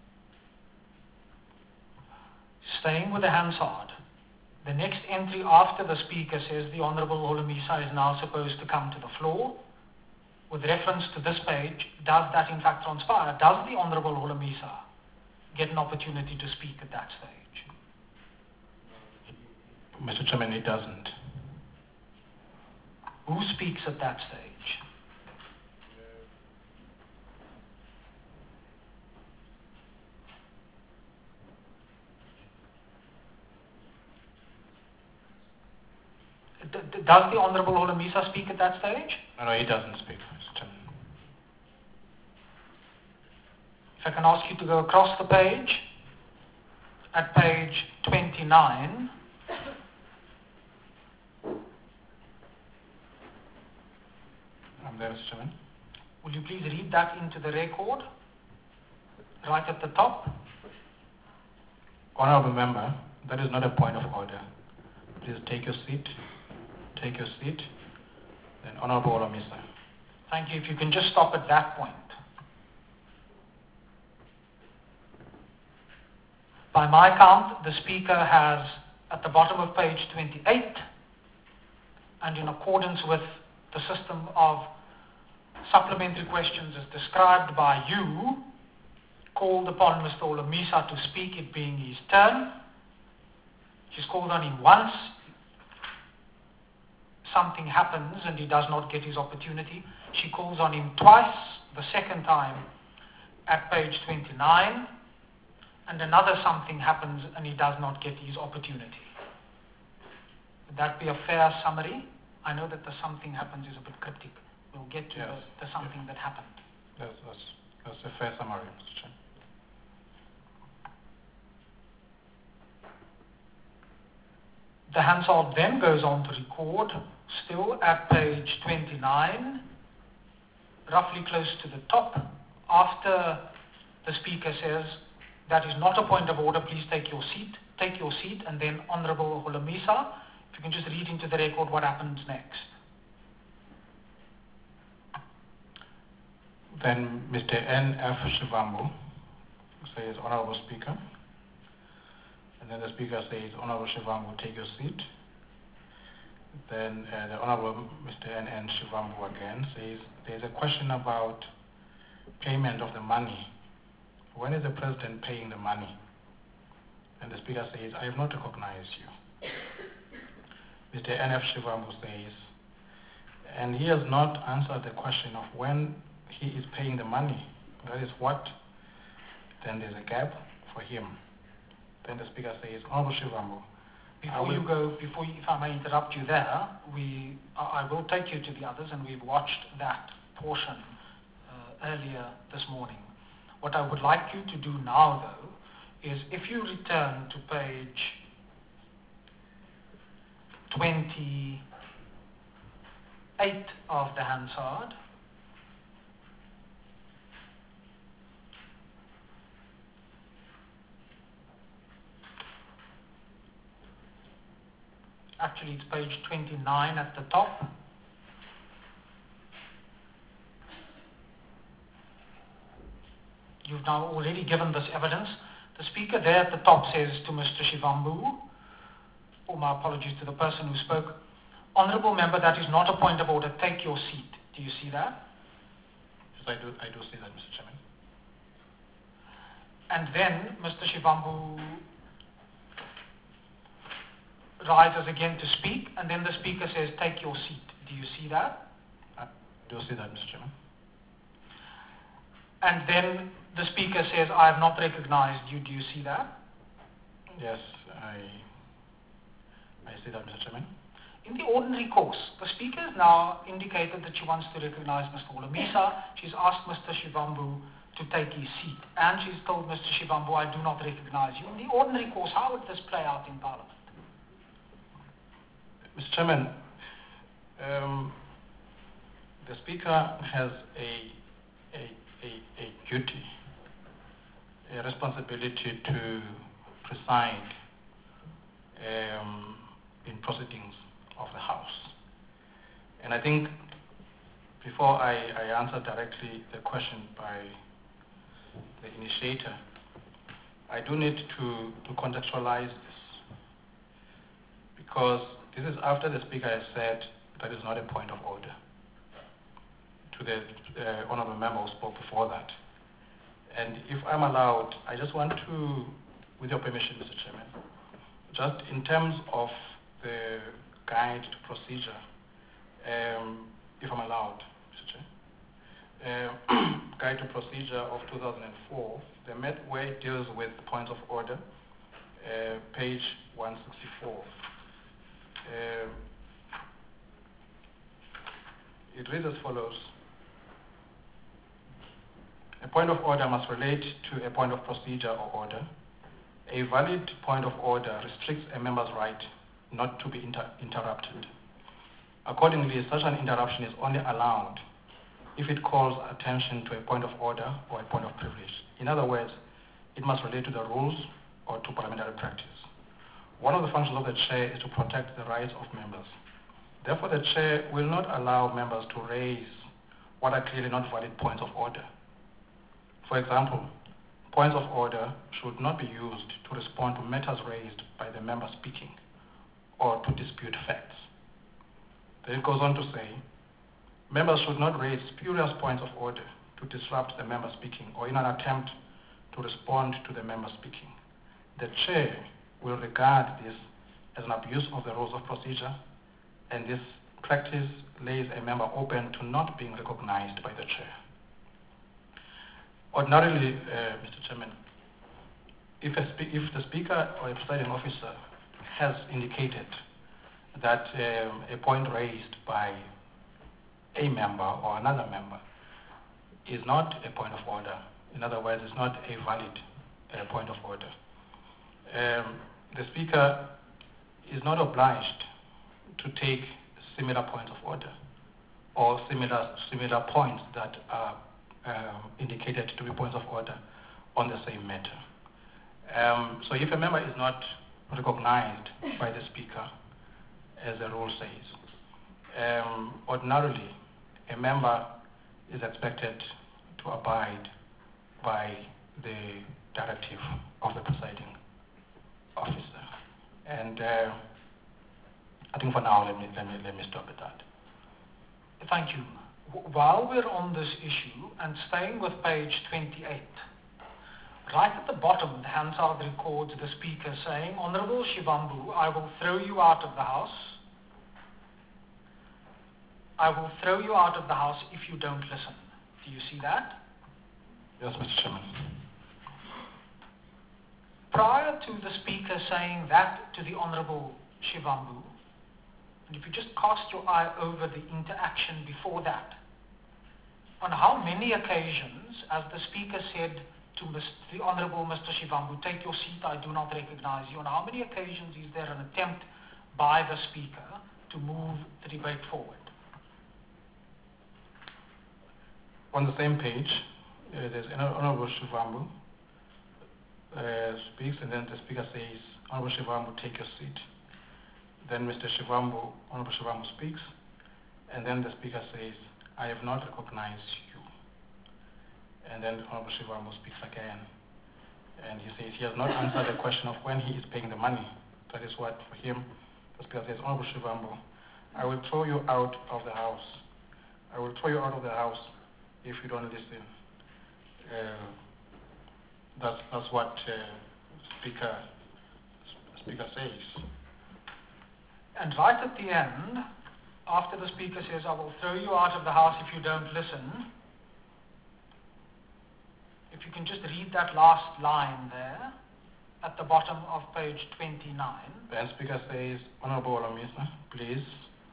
Staying with the Hansard, the next entry after the Speaker says the Honourable Holomisa is now supposed to come to the floor, with reference to this page, does that in fact transpire? Does the Honourable Holomisa get an opportunity to speak at that stage? Mr. Chairman, it doesn't. Who speaks at that stage? Does the Honourable Holomisa speak at that stage? No, he doesn't speak, Mr. Chairman. If I can ask you to go across the page, at page 29, I'm there, Mr. Chairman. will you please read that into the record, right at the top? Honourable Member, that is not a point of order. Please take your seat. Take your seat. Then Honourable Holomisa. Thank you. If you can just stop at that point. By my count, the Speaker has, at the bottom of page 28, and in accordance with the system of supplementary questions as described by you, called upon Mr. Holomisa to speak, it being his turn. She's called on him once. Something happens and he does not get his opportunity. She calls on him twice, the second time at page 29, and another something happens and he does not get his opportunity. Would that be a fair summary? I know that the something happens is a bit cryptic. We'll get to the something that happened. That's a fair summary, Mr. Chairman. The Hansard then goes on to record, still at page 29, roughly close to the top, after the Speaker says, that is not a point of order, please take your seat, and then Honourable Holomisa, if you can just read into the record what happens next. Then Mr. N.F. Shivambu says, Honourable Speaker. And then the Speaker says, Honourable Shivambu, take your seat. Then the Honourable Mr. N.N. Shivambu again says, there's a question about payment of the money. When is the President paying the money? And the Speaker says, I have not recognized you. Mr. N.F. Shivambu says, and he has not answered the question of when he is paying the money. That is what? Then there's a gap for him. Then the Speaker says, Honourable Shivambu. If I may interrupt you there, I will take you to the others, and we've watched that portion earlier this morning. What I would like you to do now, though, is if you return to page 28 of the Hansard, actually it's page 29 at the top. You've now already given this evidence. The Speaker there at the top says to Mr. Shivambu, or my apologies to the person who spoke, Honourable Member, that is not a point of order, take your seat. Do you see that? Yes, I do see that, Mr. Chairman. And then Mr. Shivambu rises again to speak, and then the Speaker says, take your seat. Do you see that? I do see that, Mr. Chairman. And then the Speaker says, I have not recognized you. Do you see that? Yes, I see that, Mr. Chairman. In the ordinary course, the Speaker has now indicated that she wants to recognize Mr. Holomisa. She's asked Mr. Shivambu to take his seat. And she's told Mr. Shivambu, I do not recognize you. In the ordinary course, how would this play out in Parliament? Mr. Chairman, the Speaker has a duty, a responsibility to preside in proceedings of the House. And I think before I answer directly the question by the initiator, I do need to contextualize this, because this is after the Speaker has said that is not a point of order to the honourable member who spoke before that. And if I'm allowed, I just want to, with your permission, Mr. Chairman, just in terms of the guide to procedure, if I'm allowed, Mr. Chair, guide to procedure of 2004, the where it deals with points of order, page 164. It reads as follows. A point of order must relate to a point of procedure or order. A valid point of order restricts a member's right not to be interrupted. Accordingly, such an interruption is only allowed if it calls attention to a point of order or a point of privilege. In other words, it must relate to the rules or to parliamentary practice. One of the functions of the chair is to protect the rights of members. Therefore, the chair will not allow members to raise what are clearly not valid points of order. For example, points of order should not be used to respond to matters raised by the member speaking or to dispute facts. Then it goes on to say, members should not raise spurious points of order to disrupt the member speaking or in an attempt to respond to the member speaking. The chair will regard this as an abuse of the rules of procedure, and this practice lays a member open to not being recognized by the chair. Ordinarily, Mr. Chairman, if the Speaker or a presiding officer has indicated that a point raised by a member or another member is not a point of order, in other words, it's not a valid point of order, the Speaker is not obliged to take similar points of order or similar points that are indicated to be points of order on the same matter. So if a member is not recognized by the Speaker, as the rule says, ordinarily a member is expected to abide by the directive of the presiding officer. And I think for now, let me stop at that. Thank you. While we're on this issue, and staying with page 28, right at the bottom, the Hansard records the Speaker saying, Honourable Shivambu, I will throw you out of the House. I will throw you out of the House if you don't listen. Do you see that? Yes, Mr. Chairman. Prior to the Speaker saying that to the Honourable Shivambu, and if you just cast your eye over the interaction before that, on how many occasions, as the Speaker said to the Honourable Mr. Shivambu, take your seat, I do not recognize you, on how many occasions is there an attempt by the Speaker to move the debate forward? On the same page, there's Honourable Shivambu speaks, and then the Speaker says, Honourable Shivambu, take your seat. Then Mr. Shivambu, Honourable Shivambu speaks, and then the Speaker says, I have not recognized you. And then Honourable Shivambu speaks again, and he says he has not answered the question of when he is paying the money. That is what, for him, the Speaker says, Honourable Shivambu, I will throw you out of the House. I will throw you out of the House if you don't listen. That's what Speaker says. And right at the end, after the Speaker says, I will throw you out of the House if you don't listen, if you can just read that last line there, at the bottom of page 29. The Speaker says, Honourable Olomisa, please.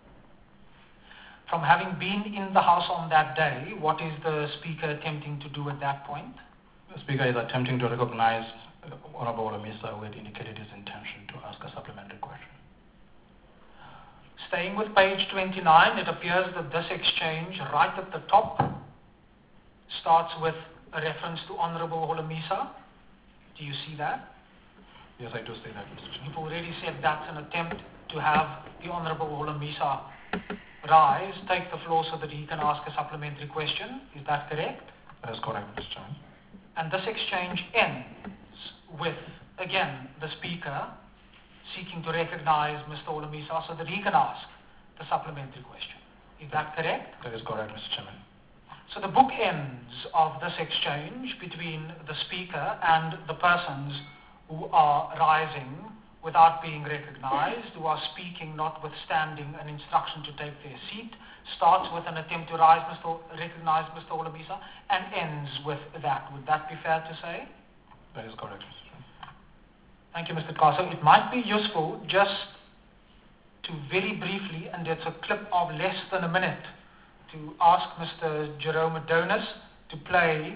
From having been in the House on that day, what is the Speaker attempting to do at that point? The Speaker is attempting to recognize Honourable Olomisa, who had indicated his intention to ask a supplementary question. Staying with page 29, it appears that this exchange right at the top starts with a reference to Honorable Holomisa. Do you see that? Yes, I do see that, Mr. Chairman. You've already said that's an attempt to have the Honorable Holomisa rise, take the floor so that he can ask a supplementary question. Is that correct? That is correct, Mr. Chairman. And this exchange ends with, again, the Speaker seeking to recognize Mr. Holomisa so that he can ask the supplementary question. Is that correct? That is correct, Mr. Chairman. So the bookends of this exchange between the Speaker and the persons who are rising without being recognized, who are speaking notwithstanding an instruction to take their seat, starts with an attempt to recognize Mr. Holomisa and ends with that. Would that be fair to say? That is correct, Mr. Chairman. Thank you, Mr. Kaso. It might be useful just to very briefly, and it's a clip of less than a minute, to ask Mr. Jerome Adonis to play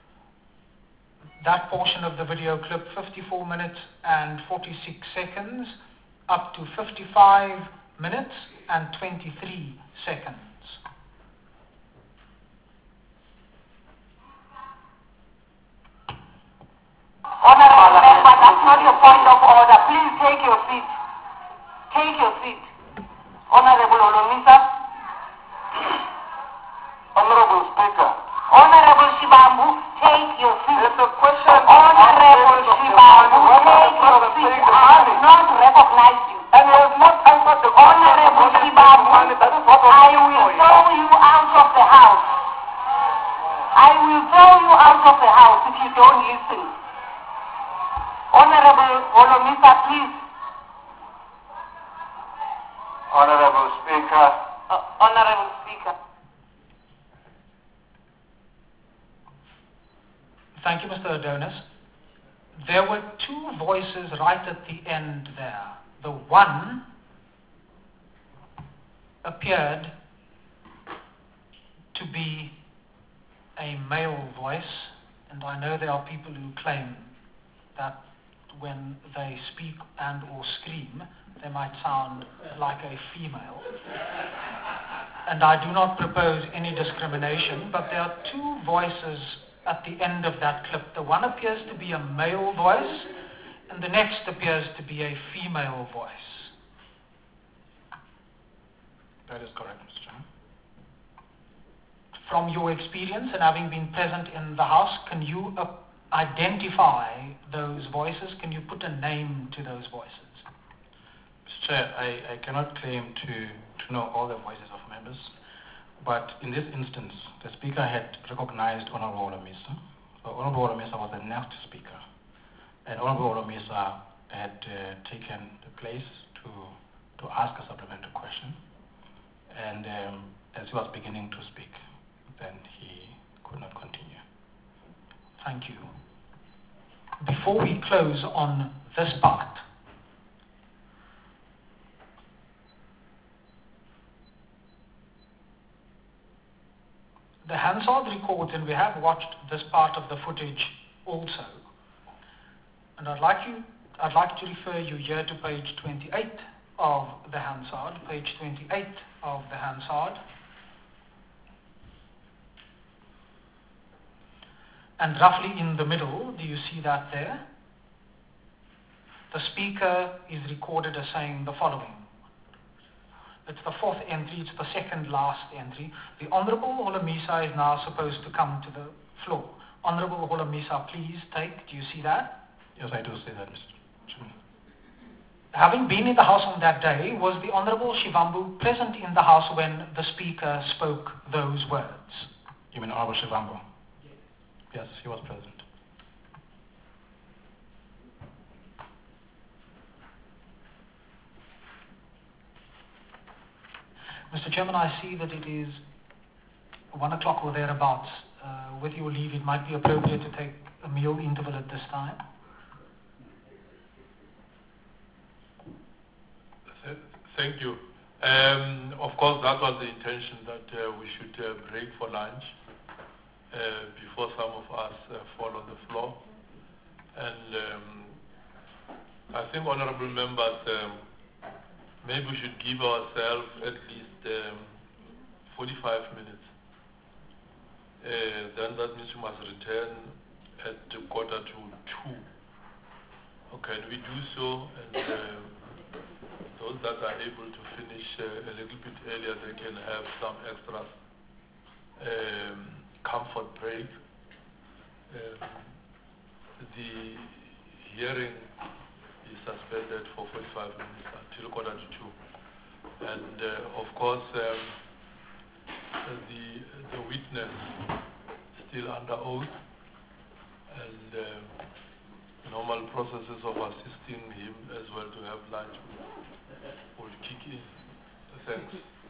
that portion of the video clip, 54 minutes and 46 seconds, up to 55 minutes and 23 seconds. Honorable member, that's not your point of order. Please take your seat. Take your seat. Honorable Holomisa. Honorable Speaker, Honorable Shibambu, take your seat. it's a question. Honorable Shibambu, take your seat. I have not recognized you. And he has not answered the Honorable Shibambu, That is what I will throw you out of the house. I will throw you out of the house if you don't listen. Honorable Holomisa, please. Honorable Speaker, Honorable Speaker. Thank you, Mr. Adonis. There were two voices right at the end there. The one appeared to be a male voice, and I know there are people who claim that when they speak and or scream, they might sound like a female. And I do not propose any discrimination, but there are two voices at the end of that clip. The one appears to be a male voice, and the next appears to be a female voice. That is correct, Mr. Chairman. From your experience and having been present in the House, can you identify those voices? Can you put a name to those voices? Mr. Chair, I cannot claim to know all the voices of members, but in this instance, the Speaker had recognized Honorable Holomisa. So Honorable Holomisa was the next Speaker, and Honorable Holomisa had taken the place to ask a supplementary question, and as he was beginning to speak, then he could not continue. Thank you. Before we close on this part, the Hansard records, and we have watched this part of the footage also, and I'd like to refer you here to page 28 of the Hansard, page 28 of the Hansard. And roughly in the middle, do you see that there? The Speaker is recorded as saying the following. It's the fourth entry, it's the second last entry. The Honorable Holomisa is now supposed to come to the floor. Honorable Holomisa, please take. Do you see that? Yes, I do see that, Mr. Chairman. Having been in the House on that day, was the Honorable Shivambu present in the House when the Speaker spoke those words? You mean Honorable Shivambu? Yes, he was present. Mr. Chairman, I see that it is 1 o'clock or thereabouts. With your leave, it might be appropriate to take a meal interval at this time. Thank you. Of course, that was the intention, that we should break for lunch before some of us fall on the floor. And I think honorable members maybe we should give ourselves at least 45 minutes. Then that means we must return at 1:45. Okay, we do so, and those that are able to finish a little bit earlier, they can have some extra comfort break. The hearing is suspended for 45 minutes until 1:45. And of course, the witness still under oath, and normal processes of assisting him as well to have lunch will kick in. Thanks.